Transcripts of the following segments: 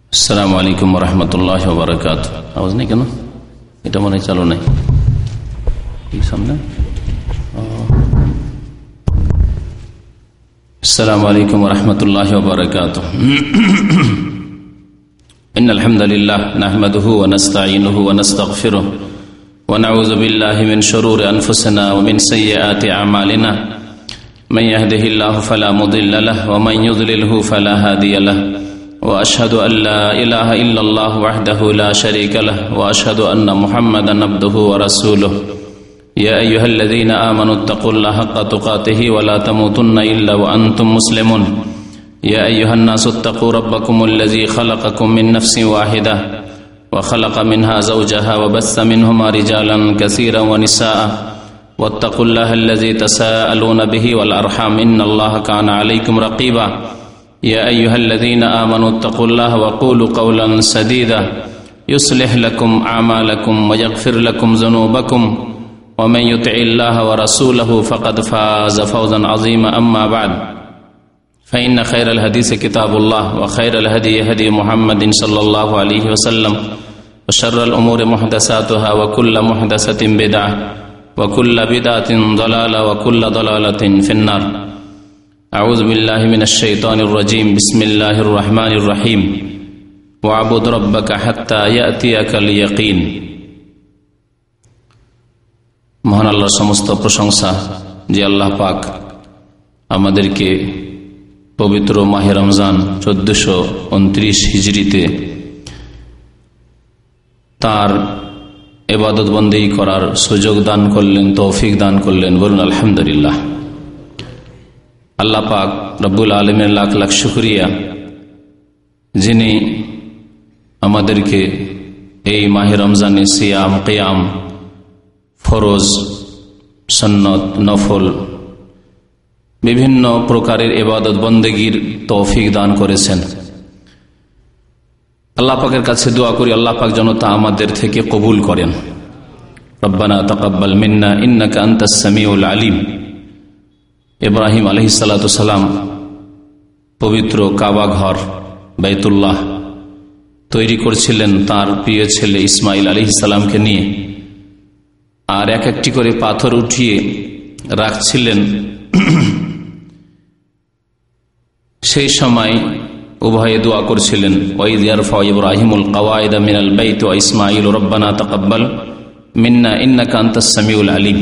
আসসালামু আলাইকুম ওয়া রাহমাতুল্লাহি ওয়া বারাকাতুহু। আওয়াজ নেই কেন? এটা মনে হয় চালু নাই। এই সামনে। আসসালামু আলাইকুম ওয়া রাহমাতুল্লাহি ওয়া বারাকাতুহু। ইন্নাল হামদালিল্লাহ নাহমাদুহু ওয়া নাস্তাঈনুহু ওয়া নাস্তাগফিরুহ ওয়া নাউযু বিল্লাহি মিন শুরুরি আনফুসিনা ওয়া মিন সাইয়্যাতি আ'মালিনা। মান ইয়াহদিহিল্লাহু ফালা মুদিল্লা লাহু ওয়া মান ইউদ্লিলহু ফালা হাদিয়া লাহু। وأشهد أن لا إله إلا الله وحده لا شريك له وأشهد أن محمدا عبده ورسوله يا أيها الذين آمنوا اتقوا الله حق تقاته ولا تموتن إلا وأنتم مسلمون يا أيها الناس اتقوا ربكم الذي خلقكم من نفس واحدة وخلق منها زوجها وبث منهما رجالا كثيرا ونساء واتقوا الله الذي تساءلون به والأرحام إن الله كان عليكم رقيبا يا أيها الذين آمنوا اتقوا الله وقولوا قولا سديدا يصلح لكم أعمالكم ويغفر لكم ذنوبكم ومن يطع الله ورسوله فقد فاز فوزا عظيما أما بعد فإن خير الحديث كتاب الله وخير الهدي هدي محمد صلى الله عليه وسلم وشر الأمور محدثاتها وكل محدثة بدعة وكل بدعة ضلالة وكل ضلالة في النار। أعوذ بالله من الشيطان الرجيم بسم الله الرحمن الرحيم واعبد ربك حتى يأتيك اليقين। মহান আল্লাহর সমস্ত প্রশংসা যে আল্লাহ পাক আমাদেরকে পবিত্র মাহে রমজান 1429 হিজরিতে তার ইবাদত বন্দেগী করার সুযোগ দান করলেন, তৌফিক দান করলেন। বলুন আলহামদুলিল্লাহ। আল্লাহ পাক রব্বুল আলমের লাখ লাখ শুকরিয়া, যিনি আমাদেরকে এই মাহে রমজানে সিয়াম, কিয়াম, ফরজ, সুন্নত, নফল বিভিন্ন প্রকারের ইবাদত বন্দেগীর তৌফিক দান করেছেন। আল্লাহ পাকের কাছে দোয়া করি আল্লাহ পাক যেন তা আমাদের থেকে কবুল করেন। রব্বানা তাকাব্বাল মিন্না ইন্নাকা আনতাস সামিউল আলিম। ইব্রাহিম আলাইহিসসালাম পবিত্র কাবা ঘর বাইতুল্লাহ তৈরি করছিলেন তার প্রিয় ছেলে ইসমাইল আলাইহিসসালামকে নিয়ে, আর এক একটি করে পাথর উঠিয়ে রাখছিলেন। সেই সময় উভয়ে দোয়া করছিলেন, ওয়াইদ ইয়ারফাউ ইব্রাহিমুল কাওয়াইদা মিনাল বাইত ওয়া ইসমাইল রব্বানা তাকাব্বাল মিন্না ইন্নাকা আনতাস সামিউল আলিম।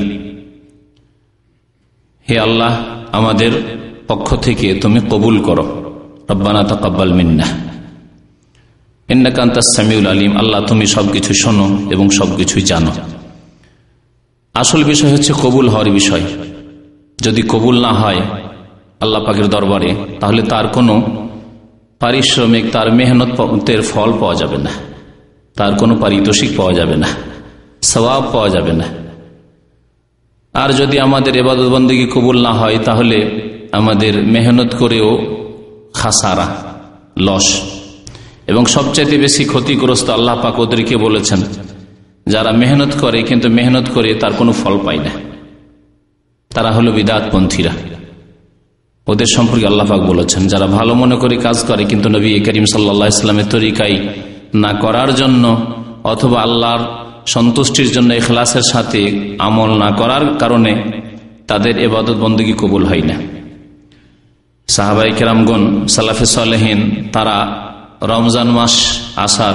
হে আল্লাহ, আমাদের পক্ষ থেকে তুমি কবুল করো। রব্বানা তাকাব্বাল মিন্না ইন্নাকা আনতাস সামিউল আলিম। আল্লাহ, তুমি সবকিছু শোনো এবং সবকিছুই জানো। আসল বিষয় হচ্ছে কবুল হওয়ার বিষয়। যদি কবুল না হয় আল্লাহ পাকের দরবারে, তাহলে তার কোনো পারিশ্রমিক, তার মেহনতের ফল পাওয়া যাবে না, তার কোনো পারিতোষিক পাওয়া যাবে না, সওয়াব পাওয়া যাবে না। আর যদি আমাদের ইবাদত বন্দেগী কবুল না হয়, তাহলে আমাদের মেহনত করেও খাসারা, লস। এবং সবচাইতে বেশি ক্ষতিগ্রস্ত আল্লাহ পাক ওদেরকে বলেছেন যারা মেহনত করে কিন্তু মেহনত করে তার কোনো ফল পায় না। তারা হলো বিদআতপন্থীরা। ওদের সম্পর্কে আল্লাহ পাক বলেছেন যারা ভালো মনে করে কাজ করে কিন্তু নবী করিম সাল্লাল্লাহু আলাইহি ওয়াসাল্লামের তরিকায় না করার জন্য অথবা আল্লাহর সন্তুষ্টির জন্য ইখলাসের সাথে আমল না করার কারণে তাদের ইবাদত বন্দেগী কবুল হয় না। সাহাবায়ে কেরামগণ, সালাফে সালেহিন, তারা রমজান মাস আসার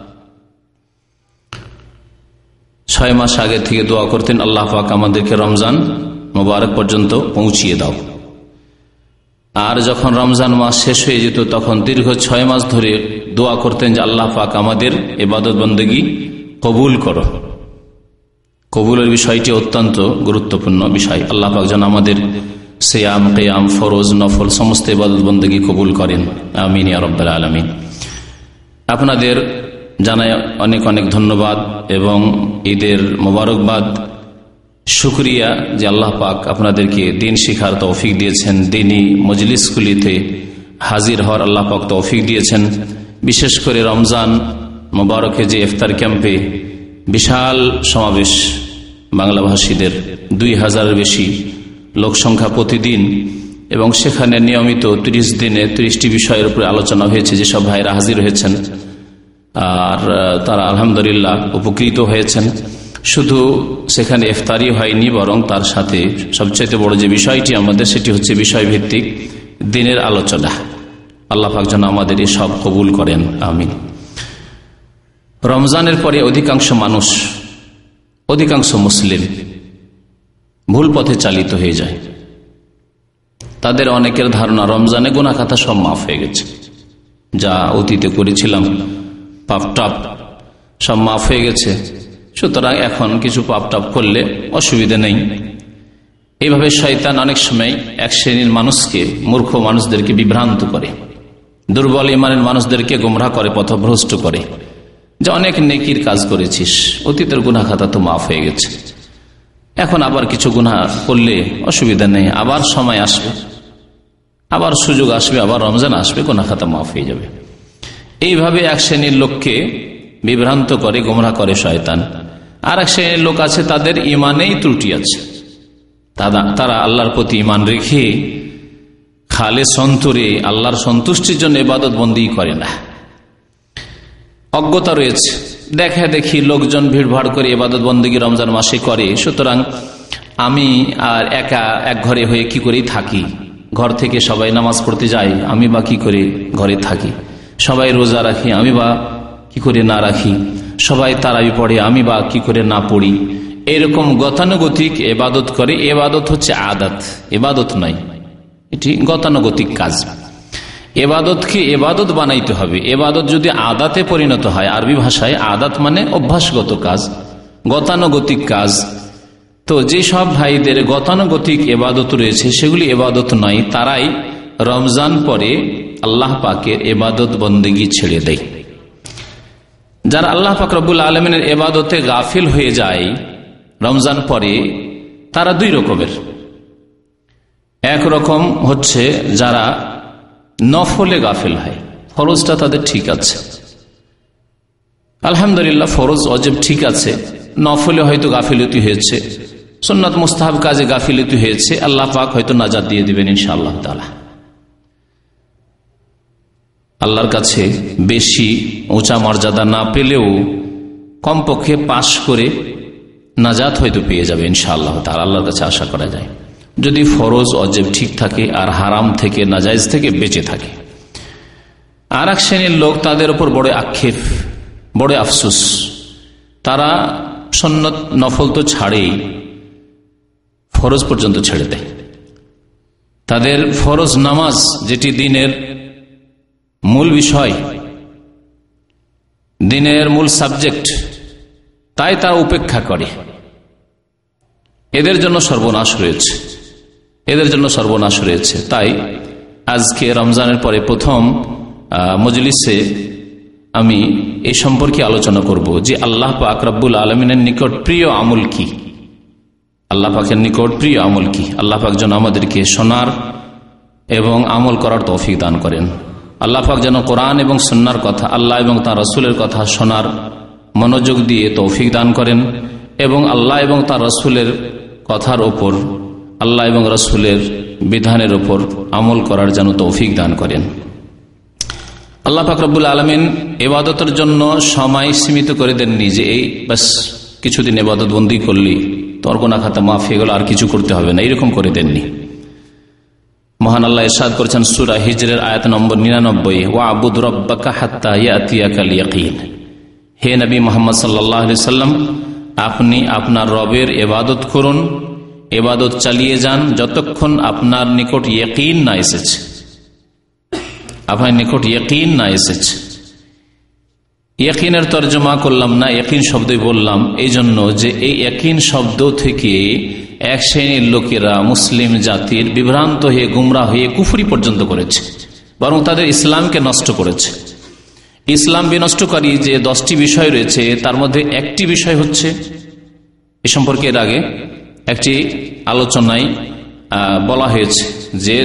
6 মাস আগে থেকে দোয়া করতেন, আল্লাহ পাক আমাদেরকে রমজান মোবারক পর্যন্ত পৌঁছিয়ে দাও। আর যখন রমজান মাস শেষ হয়ে যেত তখন দীর্ঘ 6 মাস ধরে দোয়া করতেন যে আল্লাহ পাক আমাদের ইবাদত বন্দেগী কবুল করো। কবুলের বিষয়টি অত্যন্ত গুরুত্বপূর্ণ বিষয়। আল্লাহ পাক যেন আমাদের সিয়াম, কিয়াম, ফরজ, নফল সমস্ত ইবাদত বন্দেগী কবুল করেন। আমিন ইয়া রাব্বাল আলামিন। আপনাদের জানাই অনেক অনেক ধন্যবাদ এবং ঈদের মোবারকবাদ, শুকরিয়া যে আল্লাহ পাক আপনাদেরকে দিন শিখার তৌফিক দিয়েছেন, দিনী মজলিসগুলিতে হাজির হওয়ার আল্লাহ পাক তৌফিক দিয়েছেন। বিশেষ করে রমজান মোবারকে যে ইফতার ক্যাম্পে বিশাল সমাবেশ বাংলাভাষীদের, 2000-এর বেশি লোক সংখ্যা প্রতিদিন, এবং সেখানে নিয়মিত 30 দিনে 30টি বিষয়ের উপরে আলোচনা হয়েছে। যেসব ভাইরা হাজির হয়েছেন আর তারা আলহামদুলিল্লাহ উপকৃত হয়েছেন। শুধু সেখানে ইফতারি হয়নি, বরং তার সাথে সবচেয়ে বড় যে বিষয়টি আমাদের, সেটি হচ্ছে বিষয়ভিত্তিক দিনের আলোচনা। আল্লাহ পাক যেন আমাদের এই সব কবুল করেন, আমিন। রমজানের পরে অধিকাংশ মুসলিম ভুল পথে চালিত হয়ে যায়। তাদের অনেকের ধারণা রমজানে গুনাহ খাতা সব মাফ হয়ে গেছে, যা অতীতে করেছিলাম পাপ টাপ সব মাফ হয়ে গেছে, সুতরাং এখন কিছু পাপ টাপ করলে অসুবিধা নেই। এইভাবে শয়তান অনেক সময় এক শ্রেণীর মানুষকে, মূর্খ মানুষদেরকে বিভ্রান্ত করে, দুর্বল ইমানের মানুষদেরকে গোমরাহ করে, পথভ্রষ্ট করে, যে অনেক নেকির কাজ করেছিস, অতীতের গুনাহ খাতা তো মাফ হয়ে গেছে, এখন আবার কিছু গুনাহ করলে অসুবিধা নেই, আবার সময় আসবে, আবার সুযোগ আসবে, আবার রমজান আসবে, গুনাহ খাতা মাফ হয়ে যাবে। এইভাবে এক শ্রেণীর লোককে বিভ্রান্ত করে, গোমরাহ করে শয়তান। আর এক শ্রেণীর লোক আছে, তাদের ইমানেই ত্রুটি আছে, তারা আল্লাহর প্রতি ইমান রেখে খালেস অন্তরে আল্লাহর সন্তুষ্টির জন্য ইবাদত বন্দী করে না, অজ্ঞতা রয়েছে। দেখা দেখি লোকজন ভিড়ভাড় করে ইবাদত বন্দেগী রমজান মাসে করে, সুতরাং আমি আর একা এক ঘরে হয়ে কি করেই থাকি, ঘর থেকে সবাই নামাজ পড়তে যায়, আমি বা কি করে ঘরে থাকি, সবাই রোজা রাখি, আমি বা কি করে না রাখি, সবাই তারাবি পড়ে, আমি বা কি করে না পড়ি, এরকম গতানুগতিক ইবাদত করে। ইবাদত হচ্ছে আদাত, ইবাদত নয়, এটি গতানুগতিক কাজ। এবাদতকে এবাদত বানাইতে হবে। এবাদত যদি আদাতে পরিণত হয়, আরবি ভাষায় আদাত মানে অভ্যাসগত কাজ, গতানুগতিক কাজ, তো যে সব ভাইদের গতানুগতিক এবাদত রয়েছে সেগুলি এবাদত নয়, তারাই রমজান পরে আল্লাহ পাকের এবাদত বন্দেগী ছেড়ে দেয়। যারা আল্লাহ পাক রব্বুল আলমিনের এবাদতে গাফিল হয়ে যায় রমজান পরে, তারা দুই রকমের। একরকম হচ্ছে যারা নফলে গাফিল হয়, ফরজটা তাদের ঠিক আছে, আলহামদুলিল্লাহ, ফরজ ওয়াজিব ঠিক আছে, নফলে হয়তো গাফিলতি হয়েছে, সুন্নাত মুস্তাহাব কাজে গাফিলতি হয়েছে, আল্লাহ পাক হয়তো নাজাত দিয়ে দিবেন ইনশাআল্লাহ তাআলা। আল্লাহর কাছে বেশি উঁচা মর্যাদা না পেলেও কমপক্ষে পাশ করে নাজাত হয়তো পেয়ে যাবে ইনশাআল্লাহ তাআলা, আল্লাহর কাছে আশা করা যায়, যদি ফরজ ওয়াজিব ঠিক থাকে আর হারাম থেকে নাজায়েজ থেকে বেঁচে থাকে। আর এক শ্রেণীর লোক, তাদের উপর বড় আক্ষেপ, বড় আফসোস, তারা সুন্নত নফল তো ছাড়েই, ফরজ পর্যন্ত ছেড়ে দেয়। তাদের ফরজ নামাজ, যেটি দিনের মূল বিষয়, দিনের মূল সাবজেক্ট, তাই তারা উপেক্ষা করে। এদের জন্য সর্বনাশ রয়েছে, এদের জন্য সর্বনাশ রয়েছে। তাই আজকে রমজানের পরে প্রথম মজলিসে আমি এই সম্পর্কে আলোচনা করব যে আল্লাহ পাক রব্বুল আলমিনের নিকট প্রিয় আমল কি, আল্লাহ পাকের নিকট প্রিয় আমল কি। আল্লাহ পাক যেন আমাদেরকে শোনার এবং আমল করার তৌফিক দান করেন। আল্লাহ পাক যেন কোরআন এবং সুন্নাহর কথা, আল্লাহ এবং তার রাসূলের কথা শোনার মনোযোগ দিয়ে তৌফিক দান করেন, এবং আল্লাহ এবং তার রাসূলের কথার ওপর, আল্লাহ এবং রাসূলের বিধানের ওপর আমল করার যেন তৌফিক দান করেন। আল্লাহ পাক রব্বুল আলামিন ইবাদতের জন্য সময় সীমিত করে দেননি যে এই বাস কিছুদিন ইবাদত বন্দী করলি তোর গুনাহ খাতা মাফ হয়ে গেল, আর কিছু করতে হবে না, এরকম করে দেননি। মহান আল্লাহ ইরশাদ করেছেন সূরা হিজরের আয়াত নম্বর 99, ওয়াবুদ রাব্বাকা হাত্তা ইয়াতিয়াকাল ইয়াকিন। হে নবী মুহাম্মদ সাল্লাল্লাহু আলাইহি সাল্লাম, আপনি আপনার রবের ইবাদত করুন, ইবাদত চালিয়ে যান যতক্ষণ আপনার নিকট ইয়াকিন না এসেছে, আপনার নিকট ইয়াকিন না এসেছে। ইয়াকিনের তর্জমা করলাম না, ইয়াকিন শব্দই বললাম এই জন্য যে এই ইয়াকিন শব্দ থেকে এক শ্রেণীর লোকেরা মুসলিম জাতির বিভ্রান্ত হয়ে, গুমরাহ হয়ে কুফরি পর্যন্ত করেছে, বরং তাদের ইসলামকে নষ্ট করেছে। ইসলাম বিনষ্টকারী যে 10টি বিষয় রয়েছে তার মধ্যে একটি বিষয় হচ্ছে, এ সম্পর্কে এর আগে একটি আলোচনায় বলা হয়েছে যে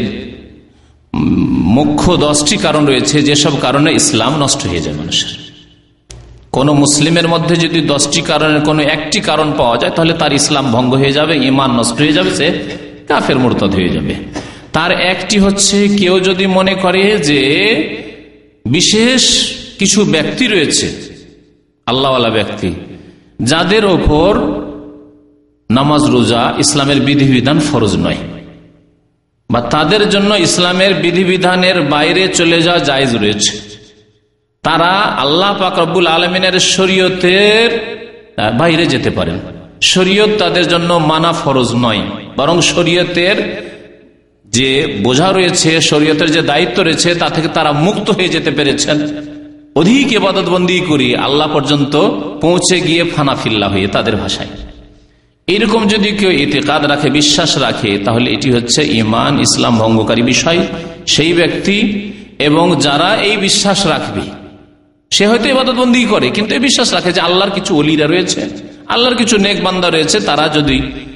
মুখ্য 10টি কারণ রয়েছে যেসব কারণে ইসলাম নষ্ট হয়ে যায় মানুষের। কোন মুসলিমের মধ্যে যদি 10টি কারণের কোনো একটি কারণ পাওয়া যায় তাহলে তার ইসলাম ভঙ্গ হয়ে যাবে, ঈমান নষ্ট হয়ে যাবে, সে কাফের মুরতাদ হয়ে যাবে। তার একটি হচ্ছে, কেউ যদি মনে করে যে বিশেষ কিছু ব্যক্তি রয়েছে, আল্লাহওয়ালা ব্যক্তি, যাদের ওপর নামাজ রোজা ইসলামের বিধিবিধান ফরজ নয়, বা তাদের জন্য ইসলামের বিধিবিধানের বাইরে চলে যাওয়া জায়েজ রয়েছে। তারা আল্লাহ পাক রব্বুল আলামিনের শরীয়তের বাইরে যেতে পারেন। শরীয়ত তাদের জন্য মানা ফরজ নয়, বরং শরীয়তের যে বোঝা রয়েছে, শরীয়তের যে দায়িত্ব রয়েছে, তা থেকে তারা মুক্ত হয়ে যেতে পেরেছেন। অধিক ইবাদতবন্দি করি আল্লাহ পর্যন্ত পৌঁছে গিয়ে ফানাফিল্লা হয়ে, তাদের ভাষায়। এরকম যদি কেউ ইতিকাদ রাখে, বিশ্বাস রাখে, তাহলে এটি হচ্ছে ঈমান ইসলাম ভঙ্গকারী বিষয়। সেই ব্যক্তি এবং যারা এই বিশ্বাস রাখবে, সে হয়তো ইবাদতবন্দি করে কিন্তু এই বিশ্বাস রাখে যে আল্লাহর কিছু ওলিরা রয়েছে, আল্লাহর কিছু নেক বান্দা রয়েছে, তারা যদি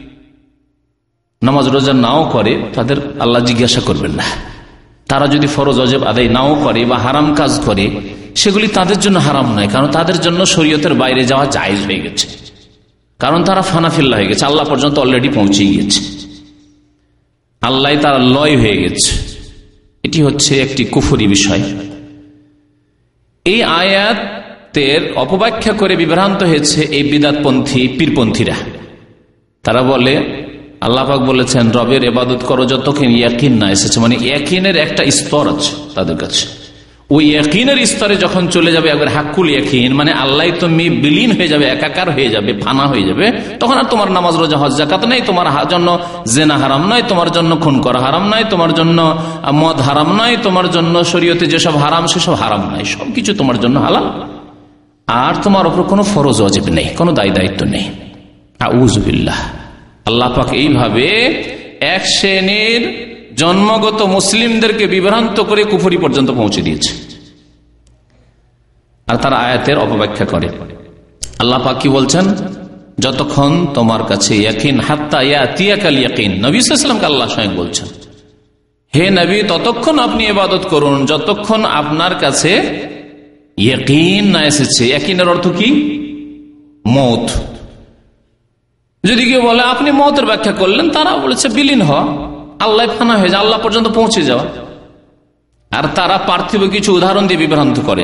নামাজ রোজা নাও করে তাদের আল্লাহ জিজ্ঞাসা করবেন না। তারা যদি ফরজ ওয়াজিব আদায় নাও করে বা হারাম কাজ করে, সেগুলি তাদের জন্য হারাম নয়, কারণ তাদের জন্য শরীয়তের বাইরে যাওয়া জায়েজ হয়ে গেছে, কারণ তারা ফানাফিল্লা হয়ে গেছে, আল্লাহ পর্যন্ত অলরেডি পৌঁছে গিয়েছে, আল্লাহ তারা লয় হয়ে গেছে। এটি হচ্ছে একটি কুফরি বিষয়। এই আয়াতের অপব্যাখ্যা করে বিভ্রান্ত হয়েছে এই বিদআতপন্থী পীরপন্থীরা। তারা বলে আল্লাহ পাক বলেছেন রবের ইবাদত করো যতক্ষণ ইয়াকিন না এসেছে, মানে ইয়াকিনের একটা স্তর আছে তাদের কাছে। ওই ইয়াকিনের স্তরে যখন চলে যাবে একবার হাক্কুল ইয়াকিন, মানে আল্লাহ তুমি বিলীন হয়ে যাবে, একাকার হয়ে যাবে, ফানা হয়ে যাবে, তখন আর তোমার নামাজ রোজা হজ যাকাত নেই, তোমার জন্য জেনা হারাম নয়, তোমার জন্য খুন করা হারাম নয়, তোমার জন্য মদ হারাম নয়, তোমার জন্য শরীয়তে যেসব হারাম সেসব হারাম নয়, সবকিছু তোমার জন্য হালাল। আর তোমার উপর কোনো ফরজ ওয়াজিব নেই, কোনো দায়িত্ব নেই। আউযু বিল্লাহ। আল্লাহ পাক এইভাবে এক শ্রেণীর জন্মগত মুসলিমদেরকে বিভ্রান্ত করে কুফরি পর্যন্ত পৌঁছে দিয়েছে। আর তারা আয়াতের অপব্যাখ্যা করে। আল্লাহ পাক কি বলছেন, যতক্ষণ তোমার কাছে ইয়াকিন, হাত্তা ইয়াতিয়াকাল ইয়াকিন, নবী সাল্লাল্লাহু আলাইহি ওয়াসাল্লামকে আল্লাহ স্বয়ং বলছেন, হে নবী ততক্ষণ আপনি ইবাদত করুন যতক্ষণ আপনার কাছে ইয়াকিন না এসেছে। ইয়াকিনের অর্থ কি? মওত। যদি কেউ বলে আপনি মওতের ব্যাখ্যা করলেন, তারা বলেছে বিলীন হওয়া, আল্লাহ ফানা হয়ে যায়, আল্লাহ পর্যন্ত পৌঁছে যাওয়া। আর তারা পার্থিব কিছু উদাহরণ দিয়ে বিভ্রান্ত করে।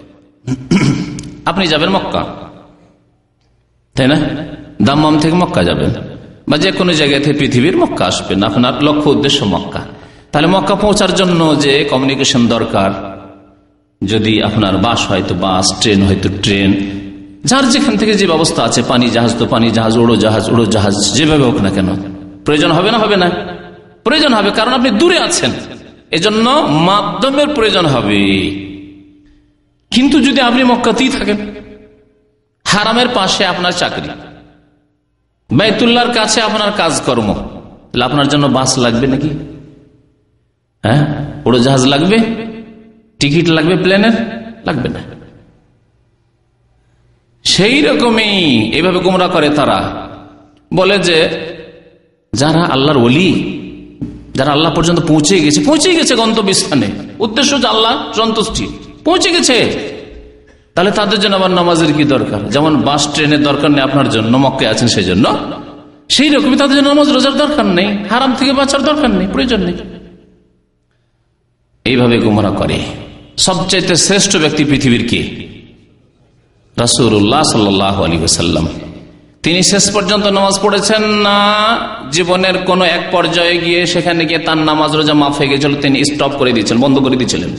আপনি যাবেন মক্কা, তাই না? দাম্মাম থেকে মক্কা যাবেন, বা যে কোনো জায়গা থেকে পৃথিবীর মক্কা আসবেন, আপনার লক্ষ্য উদ্দেশ্য মক্কা। তাহলে মক্কা পৌঁছার জন্য যে কমিউনিকেশন দরকার, যদি আপনার বাস হয়তো বাস, ট্রেন হয়তো ট্রেন, যার যেখান থেকে যে ব্যবস্থা আছে, পানি জাহাজ তো পানি জাহাজ, উড়োজাহাজ, যেভাবে হোক না কেন, প্রয়োজন হবে না? হবে না? প্রয়োজন হবে, কারণ আপনি দূরে আছেন, এজন্য মাধ্যমের প্রয়োজন হবে। কিন্তু যদি আপনি মক্কাতেই থাকেন, হারামের পাশে আপনার চাকরি, বাইতুল্লাহর কাছে আপনার কাজকর্ম, তাহলে আপনার জন্য বাস লাগবে নাকি? হ্যাঁ, উড়োজাহাজ লাগবে? টিকিট লাগবে প্লেনের? লাগবে না। সেই রকমই এইভাবে গোমরা করে তারা, বলে যে যারা আল্লাহর ওলি, যারা আল্লাহ পর্যন্ত পৌঁছে গেছে গন্তব্যস্থানে, উদ্দেশ্য যে আল্লাহ সন্তুষ্টি, পৌঁছে গেছে, তাহলে তাদের জন্য আবার নামাজের কি দরকার? যেমন বাস ট্রেনের দরকার নেই আপনার জন্য, মক্কায় আছেন সেই জন্য, সেই রকমই তাদের জন্য নামাজ রোজার দরকার নেই, হারাম থেকে বাঁচার দরকার নেই, প্রয়োজন নেই। এইভাবে গোমরা করে। সবচাইতে শ্রেষ্ঠ ব্যক্তি পৃথিবীর কি? রাসূলুল্লাহ সাল্লাল্লাহু আলাইহি ওয়াসাল্লাম। তিনি শেষ পর্যন্ত নামাজ পড়েছেন না, জীবনের কোন এক পর্যায়ে গিয়ে সেখানে গিয়ে তার নামাজ রোজা মাফ হয়ে গেছিল, তিনি স্টপ করে দিয়েছেন, বন্ধ করে দিয়েছিলেন।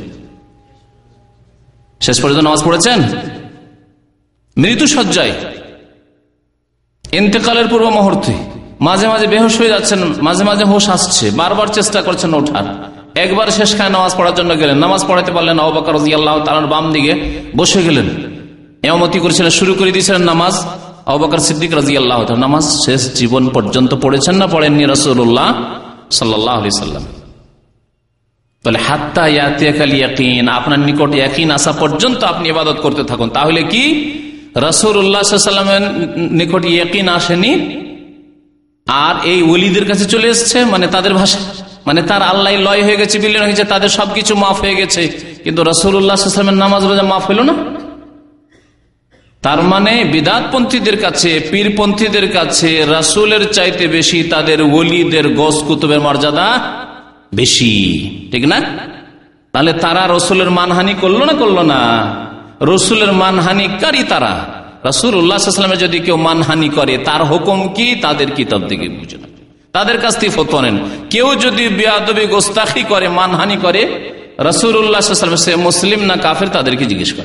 শেষ পর্যন্ত নামাজ পড়েছেন মৃত্যু শয্যায়, ইন্তেকালের পূর্ব মুহূর্তে, মাঝে মাঝে বেহুশ হয়ে যাচ্ছেন, মাঝে মাঝে হোশ আসছে, বারবার চেষ্টা করছেন ওঠার। একবার শেষ খায় নামাজ পড়ার জন্য গেলেন, নামাজ পড়াতে পারলেন, আবু বকর রাদিয়াল্লাহু তাআলার বাম দিকে বসে গেলেন, ইমামতি করেছিলেন, শুরু করে দিয়েছিলেন নামাজ। আবু বকর সিদ্দিক রাদিয়াল্লাহু তাআলা নামাজ শেষ জীবন পর্যন্ত পড়েছেন না পড়েননি রাসূলুল্লাহ সাল্লাল্লাহু আলাইহি সাল্লাম? তাহলে হাত্তা ইয়াতিয়াকাল ইয়াকিন, আপনার নিকট ইয়াকিন আসা পর্যন্ত আপনি ইবাদত করতে থাকুন। তাহলে কি রাসূলুল্লাহ সাল্লাল্লাহু আলাইহি ওয়াসাল্লামের নিকট ইয়াকিন আসেনি, আর এই ওলিদের কাছে চলে এসেছে, মানে তাদের ভাষা, মানে তার আল্লাহ লয় হয়ে গেছে, বিলীন হয়ে গেছে, তাদের সবকিছু মাফ হয়ে গেছে, কিন্তু রাসূলুল্লাহ সাল্লাল্লাহু আলাইহি ওয়াসাল্লামের নামাজ রোজা মাফ হলো না। তার মানে বিদআতপন্থীদের কাছে, পীরপন্থীদের কাছে রাসূলের চাইতে বেশি তাদের ওলিদের গস কুতুবের মর্যাদা বেশি, ঠিক না? তাহলে তারা রাসূলের মানহানি করলো না? করলো না? রসুলের মানহানিকারী তারা। রাসূলুল্লাহ সাল্লাল্লাহু আলাইহি ওয়াসাল্লামের যদি কেউ মানহানি করে তার হুকুম কি, তাদের কিতাব থেকে বুঝে না, তাদের কাছ থেকে ফতোয়া নেন। কেউ যদি বেয়াদবি গোস্তাখি করে, মানহানি করে, রাসূলুল্লাহ সাল্লাল্লাহু আলাইহি ওয়াসাল্লাম সে মুসলিম না কাফের তাদেরকে জিজ্ঞেস করে।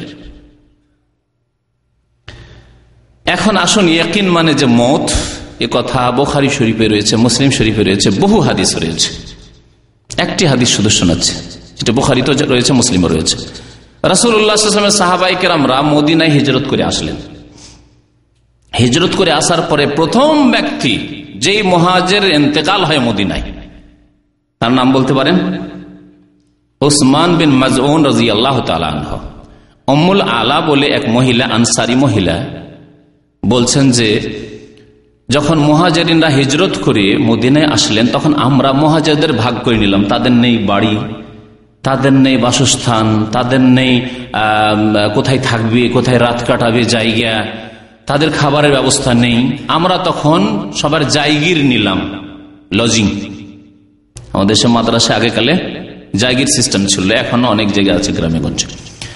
এখন আসুন, ইয়াকিন মানে যে মত, এ কথা বুখারী শরীফে রয়েছে, মুসলিম শরীফে রয়েছে, বহু হাদিস রয়েছে। একটি হাদিস শুধু শোনাচ্ছে, যেটা বুখারীতে রয়েছে, মুসলিমে রয়েছে। রাসূলুল্লাহ সাল্লাল্লাহু আলাইহি ওয়াসাল্লাম সাহাবায়ে কেরামরা মদিনায় হিজরত করে আসলেন। হিজরত করে আসার পরে প্রথম ব্যক্তি যেই মুহাজির ইন্তেকাল হয় মদিনায়, তার নাম বলতে পারেন? উসমান বিন মাজউন রাদিয়াল্লাহু তাআলা আনহু। উম্মুল আলা বলে এক মহিলা, আনসারী মহিলা, বলছেন যে যখন মুহাজিরিনরা হিজরত করে মদিনায় আসলেন তখন আমরা মুহাজিরদের ভাগ করে নিলাম। তাদের নেই বাড়ি, তাদের নেই বাসস্থান, তাদের নেই কোথায় থাকবে, কোথায় রাত কাটাবে জায়গা, তাদের খাবারের ব্যবস্থা নেই। আমরা তখন সবার জায়গির নিলাম, লজিং। আমাদের দেশে মাদ্রাসা আগেকালে জায়গির সিস্টেম ছিল, এখনো অনেক জায়গা আছে গ্রামে গঞ্জে।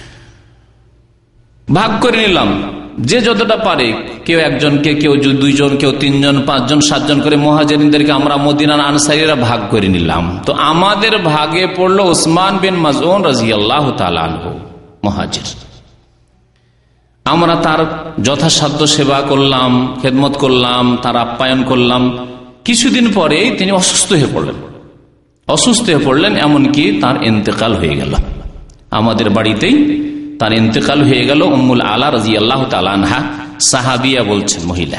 ভাগ করে নিলাম, যে যতটা পারে, কেউ একজনকে, কেউ দুইজন, কেউ তিনজন, পাঁচজন, সাতজন করে মুহাজিরিনদেরকে আমরা মদিনার আনসারীরা ভাগ করে নিলাম। তো আমাদের ভাগে পড়লো উসমান বিন মাজউন রাদিয়াল্লাহু তাআলা আনহু, মুহাজির। আমরা তার যথাসাধ্য সেবা করলাম, খেদমত করলাম, তার আপ্যায়ন করলাম। কিছুদিন পরে তিনি অসুস্থ হয়ে পড়লেন, এমনকি তার ইন্তেকাল হয়ে গেল। আমাদের বাড়িতেই তার ইন্তেকাল হয়ে গেল। উম্মুল আলা রাদিয়াল্লাহু তাআলা আনহা, সাহাবিয়া বলছেন, মহিলা।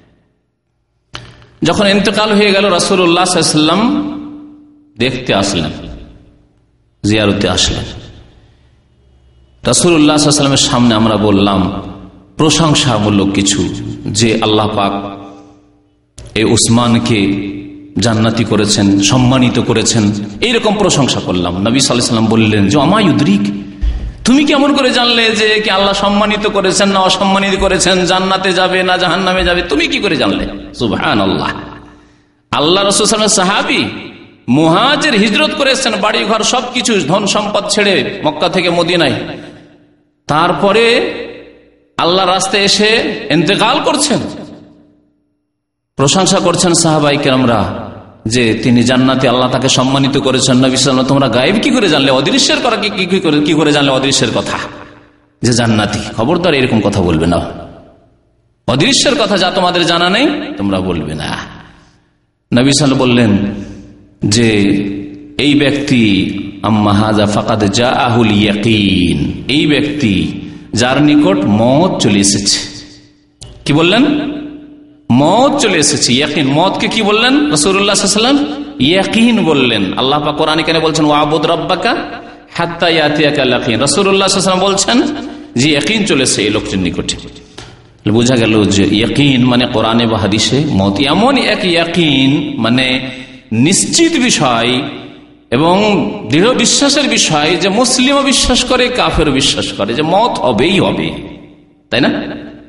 যখন ইন্তেকাল হয়ে গেল, রাসূলুল্লাহ সাল্লাল্লাহু আলাইহি ওয়াসাল্লাম দেখতে আসলেন, জিয়ারতে আসলেন। রাসূলুল্লাহ সাল্লাল্লাহু আলাইহি ওয়াসাল্লামের সামনে আমরা বললাম প্রশংসামূলক কিছু, যে আল্লাহ পাক এই উসমানকে জান্নাতি করেছেন, সম্মানিত করেছেন, এইরকম প্রশংসা করলাম। নবী সাল্লাল্লাহু আলাইহি ওয়াসাল্লাম বললেন যে আমা ইউদরিক, তুমি কেমন করে জানলে যে কি আল্লাহ সম্মানিত করেছেন না অসম্মানিত করেছেন, জান্নাতে যাবে না জাহান্নামে যাবে, তুমি কি করে জানলে? সুবহানাল্লাহ। আল্লাহ রাসূল সাল্লাল্লাহু আলাইহি ওয়াসাল্লাম সাহাবী, মুহাজির, হিজরত করেছেন, বাড়ি ঘর সবকিছু ধন সম্পদ ছেড়ে মক্কা থেকে মদিনায়, তারপরে আল্লাহর রাস্তায় এসে ইন্তেকাল করছেন। প্রশংসা করছেন সাহাবায়ে কেরামরা যে তিনি জান্নাতে, আল্লাহ তাকে সম্মানিত করেছেন। নবী সাল্লাল্লাহু আলাইহি ওয়াসাল্লাম, তোমরা গায়েব কি করে জানলে, অদৃশ্যের কথা কি করে জানলে, অদৃশ্যের কথা যে জান্নাতি? খবরদার এরকম কথা বলবে না, অদৃশ্যের কথা যা তোমাদের জানা নেই তোমরা বলবে না। নবী সাল্লাল্লাহু আলাইহি ওয়াসাল্লাম বললেন যে এই ব্যক্তি আম্মা হাযা ফাকাদ জাআহুল ইয়াকিন, এই ব্যক্তি যার নিকট মওত চলে এসেছে। কি বললেন? মওত চলে এসেছে, ইয়াকিন। মওতকে কি বললেন? রাসূলুল্লাহ সাল্লাল্লাহু আলাইহি ওয়াসাল্লাম ইয়াকিন বললেন। আল্লাহ পাক কোরআনে কেন বলছেন ওয়াবুদ রাব্বাকা হাত্তা ইয়াতিয়াকাল ইয়াকিন? রাসূলুল্লাহ সাল্লাল্লাহু আলাইহি ওয়াসাল্লাম বলছেন যে ইয়াকিন চলেছে এই লোকটির নিকটে। বোঝা গেল যে ইয়াকিন মানে কোরআনে বা হাদিসে মওত এমন এক ইয়াকিন, মানে নিশ্চিত বিষয় এবং দৃঢ় বিশ্বাসের বিষয়, যে মুসলিমও বিশ্বাস করে, কাফেরও বিশ্বাস করে যে মওত হবেই হবে, তাই না?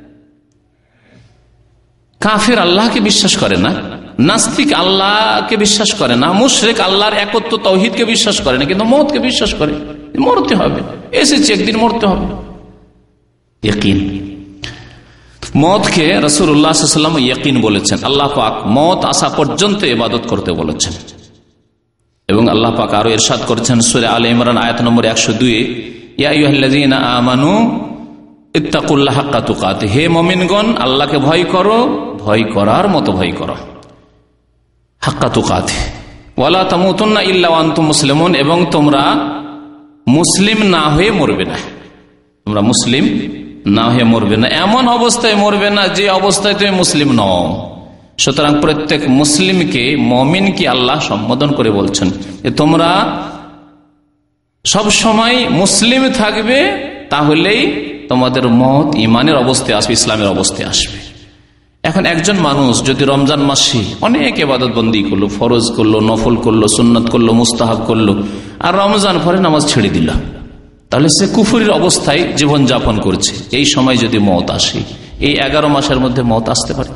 কাফের আল্লাহকে বিশ্বাস করে না, নাস্তিক আল্লাহকে বিশ্বাস করে না, মুশরিক আল্লাহর একত্ব তাওহীদকে বিশ্বাস করে না, কিন্তু মওতকে বিশ্বাস করে, মরতে হবে, এসেছে একদিন মরতে হবে। ইয়াকিন, মওতকে রাসূলুল্লাহ সাল্লাল্লাহু আলাইহি ওয়াসাল্লাম ইয়াকিন বলেছেন। আল্লাহ পাক মওত আসা পর্যন্ত ইবাদত করতে বলেছেন। এবং আল্লাহ পাক আরো ইরশাদ করেছেন সূরা আলে ইমরান আয়াত নম্বর 102, ইয়া আইয়ুহাল্লাযীনা আমানু ইত্তাকুল্লাহ হাক্কা তুকাতিহি, হে মুমিনগণ আল্লাহকে ভয় করো, ভয় করার মতো ভয় করো, হাক্কা তুকাতিহি ওয়ালা তামুতুন্না ইল্লা ওয়া আনতুম মুসলিমুন, এবং তোমরা মুসলিম না হয়ে মরবে না, তোমরা মুসলিম না হয়ে মরবে না, এমন অবস্থায় মরবে না যে অবস্থায় তুমি মুসলিম নও। সুতরাং প্রত্যেক মুসলিমকে, মুমিনকে আল্লাহ সম্বোধন করে বলছেন যে তোমরা সব সময় মুসলিম থাকবে, তাহলেই তোমাদের মওত ইমানের অবস্থায় আসবে, ইসলামের অবস্থায় আসবে। এখন একজন মানুষ যদি রমজান মাসে অনেক ইবাদত বন্দি করলো, ফরজ করলো, নফল করলো, সুন্নাত করলো, মুস্তাহাব করলো, আর রমজান পরে নামাজ ছেড়ে দিল, তাহলে সে কুফরির অবস্থায় জীবন যাপন করছে। এই সময় যদি মওত আসে, এই 11 মাসের মধ্যে মওত আসতে পারে।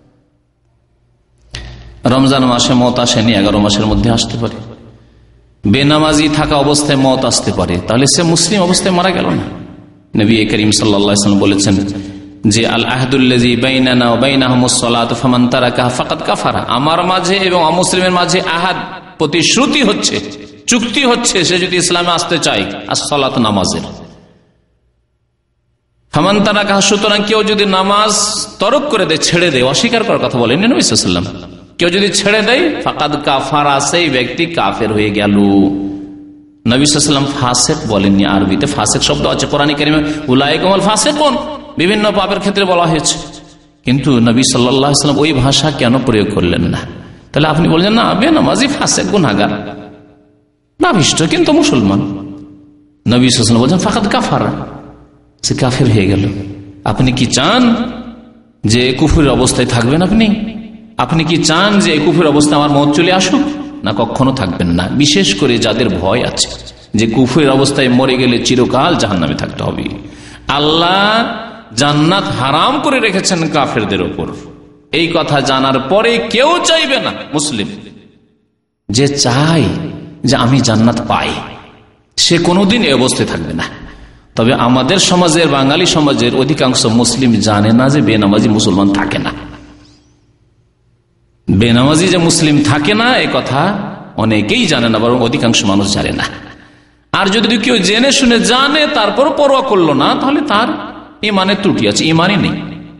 রমজান মাসে মওত আসেনি, 11 মাসের মধ্যে আসতে পারে। বেনামাজি থাকা অবস্থায় মওত আসতে পারে, তাহলে সে মুসলিম অবস্থায় মারা গেল না। নবী করিম সাল্লাল্লাহু আলাইহি ওয়াসাল্লাম বলেছেন যে আল আহদুল্লাযী বাইনানা ওয়া বাইনাহুমুস সালাতু ফামান তারাকাহা ফাকাদ কাফারা, আমার মাঝে এবং অমুসলিমের মাঝে আহাদ প্রতিশ্রুতি হচ্ছে, চুক্তি হচ্ছে, সে যদি ইসলামে আসতে চায় as-সালাত নামাজের, ফামান তারাকাহা, সুতরাং কেউ যদি নামাজ তরক করে দেয়, ছেড়ে দেয়, অস্বীকার করার কথা বলেন নবী সাল্লাল্লাহু আলাইহি ওয়াসাল্লাম, কেউ যদি ছেড়ে দেয় ফাকাদ কাফারা, সেই ব্যক্তি কাফের হয়ে গেল। নবী সাল্লাল্লাহু আলাইহি ওয়াসাল্লাম ফাসিক বলেননি, আরবিতে ফাসিক শব্দ আছে কোরআনে কারিমে, উলাইকুমুল ফাসিকুন, বিভিন্ন পাপের ক্ষেত্রে বলা হয়েছে, কিন্তু নবী সাল্লাল্লাহু আলাইহি ওয়াসাল্লাম ওই ভাষা কেন প্রয়োগ করলেন না? তাহলে আপনি বলছেন না বেনামাজি ফাসিক গুনাহগার নাভিষ্ট কিন্তু মুসলমান, নবী সাল্লাল্লাহু আলাইহি ওয়াসাল্লাম বলছেন ফাকাদ কাফারা, সে কাফের হয়ে গেল। আপনি কি চান যে কুফরের অবস্থায় থাকবেন? আপনি কি চান যে কুফরের অবস্থায় আমার মত চলে আসুক? না, কখনো থাকবেন না। বিশেষ করে যাদের ভয় আছে যে কুফরের অবস্থায় মরে গেলে চিরকাল জাহান্নামে থাকতে হবে। আল্লাহ জান্নাত হারাম করে রেখেছেন কাফেরদের উপর, এই কথা জানার পরে কেউ চাইবে না, মুসলিম যে চায় যে আমি জান্নাত পাই, সে কোনোদিন এই অবস্থায় থাকবে না। তবে আমাদের সমাজের, বাঙালি সমাজের অধিকাংশ মুসলিম জানে না যে বেনামাজি মুসলমান থাকে না। বেনামাজি যে মুসলিম থাকে না এ কথা অনেকেই জানে না, বরং অধিকাংশ মানুষ জানে না। আর যদি কেউ জেনে শুনে জানে তারপর পরোয়া করলো না, তাহলে তার ইমানের ত্রুটি আছে, ইমানই নেই,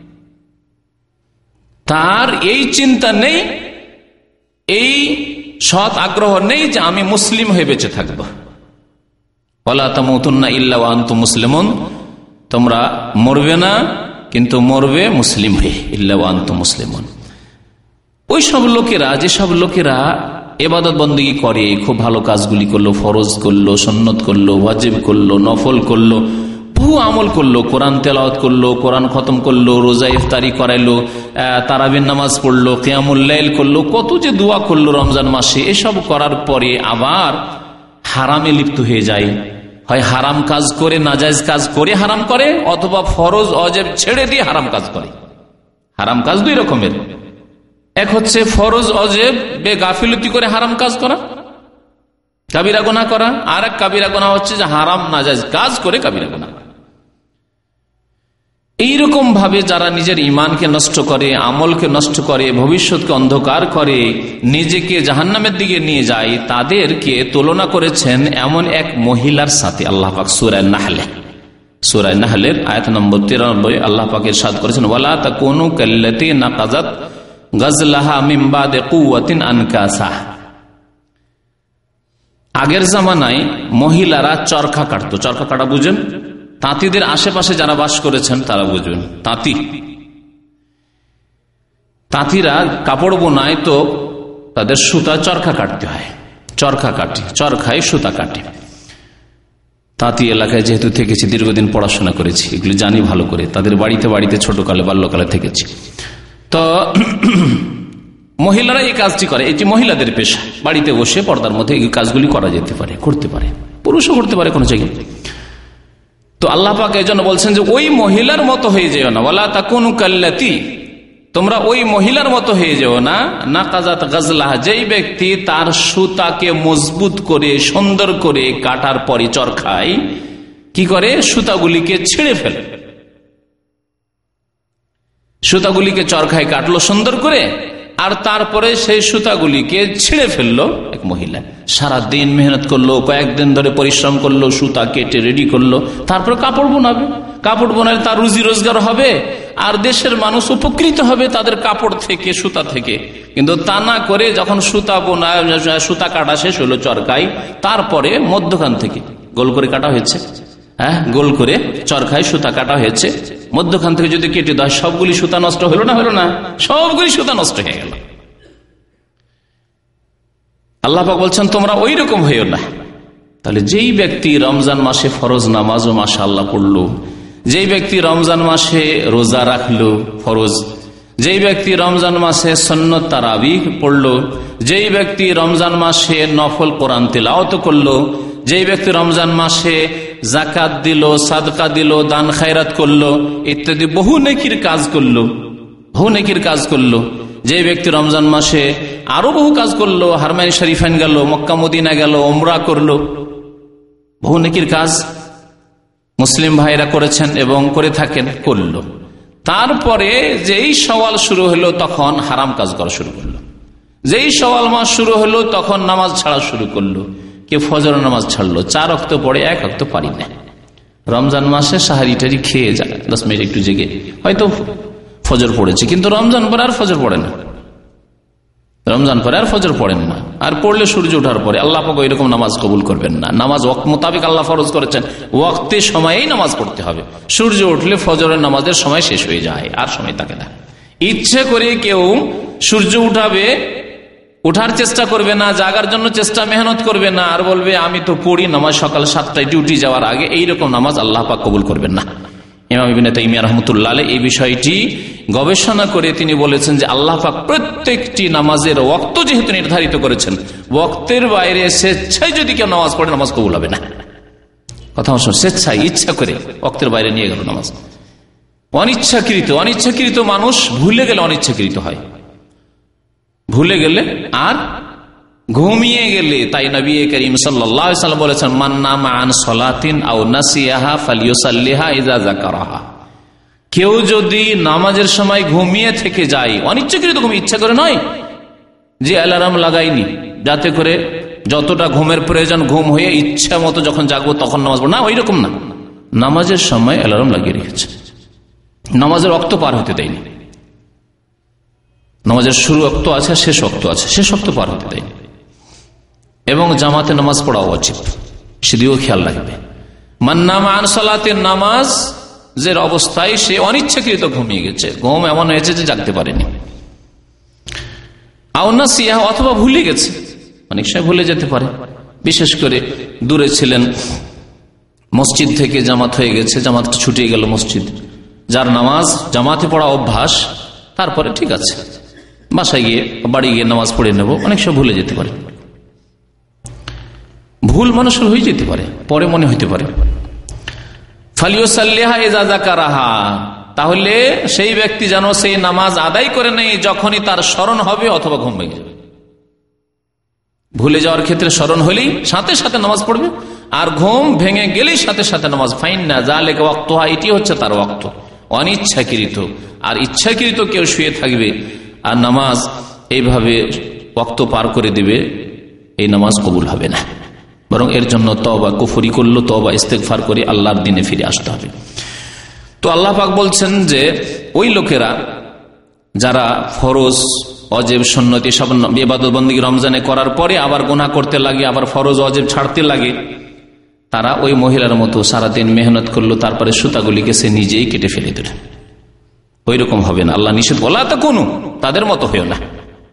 তার এই চিন্তা নেই, এই সৎ আগ্রহ নেই যে আমি মুসলিম হয়ে বেঁচে থাকবো। ওয়ালা তামুতুন্না ইল্লা ওয়া আনতুম মুসলিমুন, তোমরা মরবে না কিন্তু মরবে মুসলিম হয়ে, ইল্লা ওয়া আনতুম মুসলিমুন। ওই সব লোকেরা, যেসব লোকেরা ইবাদত বন্দেগী করে, খুব ভালো কাজগুলি করলো, ফরজ করলো, সুন্নত করলো, ওয়াজিব করলো, নফল করলো, বহু আমল করলো, কোরআন তেলাওয়াত করলো, কোরআন খতম করলো, রোজা ইফতারি করাইলো, তারাবির নামাজ পড়লো, কিয়ামুল লাইল করলো, কত যে দোয়া করলো রমজান মাসে, এসব করার পরে আবার হারামে লিপ্ত হয়ে যায়। হয় হারাম কাজ করে, নাজায়েজ কাজ করে হারাম করে, অথবা ফরজ ওয়াজিব ছেড়ে দিয়ে হারাম কাজ করে। হারাম কাজ দুই রকমের, এক হচ্ছে ফরজ ওয়াজিব বেগাফিলতি করে হারাম কাজ করা, কাবিরা গুনাহ করা, আর এক কাবিরা গুনাহ হচ্ছে যে হারাম নাজায়েজ কাজ করে কাবিরা গুনাহ। এইরকম ভাবে যারা নিজের ইমানকে নষ্ট করে, আমলকে নষ্ট করে, ভবিষ্যৎকে অন্ধকার করে, নিজেকে জাহান্নামের দিকে নিয়ে যায়, তাদেরকে তুলনা করেছেন এমন এক মহিলার সাথে আল্লাহ পাক সূরা নাহলের আয়াত নম্বর 93 আল্লাহ পাক ইরশাদ করেছেন, ওয়ালা তাকুনু কাল্লাতী নাকাযাত গাজলাহা মিন বাদি কুওয়াতিন আনকাসা। আগের জামানায় মহিলারা চরখা কাটতো, চরখা কাটা বুঝেন? তাঁতিদের আশেপাশে যারা বাস করেছেন তারা বুঝবেন। তাঁতিরা কাপড় বোনায় তো তাদের সুতা চরখা কাটতে হয়, চরখা কাটে, চরখায় সুতা কাটে। তাঁতি এলাকায় যেহেতু থেকেছি, দীর্ঘদিন পড়াশোনা করেছি, এগুলো জানি ভালো করে, তাদের বাড়িতে বাড়িতে ছোটকালে বাল্যকালে থেকেছি। তো মহিলারা এই কাজটি করে, এটি মহিলাদের পেশা। বাড়িতে বসে পর্দার মধ্যে এই কাজগুলি করা যেতে পারে, করতে পারে, পুরুষও করতে পারে কোনো জায়গায়। তো আল্লাহ পাক এই জন্য বলছেন যে ওই মহিলার মতো হয়ে যেও না, ওয়ালা তাকুনু কাল্লাতী, তোমরা ওই মহিলার মতো হয়ে যেও না, নাকাযাত গাজলাহা, যেই ব্যক্তি তার সুতাকে মজবুত করে সুন্দর করে কাটার পরে চরখায় কি করে, সুতাগুলিকে ছিঁড়ে ফেলে। সুতাগুলিকে চরখায় কাটলো সুন্দর করে, আর তারপরে সেই সুতাগুলিকে ছিঁড়ে ফেললো এক মহিলা। সারা দিন মেহনত করলো, কয়েকদিন ধরে পরিশ্রম করলো, সুতা কেটে রেডি করলো, তারপরে কাপড় বোনাবে। কাপড় বোনালে তার রুজি রোজগার হবে, আর দেশের মানুষ উপকৃত হবে তাদের কাপড় থেকে, সুতা থেকে। কিন্তু তা না করে যখন সুতা বোনা, সুতা কাটা শেষ হলো চরকায়, তারপরে মধ্যখান থেকে গোল করে কাটা হয়েছে, গোল করে চরখায় সুতা কাটা হয়েছে, মধ্যখান থেকে যদি কেটে দেয় সবগুলি সুতা নষ্ট হলো না? হলো না? সবগুলি সুতা নষ্ট হয়ে গেল। আল্লাহ পাক বলছেন তোমরা ওই রকম হইও না। তাহলে যেই ব্যক্তি রমজান মাসে ফরজ নামাজও মাশাআল্লাহ পড়লো, যেই ব্যক্তি রমজান মাসে রোজা রাখলো ফরজ, যেই ব্যক্তি রমজান মাসে সুন্নত তারাবিহ পড়লো, যেই ব্যক্তি রমজান মাসে নফল কোরআন তিলাওয়াত করলো, যেই ব্যক্তি রমজান মাসে যাকাত দিল, সাদকা দিল, দান খায়রাত করলো, ইত্যাদি বহু নেকির কাজ করলো, বহু নেকির কাজ করলো। যে ব্যক্তি রমজান মাসে আরো বহু কাজ করলো, হারমাইন শরীফাইন গেল, মক্কা মদিনা গেল, উমরা করলো, বহু নেকির কাজ, মুসলিম ভাইরা করেছেন এবং করে থাকেন, করল। তারপরে যেই সওয়াল শুরু হলো তখন হারাম কাজ করা শুরু করলো। যেই সওয়াল মাস শুরু হলো তখন নামাজ ছাড়া শুরু করলো। কে ফজর নামাজ ছাড়লো, 4 ওয়াক্ত পড়ে 1 ওয়াক্ত পারি না। রমজান মাসে সাহারি টারি খেয়ে যায়, 10 মিনিট একটু জেগে হয়তো ফজর পড়েছে, কিন্তু রমজান পরে আর ফজর পড়ে না। রমজান পরে আর ফজর পড়েন না, আর পড়লে সূর্য ওঠার পরে। আল্লাহ পাক এরকম নামাজ কবুল করবেন না। নামাজ ওয়াক্ত মোতাবেক আল্লাহ ফরজ করেছেন, ওয়াক্তে সময়েই নামাজ পড়তে হবে। সূর্য উঠলে ফজরের নামাজের সময় শেষ হয়ে যায়, আর সময় থাকে না। ইচ্ছে করে কেউ সূর্য উঠাবে, উঠার চেষ্টা করবে না, জাগার জন্য চেষ্টা মেহনত করবে না, আর বলবে আমি তো পড়ি নামাজ সকাল 7টায় ডিউটি যাওয়ার আগে, এইরকম নামাজ আল্লাহ পাক কবুল করবেন না। ইমাম ইবনে তাইমিয়া রাহমাতুল্লাহ আলাইহি এই বিষয়টি গবেষণা করে তিনি বলেছেন যে আল্লাহ পাক প্রত্যেকটি নামাজের ওয়াক্ত যেহেতু নির্ধারিত করেছেন, ওয়াক্তের বাইরে স্বেচ্ছায় যদি কেউ নামাজ পড়ে নামাজ কবুল হবে না। কথা শুনুন, স্বেচ্ছায় ইচ্ছা করে ওয়াক্তের বাইরে নিয়ে গেল নামাজ। অনিচ্ছাকৃত মানুষ ভুলে গেলে অনিচ্ছাকৃত হয়, ভুলে গেলে আর ঘুমিয়ে গেলে। তাই নবী করিম সাল্লাল্লাহু আলাইহি ওয়াসাল্লাম বলেছেন, মান নামা আন সালাতিন আও নাসিয়াহা ফালইউসাল্লিহা ইযা যাকারাহা। কেউ যদি নামাজের সময় ঘুমিয়ে থেকে যায়, অনিচ্ছাকৃত ঘুমিয়ে, ইচ্ছা করে নয় যে অ্যালার্ম লাগাইনি যাতে করে যতটা ঘুমের প্রয়োজন ঘুম হয়ে ইচ্ছা মতো যখন জাগবো তখন নামাজ পড়ব না, ওই রকম না। নামাজের সময় অ্যালার্ম লাগিয়ে রেখেছে, নামাজের ওয়াক্ত পার হতে দেয়নি। নামাজের শুরু ওয়াক্ত আছে, শেষ ওয়াক্ত আছে, শেষ ওয়াক্ত পার হতে দেয়নি। এবং জামাতে নামাজ পড়া উচিত, সেদিকেও খেয়াল রাখবে। মান নামা আন সালাতিন, নামাজের অবস্থায় সে অনিচ্ছাকৃত ঘুমিয়ে গেছে, ঘুম এমন হয়েছে যে জাগতে পারেনি। আও নাসিয়া, অথবা ভুলে গেছে, অনেক সময় ভুলে যেতে পারে। বিশেষ করে দূরে ছিলেন, মসজিদ থেকে জামাত হয়ে গেছে, জামাত ছুটিয়ে গেল মসজিদ, যার নামাজ জামাতে পড়া অভ্যাস, তারপরে ঠিক আছে বাসায় গিয়ে বাড়ি গিয়ে নামাজ পড়ে নেব, অনেক সময় ভুলে যেতে পারে। ভুল মানুষের হয়ে যেতে পারে, পরে মনে হইতে পারে। ফালিউসাল্লিহা ইযা যাকারাহা, তাহলে সেই ব্যক্তি যেন সেই নামাজ আদায় করে নেই যখনই তার স্মরণ হবে অথবা ঘুম ভেঙে যাবে। ভুলে যাওয়ার ক্ষেত্রে স্মরণ হলেই সাথে সাথে নামাজ পড়বে, আর ঘুম ভেঙে গেলেই সাথে সাথে নামাজ। ফাইন্না যালিকা ওয়াক্তুহা, এটি হচ্ছে তার ওয়াক্ত, অনিচ্ছাকৃত। আর ইচ্ছাকৃত কেউ শুয়ে থাকবে আর নামাজ এইভাবে ওয়াক্ত পার করে দিবে, এই নামাজ কবুল হবে না। বরং এর জন্য তওবা, কুফরি করলো, তওবা ইস্তেগফার করে আল্লাহর দিনে ফিরে আসতে হবে। তো আল্লাহ পাক বলছেন যে ওই লোকেরা যারা ফরজ, ওয়াজিব, সুন্নতি সব ইবাদত বন্দেগী রমজানে করার পরে আবার গুনাহ করতে লাগে, আবার ফরজ ওয়াজিব ছাড়তে লাগে, তারা ওই মহিলার মতো সারাদিন মেহনত করলো, তারপরে সুতাগুলিকে সে নিজেই কেটে ফেলে দিল। ওই রকম হবে না, আল্লাহ নিষেধ বলা তো কোনো তাদের মতো হয়েও না।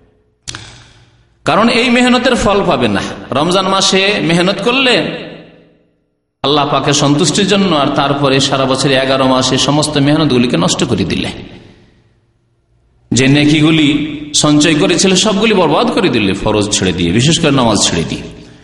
কারণ এই মেহনতের ফল পাবে না। রমজান মাসে মেহনত করলে আল্লাহ পাকের সন্তুষ্টির জন্য, আর তারপরে সারা বছর 11 মাসে সমস্ত মেহনতগুলিকে নষ্ট করে দিলে, যে নেকিগুলি সঞ্চয় করেছিল সবগুলি বরবাদ করে দিলে ফরজ ছেড়ে দিয়ে, বিশেষ করে নামাজ ছেড়ে দিয়ে।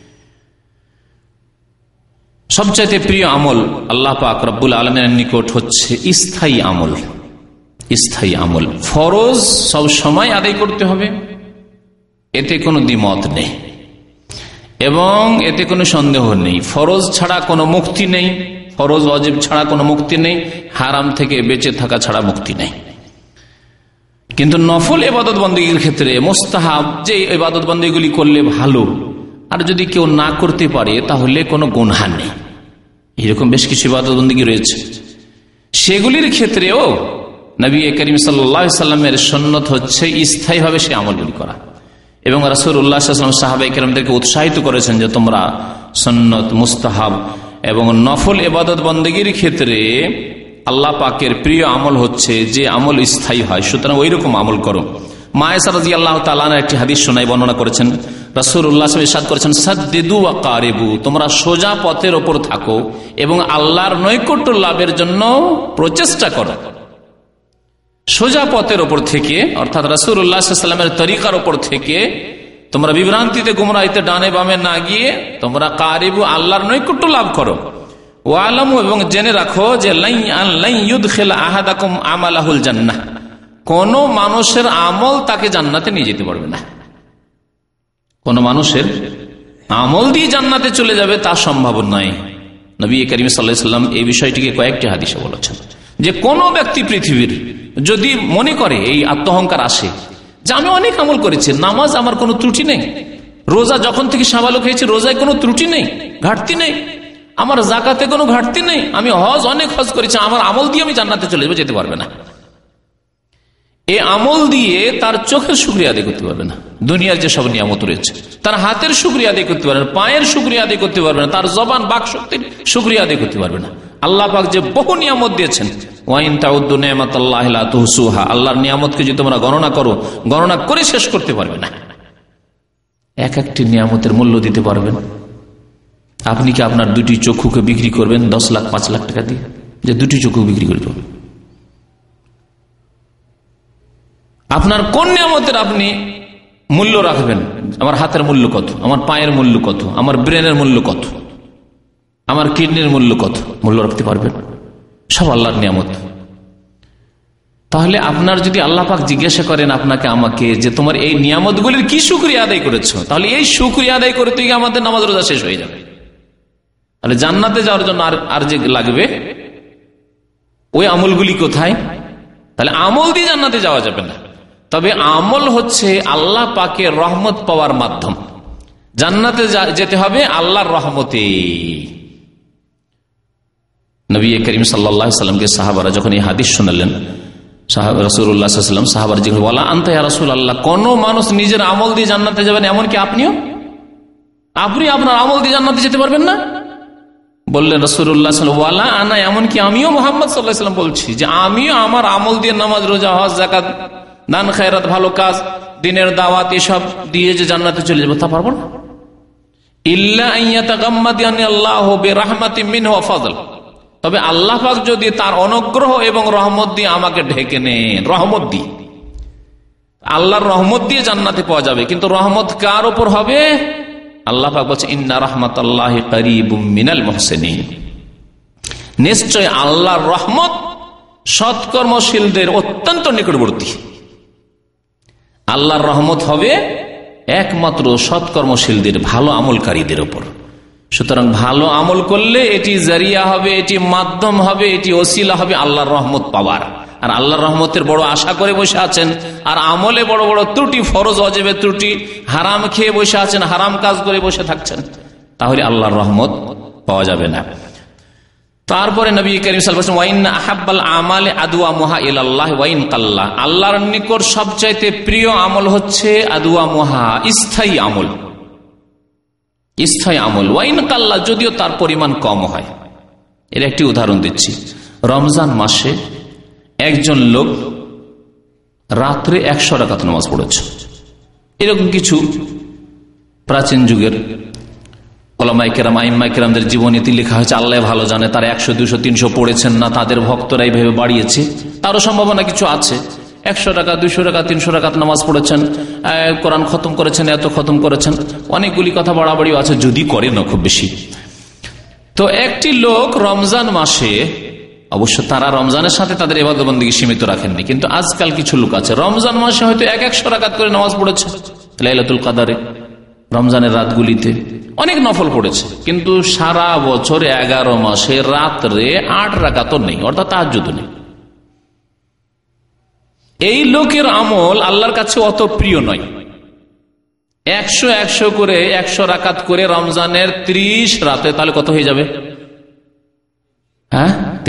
সবচাইতে প্রিয় আমল আল্লাহ পাক রব্বুল আলামিনের নিকট হচ্ছে স্থায়ী আমল। স্থায়ী আমল, ফরজ সব সময় আদায় করতে হবে, এতে কোনো দ্বিমত নেই এবং এতে কোনো সন্দেহ নেই। ফরজ ছাড়া কোনো মুক্তি নেই, ফরজ ওয়াজিব ছাড়া কোনো মুক্তি নেই, হারাম থেকে বেঁচে থাকা ছাড়া মুক্তি নেই। কিন্তু নফল ইবাদত বন্দেগীর ক্ষেত্রে মুস্তাহাব যে ইবাদত বন্দেগীগুলি করলে ভালো, আর যদি কেউ না করতে পারে তাহলে কোনো গুনাহ নেই। এরকম বেশ কিছু ইবাদত বন্দেগী রয়েছে, সেগুলির ক্ষেত্রেও নবী করিম সাল্লাল্লাহু আলাইহি সাল্লামের সুন্নাত হচ্ছে স্থায়ীভাবে সে আমলগুলি করা। এবং রাসূলুল্লাহ সাল্লাল্লাহু আলাইহি ওয়াসাল্লাম সাহাবায়ে কেরামদেরকে উৎসাহিত করেছেন যে তোমরা সুন্নাত, মুস্তাহাব এবং নফল ইবাদত বন্দেগীর ক্ষেত্রে আল্লাহ পাকের প্রিয় আমল হচ্ছে যে আমল স্থায়ী হয়, সুতরাং ওই রকম আমল করো। মা আয়েশা রাদিয়াল্লাহু তাআলা আনহা একটি হাদিস শোনায়, বর্ণনা করেছেন, রাসূলুল্লাহ সাল্লাল্লাহু আলাইহি ওয়াসাল্লাম ইরশাদ করেছেন, সাদ্দিদু ওয়া কারিবু, তোমরা সোজা পথের ওপর থাকো এবং আল্লাহর নৈকট্য লাভের জন্য প্রচেষ্টা করো। সোজা পথের ওপর থেকে, অর্থাৎ রাসূলুল্লাহ সাল্লাল্লাহু আলাইহি ওয়াসাল্লামের তরিকার ওপর থেকে তোমরা বিভ্রান্তিতে, গুমরাহিতে ডানে বামে না গিয়ে তোমরা কারিবু, আল্লাহর নৈকট্য লাভ করো। ওয়ালামু, এবং জেনে রাখো যে লান ইউদখিল আহাদাকুম আমালাহুল জান্নাহ, কোন মানুষের আমল তাকে জান্নাতে নিয়ে যেতে পারবে না। কোন মানুষের আমল দিয়ে জান্নাতে চলে যাবে তা সম্ভব নয়। নবী করিম সাল্লাল্লাহু আলাইহি ওয়াসাল্লাম এই বিষয়টিকে কয়েকটি হাদিসে বলেছেন যে কোন ব্যক্তি পৃথিবীর যদি মনে করে, এই আত্মহংকার আসে যে আমি অনেক আমল করেছি, নামাজ আমার কোনো ত্রুটি নেই, রোজা যখন থেকে সাবালক হয়েছে রোজায় কোনো ত্রুটি নেই, ঘাটতি নেই, আমার যাকাতে কোনো ঘাটতি নেই, আমি অনেক হজ করেছি, আমার আমল দিয়ে আমি জান্নাতে চলে যাবো, যেতে পারবে না। এই আমল দিয়ে তার চোখের শুকরিয়া আদায় করতে পারবে না, দুনিয়ার যে সব নিয়ামত রয়েছে, তার হাতের শুকরিয়া আদায় করতে পারবে না, পায়ের শুকরিয়া আদায় করতে পারবে না, তার জবান বাক শক্তির শুকরিয়া আদায় করতে পারবে না। আল্লাহ পাক যে বহু নিয়ামত দিয়েছেন, ওয়াইন তাউদ্দু নি'মাতাল্লাহি লা তুহসুহা, আল্লাহর নিয়ামতকে যদি তোমরা গণনা করো, গণনা করে শেষ করতে পারবে না। এক একটি নিয়ামতের মূল্য দিতে পারবেন? আপনি কি আপনার দুটি চক্ষুকে বিক্রি করবেন 10 লাখ 5 লাখ টাকা দিয়ে, যে দুটি চক্ষু বিক্রি করে দেবেন? আপনার কোন নিয়ামতের আপনি মূল্য রাখবেন? আমার হাতের মূল্য কত, আমার পায়ের মূল্য কত, আমার ব্রেনের মূল্য কত, আমার কিডনির মূল্য কত, মূল্য রাখতে পারবেন? সব আল্লাহর নিয়ামত। তাহলে আপনার যদি আল্লাহ পাক জিজ্ঞাসা করেন আপনাকে আমাকে যে তোমার এই নিয়ামতগুলির কি শুকরিয়া আদায় করেছো, তাহলে এই শুকরিয়া আদায় করতে গিয়ে আমাদের নামাজ রোজা শেষ হয়ে যাবে। তাহলে জান্নাতে যাওয়ার জন্য আর যে লাগবে ওই আমলগুলি কোথায়? তাহলে আমল দিয়ে জান্নাতে যাওয়া যাবে না। তবে আমল হচ্ছে আল্লাহ পাকের রহমত পাওয়ার মাধ্যম। জান্নাতে যেতে হবে আল্লাহর রহমতে। নবী করিম সাল্লাল্লাহু আলাইহি সাল্লামকে সাহাবারা যখন এই হাদিস শোনালেন, রাসূলুল্লাহ সাল্লাল্লাহু আলাইহি ওয়াসাল্লাম সাহাবারা জিজ্ঞেস করলেন, ওয়ালা আনতা ইয়া রাসূলুল্লাহ, কোন মানুষ নিজের আমল দিয়ে জান্নাতে যাবেন এমনকি আপনিও? আপনি আপনার আমল দিয়ে জান্নাতে যেতে পারবেন না? বললেন রাসূলুল্লাহ সাল্লাল্লাহু আলাইহি ওয়াসাল্লাম, ওয়ালা আনা, এমনকি আমিও মুহাম্মদ সাল্লাল্লাহু আলাইহি ওয়াসাল্লাম বলছি যে আমিও আমার আমল দিয়ে নামাজ রোজা হজ যাকাত দান খায়রাত ভালো কাজ দিনের দাওয়াত এসব দিয়ে যে জান্নাতে চলে যাব তা পারবো না। ইল্লা আইয়াতাগাম্মাদানি আল্লাহু বিরাহমাতিন মিনহু ওয়া ফাদল, তবে আল্লাহ পাক যদি তার অনুগ্রহ এবং রহমত দিয়ে আমাকে ঢেকে নেন, রহমত দিয়ে, আল্লাহর রহমত দিয়ে জান্নাতে পাওয়া যাবে। কিন্তু রহমত কার উপর হবে? আল্লাহ পাক বলছে ইন্না রাহমাতাল্লাহি কারীবুম মিনাল মুহসিনিন, নিশ্চয় আল্লাহর রহমত সৎকর্মশীলদের অত্যন্ত নিকটবর্তী। আল্লাহর রহমত হবে একমাত্র সৎকর্মশীলদের, ভালো আমলকারীদের উপর। সুতরাং ভালো আমল করলে এটি জারিয়া হবে, এটি মাধ্যম হবে, এটি ওসিলা হবে আল্লাহর রহমত পাওয়ার। আর আল্লাহর রহমতের বড় আশা করে বসে আছেন, আর আমলে বড় বড় ত্রুটি, ফরজ অজেবে ত্রুটি, হারাম খেয়ে বসে আছেন, হারাম কাজ করে বসে থাকছেন, তাহলে আল্লাহর রহমত পাওয়া যাবে না। তারপরে নবী করিম সাল্লাল্লাহু আলাইহি ওয়াসাল্লাম ওয়াইন্না আহাব্বাল আমালি আদওয়ামুহা ইলাল্লাহ ওয়াইন কাল্লা, আল্লাহর নিকট সবচাইতে প্রিয় আমল হচ্ছে আদওয়ামুহা, স্থায়ী আমল, স্থায়ী আমল, ওয়াইন কাল্লা, যদিও তার পরিমাণ কম হয়। এর একটি উদাহরণ দিচ্ছি। রমজান মাসে একজন লোক রাত্রে 100 রাকাত নামাজ পড়েছে। এরকম কিছু প্রাচীন যুগের ওলামায়ে কেরাম, আইম্মায়ে কেরামদের জীবনীতে লেখা হয়েছে, আল্লাহ ভালো জানে তারা 100, 200, 300 পড়েছেন না, তাদের ভক্তরা এইভাবে বাড়িয়েছে, তারও সম্ভাবনা কিছু আছে। 100 রাকাত, 200 রাকাত, 300 রাকাত নামাজ পড়েছেন, কোরআন খতম করেছেন, এত খতম করেছেন, অনেকগুলি কথা বাড়াবাড়িও আছে, যদি করে না খুব বেশি। তো একটি লোক রমজান মাসে, অবশ্য তারা রমজানের সাথে তাদের ইবাদতবন্দেগী সীমিত রাখেননি, কিন্তু আজকাল কিছু লোক আছে রমজান মাসে হয়তো 100 রাকাত করে নামাজ পড়েছে, লাইলাতুল কাদারে, রমজানের রাতগুলিতে অনেক নফল পড়েছে, কিন্তু সারা বছর 11 মাসে রাত্রে 8 রাকাতও নেই, অর্থাৎ তাহাজ্জুদ নেই। এই লোকের আমল আল্লাহর কাছে অত প্রিয় নয়। 100 করে 100 রাকাত করে রমজানের 30 রাতে, তাহলে কত হয়ে যাবে? হ্যাঁ,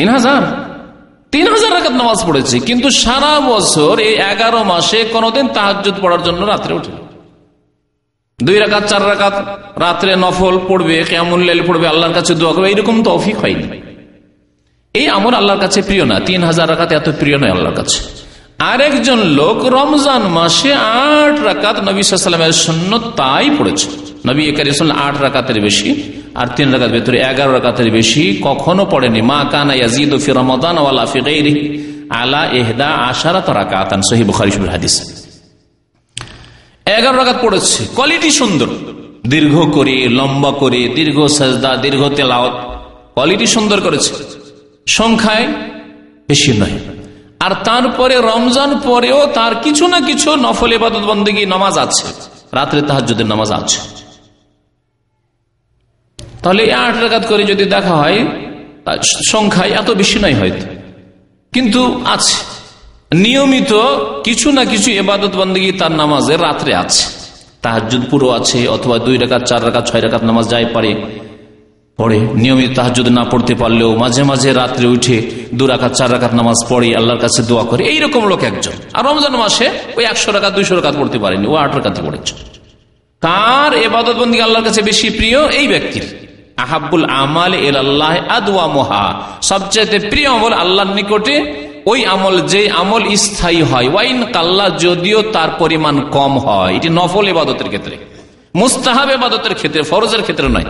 3000 রাকাত নামাজ পড়েছে, কিন্তু সারা বছর এই 11 মাসে কোনদিন তাহাজ্জুদ পড়ার জন্য রাত্রে উঠে 2 রাকাত 4 রাকাত রাত্রে নফল পড়বে, কিয়ামুল লাইল পড়বে, আল্লাহর কাছে দোয়া করবে, এরকম তৌফিক হয়নি। এই আমল আল্লাহর কাছে প্রিয় না। 3000 রাকাত এত প্রিয় নয় আল্লাহর কাছে। আরেকজন লোক রমজান মাসে 8 রাকাত নবী সাল্লাল্লাহু আলাইহি ওয়াসাল্লামের সুন্নাত তাই পড়েছে। নবী করিম সাল্লাল্লাহু আলাইহি 8 রাকাতের বেশি আর 3 রাকাত ভিতরে 11 রাকাতের বেশি কখনো পড়েনি। মা কানা ইয়াজিদু ফি রমাদান ওয়ালা ফি গায়রিহি আলা 11 রাকাতান, সহিহ বুখারী শরীফ হাদিস। 11 রাকাত পড়েছে, কোয়ালিটি সুন্দর, দীর্ঘ করে, লম্বা করে, দীর্ঘ সাজদা, দীর্ঘ তেলাওয়াত, কোয়ালিটি সুন্দর করেছে, সংখ্যায় বেশি নয়। আর তারপরে রমজান পরেও তার কিছু না কিছু নফল ইবাদত বন্দেগী নামাজ আছে, রাত্রে তাহাজ্জুদের নামাজ আছে। তাহলে 8 রাকাত করে যদি দেখা হয় সংখ্যায় এত বেশি নয় হয়তো, কিন্তু আছে নিয়মিত কিছু না কিছু ইবাদত বন্দেগী তার নামাজের রাত্রে আছে। তাহাজ্জুদ পুরো আছে, অথবা 2 রাকাত 4 রাকাত 6 রাকাত নামাজ যাই পারে পড়ে। নিয়মিত তাহাজ্জুদ না পড়তে পারলেও মাঝে মাঝে রাত্রে উঠে 2 রাকাত 4 রাকাত নামাজ পড়ে, আল্লাহর কাছে দোয়া করে, এইরকম লোক একজন। আর রমজান মাসে ওই 100 রাকাত 200 রাকাত পড়তে পারেনি, ও 8 রাকাতই পড়েছে। কার ইবাদত বন্দেগী আল্লাহর কাছে বেশি প্রিয়? এই ব্যক্তির। আহাব্বুল আমাল ইলাল্লাহ আদওয়ামুহা, সবচেয়ে প্রিয় আমল আল্লাহর নিকটে ওই আমল যে আমল স্থায়ী হয়, ওয়াইন কাল্লা, যদিও তার পরিমাণ কম হয়। এটি নফল ইবাদতের ক্ষেত্রে, মুস্তাহাব ইবাদতের ক্ষেত্রে, ফরজের ক্ষেত্রে নয়।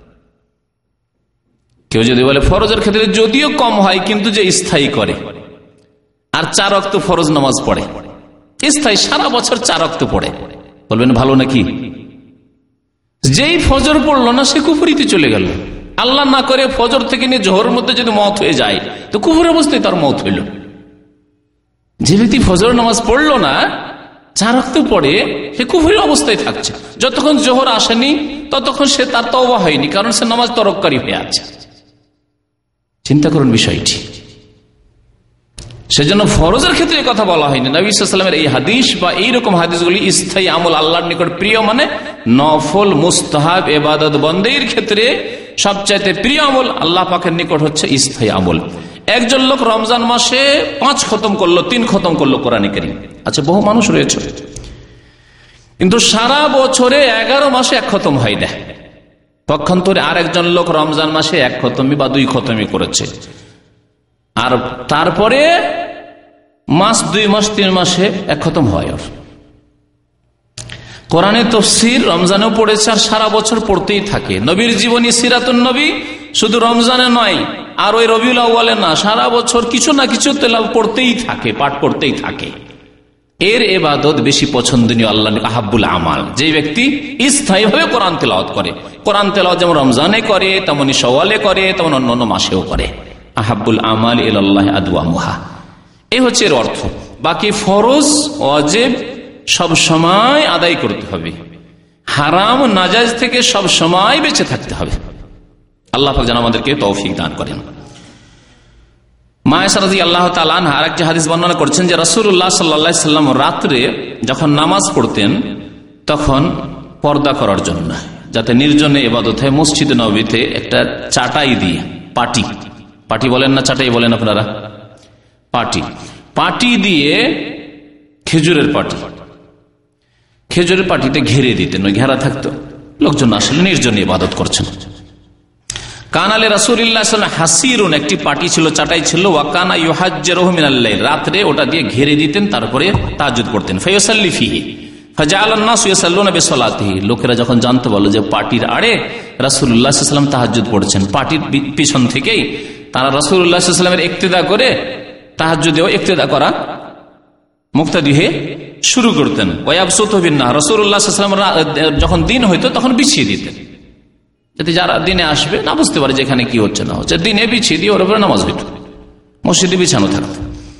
কেউ যদি বলে ফরজের ক্ষেত্রে যদিও কম হয় কিন্তু যে স্থায়ী করে, আর 4 ওয়াক্ত ফরজ নামাজ পড়ে স্থায়ী, সারা বছর 4 ওয়াক্ত পড়ে, বলবেন ভালো নাকি? যেই ফজর পড়লো না সে কুফরিতে চলে গেল। আল্লাহ না করে ফজর থেকে নিয়ে জোহরের মধ্যে যদি মওত হয়ে যায় তো কুফর অবস্থায় তার মওত হইল। যে ব্যক্তি ফজর নামাজ পড়লো না, 4 ওয়াক্ত পড়ে, সে কুফরি অবস্থায় থাকছে। যতক্ষণ জোহর আসেনি ততক্ষণ সে তার তওবা হয়নি, কারণ সে নামাজ তরককারী হয়ে আছে। চিন্তা করুন বিষয়টি। সেজন্য ফরজের ক্ষেত্রে এই কথা বলা হয়নি। নবী সাল্লাল্লাহু আলাইহি ওয়াসাল্লামের এই হাদিস বা এইরকম হাদিসগুলি স্থায়ী আমল আল্লাহর নিকট প্রিয়, মানে নফল মুস্তাহাব ইবাদত বন্দেগীর ক্ষেত্রে সবচাইতে প্রিয় আমল আল্লাহ পাকের নিকট হচ্ছে স্থায়ী আমল। একজন লোক রমজান মাসে 5 খতম করলো, 3 খতম করলো কোরআন কারীম। আচ্ছা, বহু মানুষ রয়েছে কিন্তু সারা বছরে 11 মাসে 1 খতম হয় না। পক্ষান্তরে আর একজন লোক রমজান মাসে 1 খতমি বা 2 খতমি করেছে, আর তারপরে মাস 2 মাস 3 মাসে 1 খতম হয়। ওর কোরআনের তাফসীর রমজানেও পড়েছে আর সারা বছর পড়তেই থাকে। নবীর জীবনী সিরাতুন নবী শুধু রমজানে নয়, আর ওই রবিউল আউয়ালে না, সারা বছর কিছু না কিছু তেলাওয়াত পড়তেই থাকে, পাঠ করতেই থাকে। এর ইবাদত বেশি পছন্দনীয় আল্লাহ আহাব্বুল আমাল, যে ব্যক্তি স্থায়ীভাবে কোরআন তেলাওয়াত করে। কোরআন তেলাওয়াত যেমন রমজানে করে, তেমনি শাওয়ালে করে, তেমন অন্যান্য মাসেও করে। আহাব্বুল আমাল ইলাল্লাহ আদওয়ামুহা, এই হচ্ছে এর অর্থ। বাকি ফরজ ওয়াজিব সব সময় আদায় করতে হবে, হারাম নাজায়েজ থেকে সব সময় বেঁচে থাকতে হবে। আল্লাহ পাক যেন আমাদেরকে তৌফিক দান করেন। মা আয়েশা রাদিয়াল্লাহু তাআলা আনহা আরেকটি হাদিস বর্ণনা করছেন যে রাসূলুল্লাহ সাল্লাল্লাহু আলাইহি সাল্লাম রাত্রে যখন নামাজ পড়তেন তখন পর্দা করার জন্য, যাতে নির্জনে ইবাদত হয়, মসজিদে নববীতে একটা চাটাই দিয়ে, পাটি বলেন না, চাটাই বলেন আপনারা, পাটি দিয়ে, খেজুরের পাটিতে ঘিরে দিতেন। ওই ঘেরা থাকতো, লোকজন আসলে নির্জনে ইবাদত করছেন। কানালে রাসূলুল্লাহ সাল্লাল্লাহু আলাইহি হাসিরুন, একটি পাটি ছিল, চাটাই ছিল, ওয়া কানা ইউহাজ্জিরুহু মিনাল লাইল, রাতে ওটা দিয়ে ঘিরে দিতেন, তারপরে তাহাজ্জুদ পড়তেন। ফায়ুসাল্লি ফিহি ফাজাআলান নাসু ইয়াসাল্লুনা বিসসালাতিহি, লোকেরা যখন জানতে পারল যে পাটির আড়ে রাসূলুল্লাহ সাল্লাল্লাহু আলাইহি ওয়াসাল্লাম তাহাজ্জুদ পড়ছেন, পাটির পিছন থেকেই তারা রাসূলুল্লাহ সাল্লাল্লাহু আলাইহি ওয়াসাল্লামের ইক্তেদা করে তাহাজ্জুদেও ইক্তেদা করা মুক্তাদি হয়ে শুরু করতেন। ওয়ায়াবসুতু বিন-নাহার, রাসূলুল্লাহ সাল্লাল্লাহু আলাইহি ওয়াসাল্লাম যখন দিন হইতো তখন বিছিয়ে দিতেন, যাতে যারা দিনে আসবে না বুঝতে পারে যেখানে কি হচ্ছে না হচ্ছে। দিনে বিছিয়ে দিয়ে ওর উপরে নামাজ হইত, মসজিদে বিছানো থাকতো।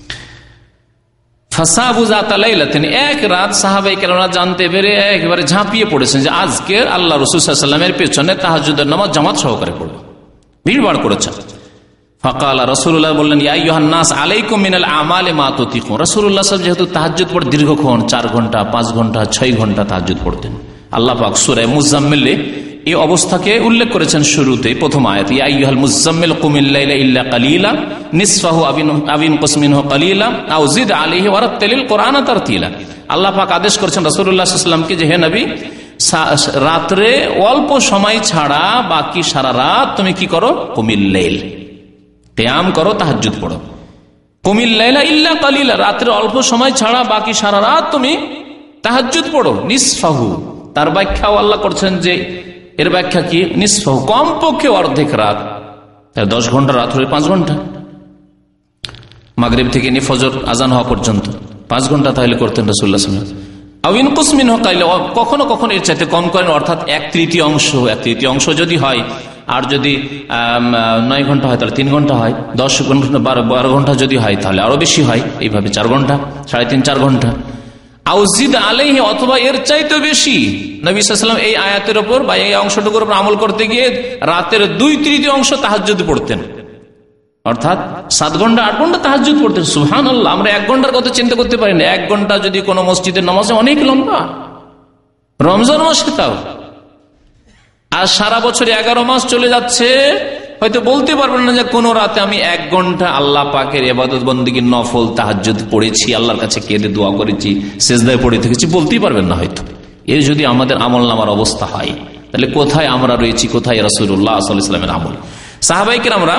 ফাসাবু যাতা লাইলাতিন, এক রাত সাহাবায়ে কেরামরা জানতে পেরে একেবারে ঝাঁপিয়ে পড়েছেন যে আজকে আল্লাহ রাসূল সাল্লাল্লাহু আলাইহি ওয়াসাল্লামের পেছনে তাহাজ্জুদের নামাজ জামাত সহকারে পড়ব, ভিড়ভাড় করেছেন। ফাকালা, রাসূলুল্লাহ বললেন, ইয়া আইয়ুহান নাস আলাইকুম মিনাল আমালি মা তুতিকুন। রাসূলুল্লাহ সাল্লাল্লাহু আলাইহি ওয়াসাল্লাম যেহেতু তাহাজ্জুদ পড়ে দীর্ঘক্ষণ, 4 ঘন্টা 5 ঘন্টা 6 ঘন্টা তাহাজ্জুদ পড়তেন। আল্লাহ পাক সূরা মুজাম্মিলে এই অবস্থাকে উল্লেখ করেছেন শুরুতে, প্রথম আয়াত, ইয়া আইয়ুহাল মুজাম্মিল কুমিল লাইলা ইল্লা কালিলা নিসফাহু আও ইনকুস মিনহু কালিলা আও জিদ আলাইহি ওয়ারাত্তিলিল কুরআনা তারতিলা। আল্লাহ পাক আদেশ করেছেন রাসূলুল্লাহ সাল্লাল্লাহু আলাইহি ওয়াসাল্লামকে যে হে নবী, রাত্রে অল্প সময় ছাড়া বাকি সারা রাত তুমি কি করো? কুমিল লাইল, কিয়াম করো, তাহাজ্জুদ পড়ো। কুমিল লাইলা ইল্লা কালিলা, রাত্রে অল্প সময় ছাড়া বাকি সারা রাত তুমি তাহাজ্জুদ পড়ো। নিসফাহু, তার ব্যাখ্যাও আল্লাহ করছেন যে এর ব্যাখ্যা কি? নিসফাহু, কমপক্ষে অর্ধেক রাত। 10 ঘন্টা রাত হলে 5 ঘন্টা, মাগরিব থেকে নিয়ে ফজর আজান হওয়া পর্যন্ত 5 ঘন্টা তাহলে করতেন রাসূলুল্লাহ সাল্লাল্লাহু আলাইহি ওয়াসাল্লাম। আও ইনকুস মিনহু কালিলা, কখনো কখনো এর চাইতে কম করেন, অর্থাৎ 1/3 যদি হয়, আর যদি 9 ঘন্টা হয় তাহলে 3 ঘন্টা হয়, 10 ঘন্টা 12 ঘন্টা যদি হয় তাহলে আরো বেশি হয়, এইভাবে 4 ঘন্টা, 3.5 4 ঘন্টা। আউজিদ আলাইহি, অথবা এর চাইতে বেশি। নবী সাল্লাল্লাহু আলাইহি ওয়াসাল্লাম এই আয়াতের উপর বা এই অংশটুকুর উপর আমল করতে গিয়ে রাতের 2/3 অংশ তাহাজ্জুদ পড়তেন, অর্থাৎ 7 ঘন্টা 8 ঘন্টা তাহাজ্জুদ পড়তেন। সুবহানাল্লাহ, আমরা 1 ঘন্টার কথা চিন্তা করতে পারি না। 1 ঘন্টা যদি কোনো মসজিদের নামাজে অনেক লম্বা, রমজান মাসে তাও। আর সারা বছর 11 মাস চলে যাচ্ছে, হয়তো বলতে পারবেন না যে কোন রাতে আমি 1 ঘন্টা আল্লাহ পাকের ইবাদত বন্দেগী নফল তাহাজ্জুদ পড়েছি, আল্লাহর কাছে কেঁদে দোয়া করেছি, সিজদায় পড়ে থেকেছি, বলতেই পারবেন না হয়তো। এই যদি আমাদের আমল নামার অবস্থা হয়, তাহলে কোথায় আমরা রয়েছি, কোথায় রাসূলুল্লাহ সাল্লাল্লাহু আলাইহি ওয়াসাল্লামের আমল। সাহাবায়ে কেরামরা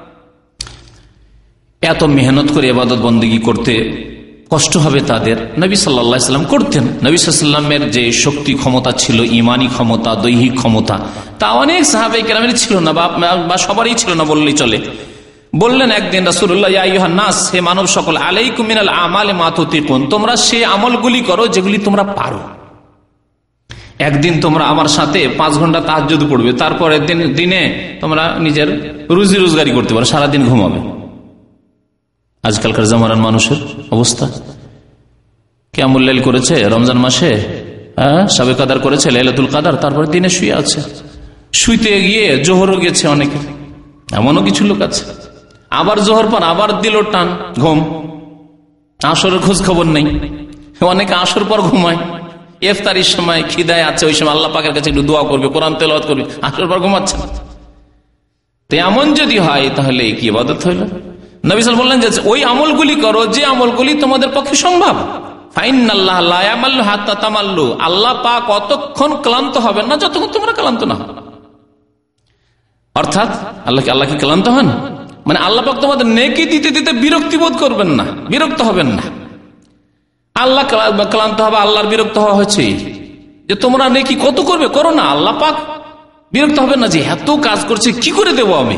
এত মেহনত করে ইবাদত বন্দেগী করতে কষ্ট হবে তাদের, নবী সাল্লাল্লাহু আলাইহি ওয়াসাল্লাম করতেন। নবী সাল্লাল্লাহু আলাইহি ওয়াসাল্লামের যে শক্তি ক্ষমতা ছিল, ইমানি ক্ষমতা, দৈহিক ক্ষমতা, তা অনেক সাহাবায়ে কেরামের ছিল না, বা সবারই ছিল না বললেই চলে। বললেন একদিন রাসূলুল্লাহ, ইয়া আইয়ুহান নাস, হে মানব সকল, আলাইকুম মিনাল আমালি মা তুতিকুন, তোমরা সে আমলগুলি করো যেগুলি তোমরা পারো। একদিন তোমরা আমার সাথে 5 ঘন্টা তাহাজ্জুদ পড়বে, তারপরে দিনে তোমরা নিজের রুজি রোজগারি করতে পারো, সারাদিন ঘুমাবে। আজকালকার জামানার মানুষের অবস্থা, কিয়ামুল লাইল করেছে রমজান মাসে, শাবে কাদার করেছে, লাইলাতুল কাদার, তারপরে দিনে শুয়ে আছে। শুইতে গিয়ে জোহরও গেছে অনেকে, এমনও কিছু লোক আছে। আবার জোহর পান, আবার দিল টান, ঘুম। আসরের খোঁজ খবর নেই, অনেকে আসর পর ঘুমায়। ইফতারির সময় খিদায় আছে, ওই সময় আল্লাহ পাকের কাছে একটু দোয়া করবে, কোরআন তেলাওয়াত করবে, আসর পর ঘুমাচ্ছে। তো এমন যদি হয় তাহলে কি ইবাদত হইল? নবী সাল্লাল্লাহু আলাইহি ওয়াসাল্লাম বললেন যে ওই আমলগুলি করো যে আমলগুলি তোমাদের পক্ষে সম্ভব। ফাইনাল্লাহ লা ইয়ামাল্লু হাত্তা তামাল্লু, আল্লাহ পাক অতক্ষণ ক্লান্ত হবেন না যতক্ষণ তোমরা ক্লান্ত না হবে। অর্থাৎ আল্লাহ কি ক্লান্ত হন? মানে আল্লাহ পাক তোমাদের নেকি দিতে দিতে বিরক্তি বোধ করবেন না, বিরক্ত হবেন না। আল্লাহ ক্লান্ত হবে, আল্লাহর বিরক্ত হওয়া হচ্ছে যে তোমরা নেকি কত করবে করো না, আল্লাহ পাক বিরক্ত হবেন না যে এত কাজ করছে কি করে দেবো আমি।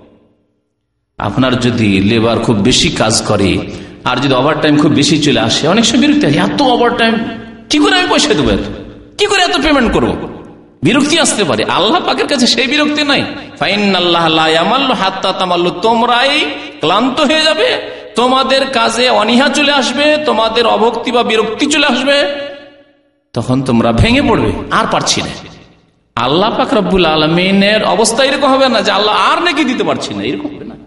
আপনার যদি লেবার খুব বেশি কাজ করে আর যদি ওভার টাইম খুব বেশি চলে আসে, অনেক সময় বিরক্তি হয়, এত ওভার টাইম কি করে আমি পয়সা দেবো, কি করে এত পেমেন্ট করবো, বিরক্তি আসতে পারে। আল্লাহ পাকের কাছে সেই বিরক্তি নাই। ফাইনাল্লাহ লা ইয়ামাল্লু হাত্তা তামাল্লু, তোমরাই ক্লান্ত হয়ে যাবে, তোমাদের কাজে অনীহা চলে আসবে, তোমাদের অভক্তি বা বিরক্তি চলে আসবে, তখন তোমরা ভেঙে পড়বে, আর পারছি না। আল্লাহ পাক রব্বুল আলামিনের অবস্থা এরকম হবে না যে আল্লাহ আর নাকি দিতে পারছি না, এরকম হবে না।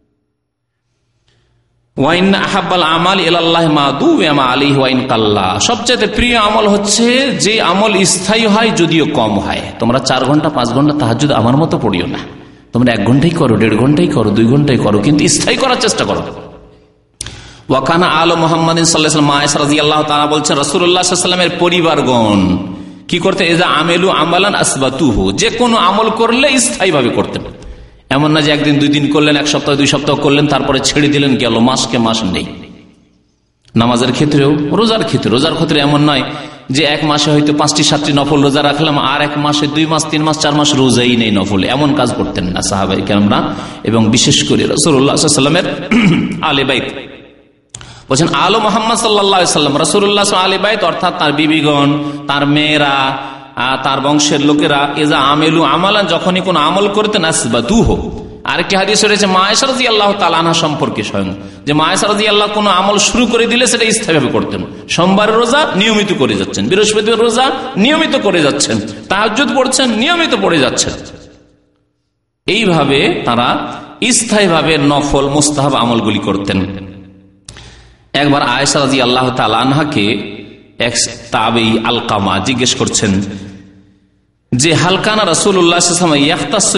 সবচেয়ে প্রিয় আমল হচ্ছে যে আমল স্থায়ী হয় যদিও কম হয়। তোমরা 4 ঘন্টা 5 ঘন্টা তাহাজ্জুদ আমার মতো পড়িও না, তোমরা 1 ঘন্টাই করো, 1.5 ঘন্টাই করো, 2 ঘন্টাই করো, কিন্তু স্থায়ী করার চেষ্টা করো। ওয়াকানা আল মুহাম্মাদিন সাল্লাল্লাহু আলাইহি ওয়াসাল্লাম, আয়েশা রাদিয়াল্লাহু তাআলা বলছেন রাসূলুল্লাহ সাল্লাল্লাহু আলাইহি ওয়াসাল্লামের পরিবারগণ কি করতে, এজা আমেলু আমালান আসবাতুহু, যে কোনো আমল করলে স্থায়ীভাবে করতেন। এমন না যে একদিন 2 দিন করলেন, 1 সপ্তাহ 2 সপ্তাহ করলেন, তারপরে ছেড়ে দিলেন, গেল, মাসকে মাস নেই। নামাজের ক্ষেত্রেও, রোজার ক্ষেত্রে এমন নয় যে 1 মাসে হয়তো 5টি 7টি নফল রোজা রাখলাম, আর 1 মাসে 2 মাস 3 মাস 4 মাস রোজাই নেই নফল, এমন কাজ করতেন না সাহাবায়ে কেরামরা। এবং বিশেষ করে রাসূলুল্লাহ সাল্লাল্লাহু আলাইহি ওয়াসাল্লামের আলে বাইত, বলছেন আলো মুহাম্মদ সাল্লাল্লাহু আলাইহি ওয়াসাল্লাম, রাসূলুল্লাহ আলে বাইত অর্থাৎ তার বিবিগণ, তার মেয়েরা, তার বংশের লোকেরা, এজা আমেলু আমালান, যখনই কোন আমল করতেন আসবাতুহু। আরেকটি হাদিস রয়েছে মা আয়েশা রাদিয়াল্লাহু তাআলা আনহা সম্পর্কে স্বয়ং, যে মা আয়েশা রাদিয়াল্লাহু কোন আমল শুরু করে দিলে সেটা স্থায়ীভাবে করতেন। সোমবারের রোজা নিয়মিত করে যাচ্ছেন, বৃহস্পতিবার রোজা নিয়মিত করে যাচ্ছেন, তাহাজ্জুদ পড়ছেন নিয়মিত পড়ে যাচ্ছেন। এইভাবে তারা স্থায়ীভাবে নফল মুস্তাহাব আমলগুলি করতেন। একবার আয়েশা রাদিয়াল্লাহু তাআলা আনহাকে এক তাবেঈ আলকামা জিজ্ঞেস করছেন যে হালকানা রাসূলুল্লাহ সাল্লাল্লাহু আলাইহি ওয়াসাল্লাম ইয়াখতাসু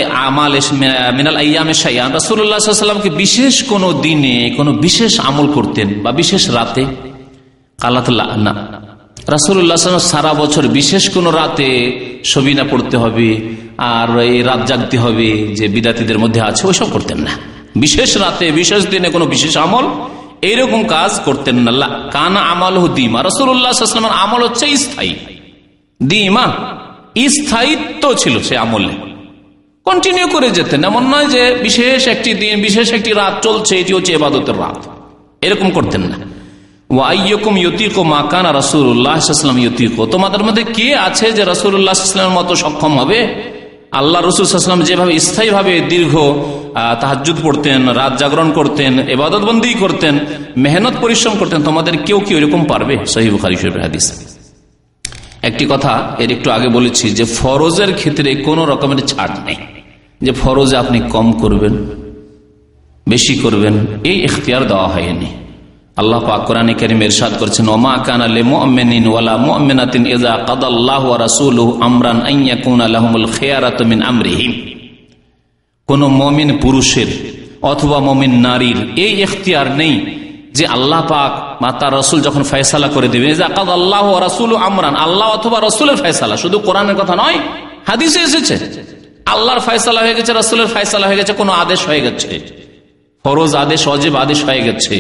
মিনাল আইয়ামে শাইআন, রাসূলুল্লাহ সাল্লাল্লাহু আলাইহি ওয়াসাল্লাম কি বিশেষ কোন দিনে কোন বিশেষ আমল করতেন বা বিশেষ রাতে? কালাত না, রাসূলুল্লাহ সাল্লাল্লাহু আলাইহি ওয়াসাল্লাম সারা বছর বিশেষ কোন রাতে সবিনা পড়তে হবে আর এই রাত জাগতে হবে যে বিদাতীদের মধ্যে আছে, ওইসব করতেন না। বিশেষ রাতে বিশেষ দিনে কোনো বিশেষ আমল এইরকম কাজ করতেন না। কানা আমালহু দিমা, রাসূলুল্লাহ সাল্লাল্লাহু আলাইহি ওয়াসাল্লামের আমল হচ্ছে স্থায়ী, দিমা স্থায়িত্ব ছিল সে আমলে, কন্টিনিউ করে যেতেন। এমন নয় যে বিশেষ একটি দিন বিশেষ একটি রাত চলছে, এটি হচ্ছে ইবাদতের রাত, এরকম করতেন না। ওয়া আইয়ুকুম ইউতিকু মা কানা রাসূলুল্লাহ সাল্লাল্লাহু আলাইহি ওয়াসাল্লাম ইউতিকু, তোমাদের মধ্যে কে আছে যে রাসূলুল্লাহ সাল্লাল্লাহু আলাইহি ওয়াসাল্লামের মতো সক্ষম হবে আল্লাহ রাসূল সাল্লাল্লাহু আলাইহি ওয়াসাল্লাম যেভাবে স্থায়ীভাবে দীর্ঘ তাহাজ্জুদ পড়তেন, রাত জাগরণ করতেন, ইবাদত বন্দি করতেন, মেহনত পরিশ্রম করতেন, তোমাদের কেউ কি এরকম পারবে? সহিহ বুখারী শরীফের হাদিস। একটি কথা এর একটু আগে বলেছি যে ফরজের ক্ষেত্রে কোনো রকমের ছাড় নেই, যে ফরজে আপনি কম করবেন, বেশি করবেন, এই ইখতিয়ার দেওয়া হয়নি। আল্লাহ পাক কোরআনে কারীমে ইরশাদ করেছেন, ওমা কানা লিমুমিনিন ওয়ালা মুমিনাতিন ইযা কাদাল্লাহু ওয়া রাসূলুহু আমরান আন ইয়াকুনা লাহুমুল খিয়ারাতু মিন আমরিহিম। কোন মুমিন পুরুষের অথবা মুমিন নারীর এই ইখতিয়ার নেই যে আল্লাহ পাক বা তার রাসূল যখন ফয়সালা করে দিবেন, ইযা কাদাল্লাহু ওয়া রাসূলুহু আমরান, আল্লাহ অথবা রাসূলের ফয়সালা, শুধু কোরআনের কথা নয়, হাদিসে এসেছে আল্লাহর ফয়সালা হয়ে গেছে, রাসূলের ফয়সালা হয়ে গেছে, কোন আদেশ হয়ে গেছে, ফরজ আদেশ, ওয়াজিব আদেশ হয়ে গেছে,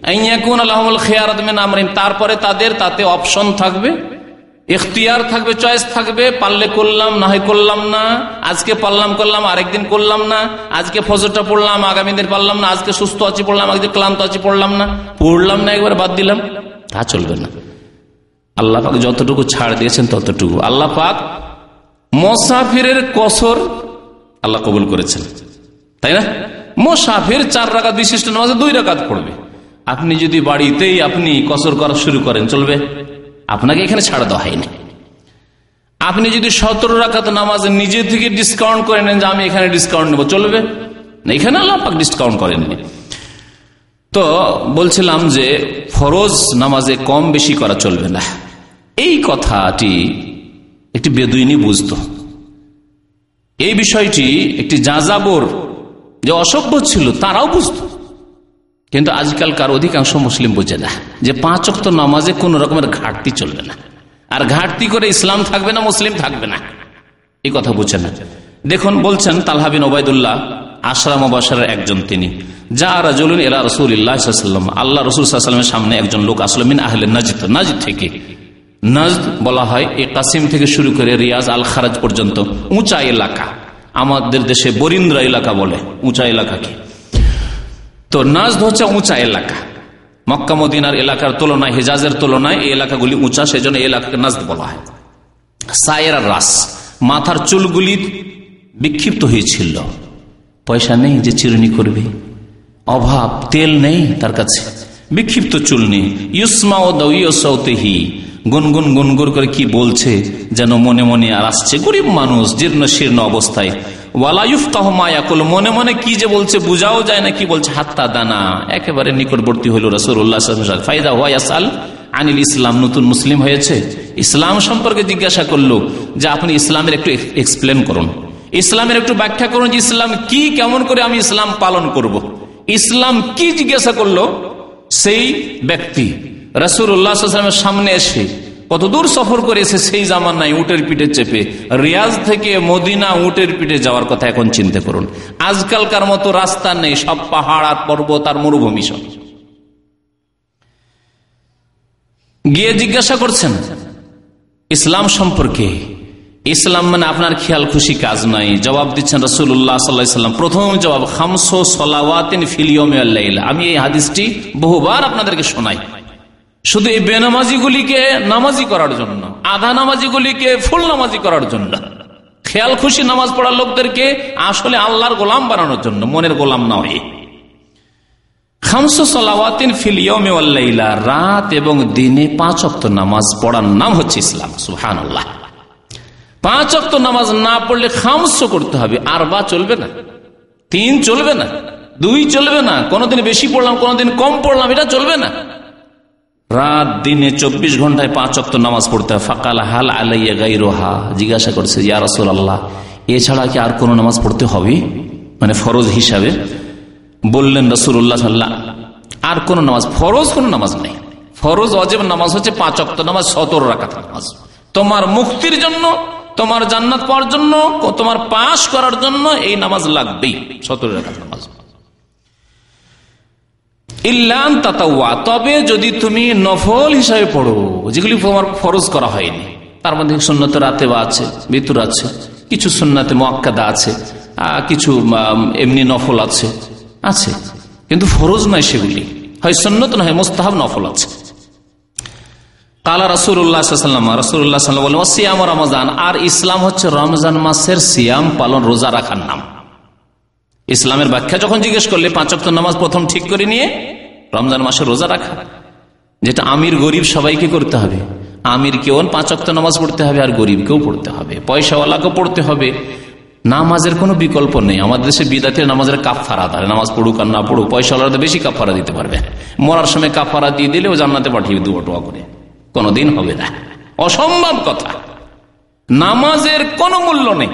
তারপরে তাদের তাতে অপশন থাকবে, ইখতিয়ার থাকবে, চয়েস থাকবে, পারলে করলাম, না হয় করলাম না, আজকে পারলাম করলাম, আরেকদিন করলাম না, আজকে ফজরটা পড়লাম, আগামী দিন পারলাম না, আজকে সুস্থ আছি পড়লাম, আজকে ক্লান্ত আছি পড়লাম না, একবার বাদ দিলাম, তা চলবে না। আল্লাহ পাক যতটুকু ছাড় দিয়েছেন ততটুকু। আল্লাহ পাক মুসাফিরের কসর আল্লাহ কবুল করেছেন, তাই না? মুসাফির 4 রাকাত বিশিষ্ট নামাজে 2 রাকাত পড়বে। আপনি যদি বাড়িতেই আপনি কসর করা শুরু করেন, চলবে? আপনাকে এখানে ছাড় দেওয়া হয়নি। আপনি যদি 17 রাকাত নামাজ নিজে থেকে ডিসকাউন্ট করে নেন যে আমি এখানে ডিসকাউন্ট নেব, চলবে না? এখানে আল্লাহ পাক ডিসকাউন্ট করেননি। তো বলছিলাম যে ফরজ নামাজে কম বেশি করা চলবে না, এই কথাটি একটি বেদুইনি বুঝতো। এই বিষয়টি একটি যাযাবর যে অসভ্য ছিল তারাও বুঝত, কিন্তু আজকালকার অধিকাংশ মুসলিম বোঝে না যে 5 ওয়াক্ত নামাজে কোন রকমের ঘাটতি চলবে না, আর ঘাটতি করে ইসলাম থাকবে না, মুসলিম থাকবে না, এই কথা বুঝে না। দেখুন বলছেন তালহা বিন উবাইদুল্লাহ আশরা মুবাশশারের একজন, তিনি যা রাজুলুন ইলা রাসূলিল্লাহ সাল্লাল্লাহু আলাইহি ওয়াসাল্লাম, আল্লাহ রাসূল সাল্লাল্লাহু আলাইহি ওয়াসাল্লামের সামনে একজন লোক আসলো, মিন আহলে নাজদ, নাজদ থেকে। নাজদ বলা হয় এই কাসিম থেকে শুরু করে রিয়াজ আল খারাজ পর্যন্ত উঁচা এলাকা, আমাদের দেশে বরিন্দ্রা এলাকা বলে, উঁচা এলাকাকে। তো নাজদ হচ্ছে উঁচা এলাকা, মক্কা মদিনার এলাকার তুলনায়, হিজাজের তুলনায় এই এলাকাগুলি উঁচা, সেই জন্য এই এলাকাকে নাজদ বলা হয়। সায়েরা রাস, মাথার চুলগুলি বিক্ষিপ্ত হয়েছিল, পয়সা নেই যে চিরুনি করবে, অভাব, তেল নেই তার কাছে, বিক্ষিপ্ত চুল নেই। ইউসমা ও দাউইহি, গুনগুন গুনগুন করে কি বলছে যেন মনে মনে আর আসছে, গরিব মানুষ, জীর্ণ শীর্ণ অবস্থায়। ওয়ালা ইফকাহু মা ইয়াকুল, মনে মনে কি যে বলছে বুঝাও যায় না কি বলছে। হাত্তা দানা, একেবারে নিকটবর্তী হইল রাসূলুল্লাহ সাল্লাল্লাহু আলাইহি ওয়াসাল্লাম। ফাইদা হুয়া ইয়াসাল আনিল ইসলাম, নতুন মুসলিম হয়েছে, ইসলাম সম্পর্কে জিজ্ঞাসা করলো যে আপনি ইসলামের একটু এক্সপ্লেন করুন, ইসলামের একটু ব্যাখ্যা করুন যে ইসলাম কি, কেমন করে আমি ইসলাম পালন করব, ইসলাম কি জিজ্ঞাসা করলো সেই ব্যক্তি। রাসূলুল্লাহ সাল্লাল্লাহু আলাইহি ওয়াসাল্লামের সামনে এসে কত দূর সফর করে এসে সেই জামানায় উটের পিঠে চেপে রিয়াজ থেকে মদিনা উটের পিঠে যাওয়ার কথা এখন চিন্তা করুন। আজকালকার মতো রাস্তা নেই, সব পাহাড় আর পর্বত আর মরুভূমি, সব গিয়ে জিজ্ঞাসা করছেন ইসলাম সম্পর্কে। ইসলাম মানে আপনার খেয়াল খুশি কাজ নাই। জবাব দিচ্ছেন রাসূলুল্লাহ সাল্লাল্লাহু আলাইহি ওয়াসাল্লাম, প্রথম জবাব, খামসু সলাওয়াতিন ফিল ইয়াউমি ওয়াল লাইলা। আমি এই হাদিসটি বহুবার আপনাদেরকে শোনাই, শুধু এই বেনামাজিগুলিকে নামাজি করার জন্য, আধা নামাজিগুলিকে ফুল নামাজি করার জন্য, খেয়াল খুশি নামাজ পড়ার লোকদেরকে আসলে আল্লাহর গোলাম বানানোর জন্য, মনের গোলাম না হয়ে। খামসু সালাওয়াতিন ফিল ইয়াউমি ওয়াল লাইলা, রাত এবং দিনে 5 ওয়াক্ত নামাজ পড়ার নাম হচ্ছে ইসলাম। সুবহানাল্লাহ। 5 ওয়াক্ত নামাজ না পড়লে খামসু করতে হবে, আর বা চলবে না, 3 চলবে না, 2 চলবে না, কোনদিন বেশি পড়লাম কোনদিন কম পড়লাম, এটা চলবে না। রাত দিনে 24 ঘন্টায় 5 ওয়াক্ত নামাজ পড়তে হয়। ফাকাল হাল আলাইয়া গায়রুহা, জিজ্ঞাসা করছে ইয়া রাসূলুল্লাহ, এছাড়া কি আর কোন নামাজ পড়তে হবে, মানে ফরজ হিসাবে? বললেন রাসূলুল্লাহ সাল্লাল্লাহু আলাইহি ওয়াসাল্লাম, আর কোন নামাজ, ফরজ কোন নামাজ নেই। ফরজ ওয়াজিব নামাজ হচ্ছে 5 ওয়াক্ত নামাজ, 17 রাকাত নামাজ। তোমার মুক্তির জন্য, তোমার জান্নাত পাওয়ার জন্য, তোমার পাস করার জন্য এই নামাজ লাগবেই, 17 রাকাত নামাজ। ইল্লান তাতাওয়া, তবে যদি তুমি নফল হিসাবে পড়ো, যেগুলি তোমার ফরজ করা হয়নি, তার মধ্যে সুন্নতে রাতেবা আছে, বিতর আছে, কিছু সুন্নতে মুআক্কাদা আছে, কিছু এমনি নফল আছে, কিন্তু ফরজ নয় সেগুলি, হয় সুন্নত না হয় মুস্তাহাব নফল আছে। কালা রাসূলুল্লাহ সাল্লাল্লাহু আলাইহি ওয়াসাল্লাম, রাসূলুল্লাহ সাল্লাল্লাহু আলাইহি ওয়াসাল্লাম বলেন, সিয়াম রমজান, আর ইসলাম হচ্ছে রমজান মাসের সিয়াম পালন, রোজা রাখার নাম। ইসলামের ব্যাখ্যা যখন জিজ্ঞেস করলে 5 ওয়াক্ত নামাজ প্রথম ঠিক করে নিয়ে রমজান মাসে রোজা রাখা, যেটা আমির গরিব সবাইকে করতে হবে। আমির কেউ 5 ওয়াক্ত নামাজ পড়তে হবে, আর গরিবকেও পড়তে হবে, পয়সাওয়ালাকেও পড়তে হবে। নামাজের কোনো বিকল্প নেই। আমাদের দেশে বিদাতের নামাজের কাফারা দেয়, নামাজ পড়ুক আর না পড়ুক, পয়সাওয়ালারা বেশি কাফারা দিতে পারবে। মরার সময় কাফারা দিয়ে দিলে ও জান্নাতে পাঠিয়ে দেবো টোয়া করে, কোনোদিন হবে না, অসম্ভব কথা। নামাজের কোনো মূল্য নেই,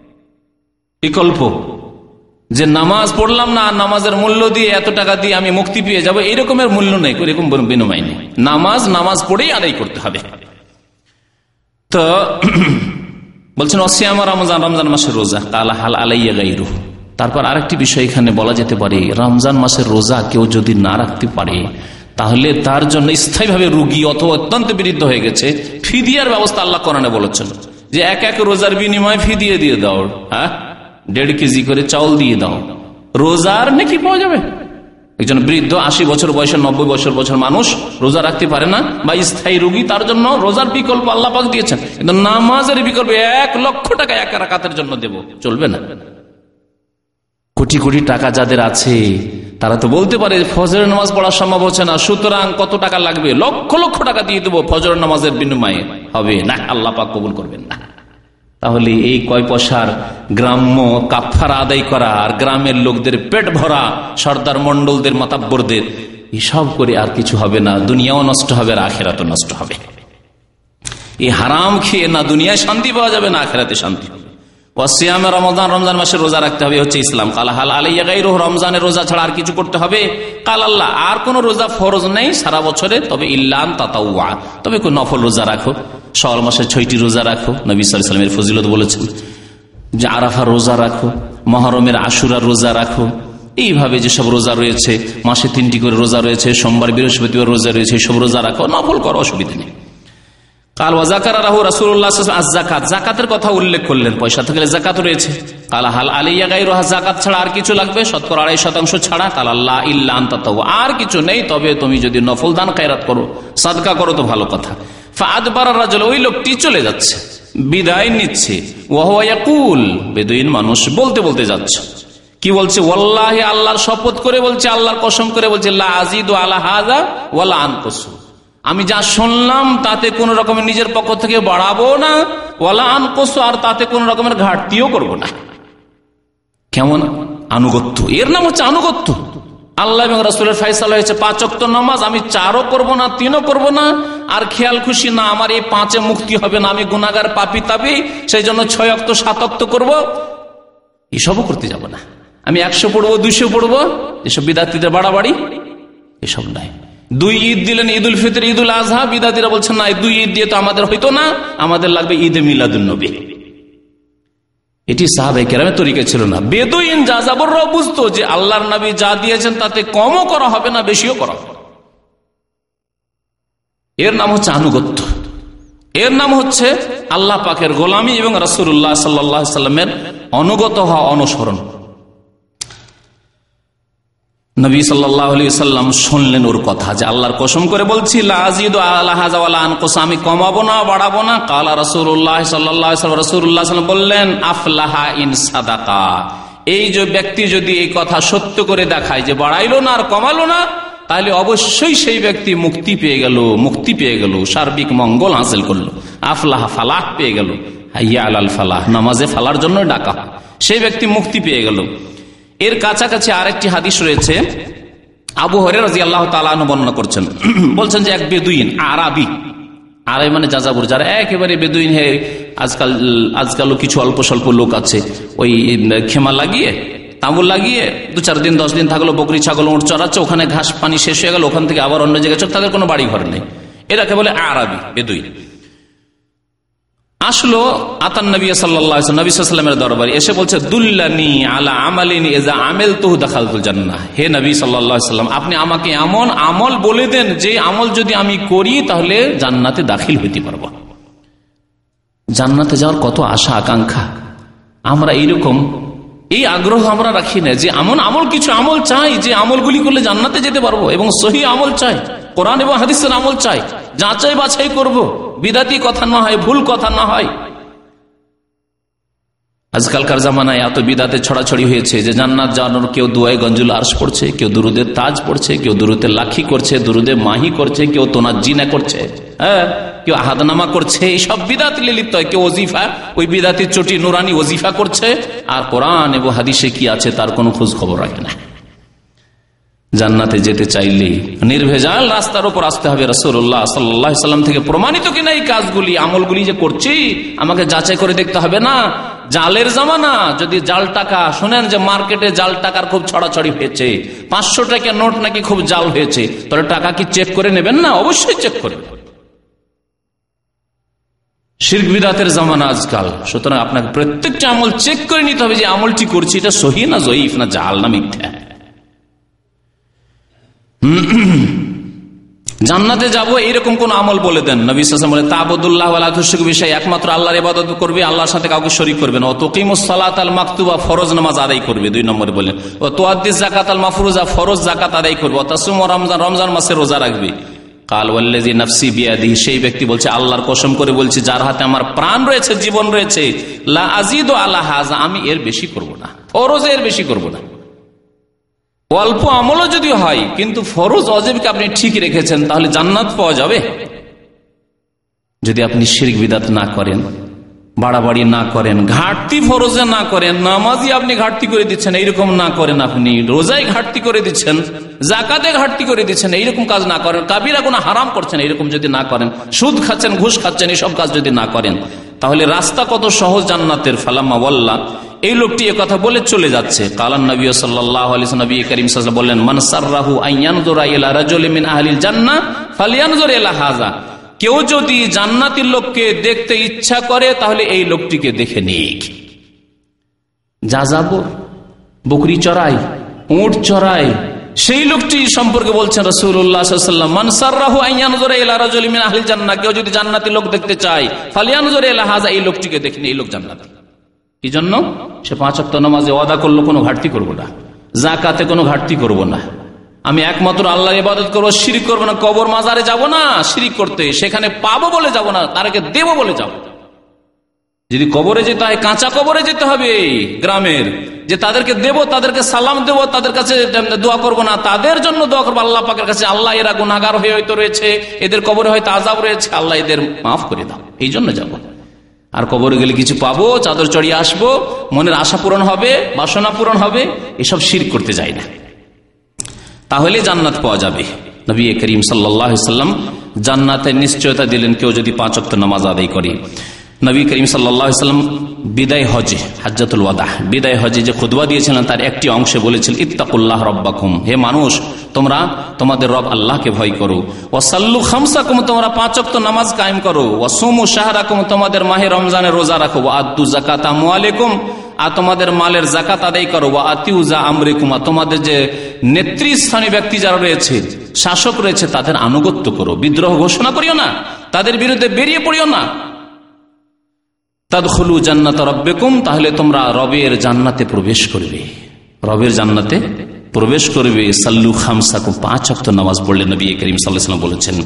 বিকল্প যে নামাজ পড়লাম না, নামাজের মূল্য দিয়ে এত টাকা দিয়ে আমি মুক্তি পেয়ে যাবো, এরকমের মূল্য নেই, এরকম বিনিময় নেই। নামাজ পড়েই আদায় করতে হবে। তো বলছেন অসিয়াম রমজান, রমজান মাসের রোজা, কালা হাল আলাইয়া গায়রুহু। তারপর আরেকটি বিষয় এখানে বলা যেতে পারে, রমজান মাসের রোজা কেউ যদি না রাখতে পারে তাহলে তার জন্য স্থায়ীভাবে রোগী অথবা অত্যন্ত বিরুদ্ধ হয়ে গেছে, ফিদিয়ার ব্যবস্থা আল্লাহ কোরআনে বলেছেন যে এক রোজার বিনিময়ে ফিদিয়ে দিয়ে দাও, 1.5 কেজি করে চাউল দিয়ে দাও, রোজার নাকি পাওয়া যাবে। একজন বৃদ্ধ 80 বছর বয়সে 90 বছর মানুষ রোজা রাখতে পারে না, বা স্থায়ী রোগী, তার জন্য রোজার বিকল্প আল্লাহ পাক দিয়েছেন। কিন্তু নামাজের বিকল্প 1 লক্ষ টাকা এক রাকাতের জন্য দেব, চলবে না। কোটি কোটি টাকা যাদের আছে তারা তো বলতে পারে ফজরের নামাজ পড়া সম্ভব হচ্ছে না, সুতরাং কত টাকা লাগবে, লক্ষ লক্ষ টাকা দিয়ে দেবো ফজরের নামাজের বিনিময়ে, হবে না, আল্লাহ পাক কবুল করবেন না। তাহলে এই কয় পয়সার গ্রাম্য কাফারা আদায় করা, আর গ্রামের লোকদের পেট ভরা, সর্দার মন্ডলদের, মাতাব্বরদের, এসব করে আর কিছু হবে না। দুনিয়াও নষ্ট হবে আর আখিরাতও নষ্ট হবে। এই হারাম খেয়ে না দুনিয়ায় শান্তি পাওয়া যাবে, না আখিরাতে শান্তি হবে। ওয়াসিয়ামে রমজান, রমজান মাসে রোজা রাখতে হবে, হচ্ছে ইসলাম। কাল হাল আলাইয়া গায়রুহু, রমজানের রোজা ছাড়া আর কিছু করতে হবে। কাল আল্লাহ, আর কোন রোজা ফরজ নেই সারা বছরে, তবে ইল্লান তাতাওয়া, তবে কোন নফল রোজা রাখো। শাওয়াল মাসে 6টি রোজা রাখো, নবী সাল্লাল্লাহু আলাইহি ওয়াসাল্লামের ফজিলত বলেছেন যে আরাফার রোজা রাখো, মুহররমের আশুরার রোজা রাখো। এইভাবে যেসব রোজা রয়েছে, মাসে 3টি করে রোজা রয়েছে, সোমবার বৃহস্পতিবার রোজা রয়েছে, সব রোজা রাখো, নফল করো, অসুবিধা নেই। কাল ওয়াজাকারাহু রাসূলুল্লাহ সাল্লাল্লাহু আলাইহি ওয়াসাল্লাম আয-যাকাত, যাকাতের কথা উল্লেখ করলেন, পয়সা থাকলে যাকাত রয়েছে। কাল হাল আলাইয়া গায়রুহা, যাকাত ছাড়া আর কিছু লাগবে, শতকরা 2.5% ছাড়া। কাল আল্লাহ ইল্লা আন তাতাওয়া, আর কিছু নেই, তবে তুমি যদি নফল দান খায়রাত করো, সাদকা করো তো ভালো কথা। ফাআদবারা রাজুল, ওই লোকটি চলে যাচ্ছে, বিদায় নিচ্ছে। ওয়া হুয়া ইয়াকুল, বেদুইন মানুষ বলতে বলতে যাচ্ছে, কি বলছে? ওয়াল্লাহি, আল্লাহর শপথ করে বলছে, আল্লাহর কসম করে বলছে, লা আজিদু আলা হাযা ওয়ালা আনকুসু, আমি যা শুনলাম তাতে কোন রকমের নিজের পক্ষ থেকে বাড়াবো না, ওয়ালা আনকুসু, আর তাতে কোন রকমের ঘাটতিও করব না। কেমন আনুগত্য, এর নাম হচ্ছে আনুগত্য। আল্লাহ এবং রাসূলের ফয়সালা হয়েছে 5 ওয়াক্ত নামাজ, আমি 4ও করব না, 3ও করব না, আর খেয়াল খুশি না আমার এই 5-এ মুক্তি হবে না, আমি গুনাহগার পাপী তাবি, সেই জন্য 6 ওয়াক্ত 7 ওয়াক্ত করব, এসবও করতে যাব না। আমি 100 পড়বো, 200 পড়বো, এসব বিদাতীদের বাড়াবাড়ি, এসব নাই। 2 ঈদ দিলেন, ঈদুল ফিতর, ঈদুল আজহা, বিদাতীরা বলছেন না, 2 ঈদ দিয়ে তো আমাদের হইতো না, আমাদের লাগবে ঈদে মিলাদুন নবী। এটি সাহাবায়ে কেরামের তরিকা ছিল না। বেদুইন যাযাবররাও বুঝতো যে আল্লাহর নবী যা দিয়েছেন তাতে কমও করা হবে না, বেশিও করা হবে। এর নাম হচ্ছে আনুগত্য, এর নাম হচ্ছে আল্লাহ পাকের গোলামি এবং রাসূলুল্লাহ সাল্লাল্লাহু আলাইহি ওয়াসাল্লামের অনুগত হওয়া, অনুসরণ। নবী সাল্লাল্লাহু আলাইহি ওয়াসাল্লাম শুনলেন ওর কথা, যে আল্লাহর কসম করে বলছি, লা আজিদু আলা হাযা ওয়ালা আনকুস, আমি কমাবো না, বাড়াবো না। কালা রাসূলুল্লাহ সাল্লাল্লাহু আলাইহি ওয়াসাল্লাম, রাসূলুল্লাহ সাল্লাল্লাহু আলাইহি ওয়াসাল্লাম বললেন, আফলাহা ইন সাদাকা, এই যে ব্যক্তি যদি এই কথা সত্য করে দেখায় যে বাড়াইলো না আর কমালো না, তাহলে অবশ্যই সেই ব্যক্তি মুক্তি পেয়ে গেল, মুক্তি পেয়ে গেল, সার্বিক মঙ্গল হাসিল করলো। আফলাহা, ফালাহ পেয়ে গেল, হাইয়া আলাল ফালাহ, নামাজে ফালার জন্য ডাকা, সেই ব্যক্তি মুক্তি পেয়ে গেল। এর কাছাকাছি আরেকটি হাদিস রয়েছে, আবু হুরায়রা রাদিয়াল্লাহু তাআলা আনহু বর্ণনা করছেন, বলছেন যে এক বেদুইন, আরবি, আরবি মানে যাযাবর, যারা একেবারে বেদুইন হয়ে, আজকালও কিছু অল্প স্বল্প লোক আছে, ওই খেমা লাগিয়ে, তাঁবু লাগিয়ে 2-4 দিন 10 দিন থাকলো, বকরি ছাগল উট চড়াচ্ছে, ওখানে ঘাস পানি শেষ হয়ে গেল, ওখান থেকে আবার অন্য জায়গায় চলে, তাদের কোনো বাড়ি ঘর নেই, এটাকে বলে আরবি, বেদুইন। আসলো আতান নবী সাল্লাল্লাহু আলাইহি ওয়াসাল্লাম, নবী সাল্লাল্লাহু আলাইহি ওয়াসাল্লামের দরবারে এসে বলছে, দুল্লানি আলা আমালিন ইযা আমিলতুহু দাখালতুল জান্নাহ, হে নবী সাল্লাল্লাহু আলাইহি ওয়াসাল্লাম, আপনি আমাকে এমন আমল বলে দেন যে আমল যদি আমি করি তাহলে জান্নাতে দাখিল হইতে পারবো। জান্নাতে যাওয়ার কত আশা আকাঙ্ক্ষা, আমরা এইরকম এই আগ্রহ আমরা রাখি না, যে এমন আমল, কিছু আমল চাই যে আমলগুলি করলে জান্নাতে যেতে পারবো, এবং সহি আমল চাই, কোরআন এবং হাদিসের আমল চাই, যাচাই বাছাই করব, বিদাতি কথা না হয়, ভুল কথা না হয়। আজকালকার জামানায় এত বিদাতে ছড়াছড়ি হয়েছে যে জান্নাত যাওয়ার কেউ দুয়ায় গঞ্জুল আরশ পড়ছে, কেউ দুরুদের তাজ পড়ছে, কেউ দুরুদের লাখি করছে, দুরুদে মাহি করছে, কেউ তোনার জিনা করছে, হ্যাঁ, কেউ আহাদনামা করছে। এইসব বিদাতি লিপ্ত হয়। কেউ ওজিফা, ওই বিদাতির চটি নুরানি ওজিফা করছে, আর কোরআন এবং হাদিসে কি আছে তার কোনো খোঁজ খবর রাখে না। জান্নাতে যেতে চাইলে নির্ভেজাল রাস্তার উপর আসতে হবে। রাসূলুল্লাহ সাল্লাল্লাহু আলাইহি ওয়াসাল্লাম থেকে প্রমাণিত কিনা এই কাজগুলি, আমলগুলি যে করছি, আমাকে যাচাই করে দেখতে হবে না। জালের জামানা, যদি জাল টাকা শোনেন যে মার্কেটে জাল টাকার খুব ছড়াছড়ি হয়েছে, 500 টাকা নোট নাকি খুব জাল হয়েছে, তাহলে টাকা কি চেক করে নেবেন না? অবশ্যই চেক করবেন। শিরক বিদআতের জামানা আজকাল, সুতরাং আপনাকে প্রত্যেকটা আমল চেক করে নিতে হবে যে আমলটি করছি এটা সহিহ না জয়ীফ, না জাল না মিথ্যা। জান্নাতে যাব এইরকম কোন আমল বলে দেন। নবী সাল্লাল্লাহু আলাইহি ওয়াসাল্লাম বলেন তা'বুদুল্লাহ ওয়া লা তুশরিকু বিহি, একমাত্র আল্লাহর ইবাদত করবে, আল্লাহর সাথে কাউকে শরীক করবে না। ও তুকিমুস সালাতাল মাকতুবা, ফরজ নামাজ আদায় করবে। 2 নম্বরে বলেন ও তুআদ্দিস যাকাতাল মাফরুজা, ফরজ যাকাত আদায় করবে। ও তাসুমু রমজান, রমজান মাসে রোজা রাখবে। কাল ওয়াল্লাযী নাফসি বিয়াদিহি, সেই ব্যক্তি বলছে আল্লাহর কসম করে বলছি যার হাতে আমার প্রাণ রয়েছে, জীবন রয়েছে, লা আযীদু আলা হাযা, আমি এর বেশি করব না, ফরজে এর বেশি করব না। অল্প আমলও যদি হয় কিন্তু ফরজ ওয়াজিবকে আপনি ঠিক রেখেছেন, তাহলে জান্নাত পাওয়া যাবে। যদি আপনি শিরক বিদআত না করেন, বাড়াবাড়ি না করেন, ঘাটতি ফরজে না করেন, নামাজই আপনি ঘাটতি করে দিচ্ছেন, এইরকম না করেন, আপনি রোজায় ঘাটতি করে দিচ্ছেন, যাকাতে ঘাটতি করে দিচ্ছেন, এইরকম কাজ না করেন, কাবিরা গুনাহ হারাম করছেন, এইরকম যদি না করেন, সুদ খাচ্ছেন, ঘুষ খাচ্ছেন, এইসব কাজ যদি না করেন, তাহলে রাস্তা কত সহজ জান্নাতের। ফালাম্মা ওয়াল্লা, এই লোকটি কথা বলে চলে যাচ্ছে। কালান নবী সাল্লাল্লাহু আলাইহি ওয়াসাল্লাম, নবী করিম সাল্লাল্লাহু আলাইহি ওয়াসাল্লাম বললেন মান সাররাহু আন ইয়ানজুরা ইলা রাজুলিন মিন আহলিল জান্নাহ ফালইয়ানজুর ইলা হাযা, কেউ যদি জান্নাতের লোককে দেখতে ইচ্ছা করে তাহলে এই লোকটিকে দেখে নিক। যা যাব বকরি চড়ায়, উট চড়ায়, সেই লোকটি সম্পর্কে বলছেন রাসূলুল্লাহ সাল্লাল্লাহু আলাইহি ওয়াসাল্লাম মান সাররাহু আন ইয়ানজুরা ইলা রাজুলিন মিন আহলিল জান্নাহ, কেউ যদি জান্নাতের লোক দেখতে চায় ফালইয়ানজুর ইলা হাযা, এই লোকটিকে দেখেন, এই লোক জান্নাত। কি জন্য? সে 5 ওয়াক্ত নামাজে ওয়াদা করলো কোনো ঘাটতি করব না, যাকাতে কোনো ঘাটতি করব না, আমি একমাত্র আল্লাহর ইবাদত করবো, শিরক করবো না, কবর মাজারে যাব না শিরক করতে, সেখানে পাবো বলে যাব না, তারকে দেবো বলে যাব। যদি কবরে যেতে হয়, কাঁচা কবরে যেতে হবে গ্রামের, যে তাদেরকে দেব, তাদেরকে সালাম দেব, তাদের কাছে দোয়া করব না, তাদের জন্য দোয়া করবো আল্লাহ পাকের কাছে, আল্লাহ এরা গুনাহগার হয়ে হয়তো রয়েছে, এদের কবরে হয়তো আযাব রয়েছে, আল্লাহ এদের মাফ করে দাও, এই জন্য যাব। আর কবরে গেলে কিছু পাবো, চাদর চড়িয়ে আসবো, মনের আশা পূরণ হবে, বাসনা পূরণ হবে, এসব শিরক করতে যাই না, তাহলে জান্নাত পাওয়া যাবে। নবী করিম সাল্লাল্লাহু আলাইহি ওয়াসাল্লাম জান্নাতের নিশ্চয়তা দিলেন কেউ যদি 5 ওয়াক্ত নামাজ আদায় করে। নবী করিম সাল্লাল্লাহু আলাইহি ওয়াসাল্লাম বিদায় হজে, হাজ্জাতুল ওয়াদা, বিদায় হজে যে খুতবা দিয়েছিলেন তার একটি অংশে বলেছিলেন ইত্তাকুল্লাহ রাব্বাকুম, হে মানুষ তোমরা তোমাদের রব আল্লাহকে ভয় করো, ওয়াসাল্লু খামসাকুম, তোমরা 5 ওয়াক্ত নামাজ কায়েম করো, ওয়াসুমু শাহরাকুম, তোমাদের মাহে রমজানের রোজা রাখো, ওয়াআদ্দু যাকাত আমওয়ালিকুম, আর তোমাদের মালের যাকাত আদায় করো, ওয়াআতিউ যা আমরিকুম, তোমাদের যে নেতৃস্থানীয় ব্যক্তি যারা রয়েছে, শাসক রয়েছে, তাদের আনুগত্য করো, বিদ্রোহ ঘোষণা করিও না, তাদের বিরুদ্ধে বেরিয়ে পড়িও না। তাদখুলু জান্নাত রাব্বিকুম, তাহলে তোমরা রবের জান্নাতে প্রবেশ করবে, রবের জান্নাতে প্রবেশ করবে। সাল্লু খামসাকুম, 5 ওয়াক্ত নামাজ পড়লে নবী করিম সাল্লাল্লাহু আলাইহি ওয়াসাল্লাম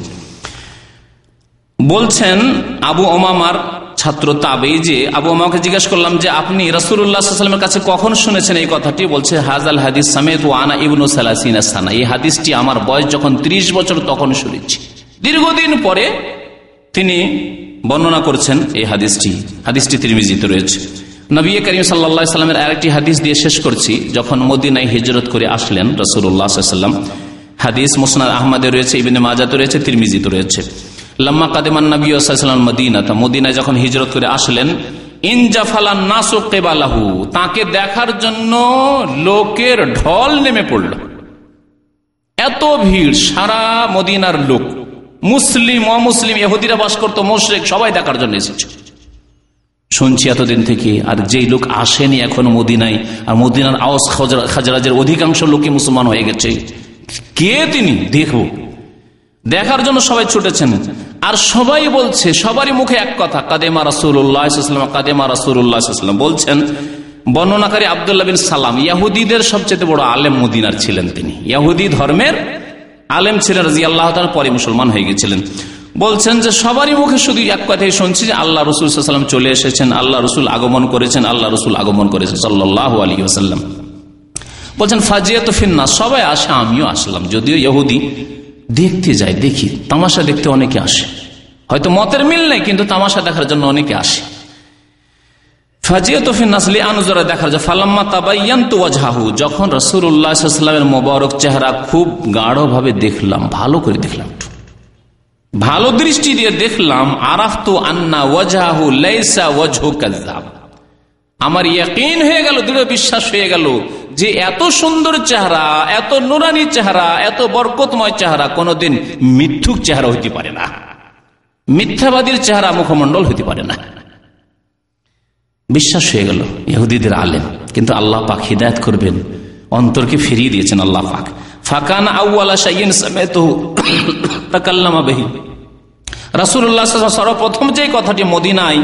বলছেন আবু উমামার ছাত্র তাবেঈ, যে আবু উমামাকে জিজ্ঞাসা করলাম যে আপনি রাসূলুল্লাহ সাল্লাল্লাহু আলাইহি ওয়াসাল্লামের কাছে কখন শুনেছেন এই কথাটি? বলছে হাযাল হাদিস সামিতু আনা ইবনু 30 সানা, এই হাদিসটি আমার বয়স যখন 30 বছর তখন শুনেছি। দীর্ঘদিন পরে তিনি বর্ণনা করছেন এই হাদিসটি, হাদিসটি তিরমিজিতে রয়েছে। নবী করিম সাল্লাল্লাহু আলাইহি ওয়াসাল্লামের আরেকটি হাদিস দিয়ে শেষ করছি। যখন মদিনায় হিজরত করে আসলেন রাসূলুল্লাহ সাল্লাল্লাহু আলাইহি ওয়াসাল্লাম, হাদিস মুসনাদ আহমদে রয়েছে, ইবনে মাজাতে রয়েছে, তিরমিজিতে রয়েছে। লাম্মা কাদিমান নবী সাল্লাল্লাহু আলাইহি ওয়াসাল্লাম মদিনাতে, মদিনায় যখন হিজরত করে আসলেন, ইনজাফালান নাসু কিবালাহু, তাকে দেখার জন্য লোকের ঢল নেমে পড়ল, এত ভিড়, সারা মদিনার লোক, মুসলিম অমুসলিম, ইহুদিরা বাস করতো, মুশরিক, সবাই দেখার জন্য এসেছে। শুনছি এতদিন থেকে, আর যেই লোক আসেনি এখন মদিনায়, আর মদিনার আওস খাজরাজের অধিকাংশ লোকই মুসলমান হয়ে গেছে, কে তিনি দেখবো, দেখার জন্য সবাই ছুটেছেন। আর সবাই বলছে, সবারই মুখে এক কথা, কাদেমা রাসূলুল্লাহ সাল্লাল্লাহু আলাইহি ওয়াসাল্লাম, কাদেমা রাসূলুল্লাহ সাল্লাল্লাহু আলাইহি ওয়াসাল্লাম। বলছেন বর্ণনাকারী আব্দুল্লাহ বিন সালাম, ইহুদিদের সবচেয়ে বড় আলেম মদিনার ছিলেন তিনি, ইহুদি ধর্মের আলেম ছিলেন রাদিয়াল্লাহু তাআলা, পরে মুসলমান হয়ে গেছিলেন। বলছেন যে সবারই মুখে শুধু এক কথাই শুনছি যে আল্লাহ রসুল সাল্লাল্লাহু আলাইহি ওয়াসাল্লাম চলে এসেছেন, আল্লাহ রসুল আগমন করেছেন, আল্লাহ রসুল আগমন করেছেন সাল্লাল্লাহু আলাইহি ওয়াসাল্লাম। বলছেন ফাজিয়াতু ফিন্নাস, সবাই আসে, আমিও আসলাম। যদিও ইহুদি দেখতে যায়, দেখি তামাশা দেখতে অনেকে আসে, হয়তো মতের মিল নেই কিন্তু তামাশা দেখার জন্য অনেকে আসে। ফাজিয়াতু ফিন্নাস লিআনজুরা, দেখার জন্য। ফালাম্মা তাবায়্যানতু ওয়াজহাহু, যখন রাসূলুল্লাহ সাল্লাল্লাহু আলাইহি ওয়াসাল্লামের মোবারক চেহারা খুব গাঢ়ভাবে দেখলাম, ভালো করে দেখলাম, ভালো দৃষ্টি দিয়ে দেখলাম, আরাফতু আন্না ওয়াজহাহু লাইসা ওয়াজহু কাযযাব, আমার ইয়াকিন হয়ে গেল, দৃঢ় বিশ্বাস হয়ে গেল যে এত সুন্দর চেহারা, এত নুরানি চেহারা, এত বরকতময় চেহারা কোনদিন মিথ্যুক চেহারা হইতে পারে না, মিথ্যাবাদীর চেহারা মুখমণ্ডল হইতে পারে না। বিশ্বাস হয়ে গেল ইহুদিদের আলেম। কিন্তু আল্লাহ পাক হিদায়াত করবেন, অন্তরকে ফিরিয়ে দিয়েছেন আল্লাহ পাক। ফাকান আউয়ালা শাইইন সামাইতুহু তাকাল্লামা বিহি, রাসূলুল্লাহ সাল্লাল্লাহু আলাইহি ওয়াসাল্লাম সর্বপ্রথম যে কথাটি মদিনায়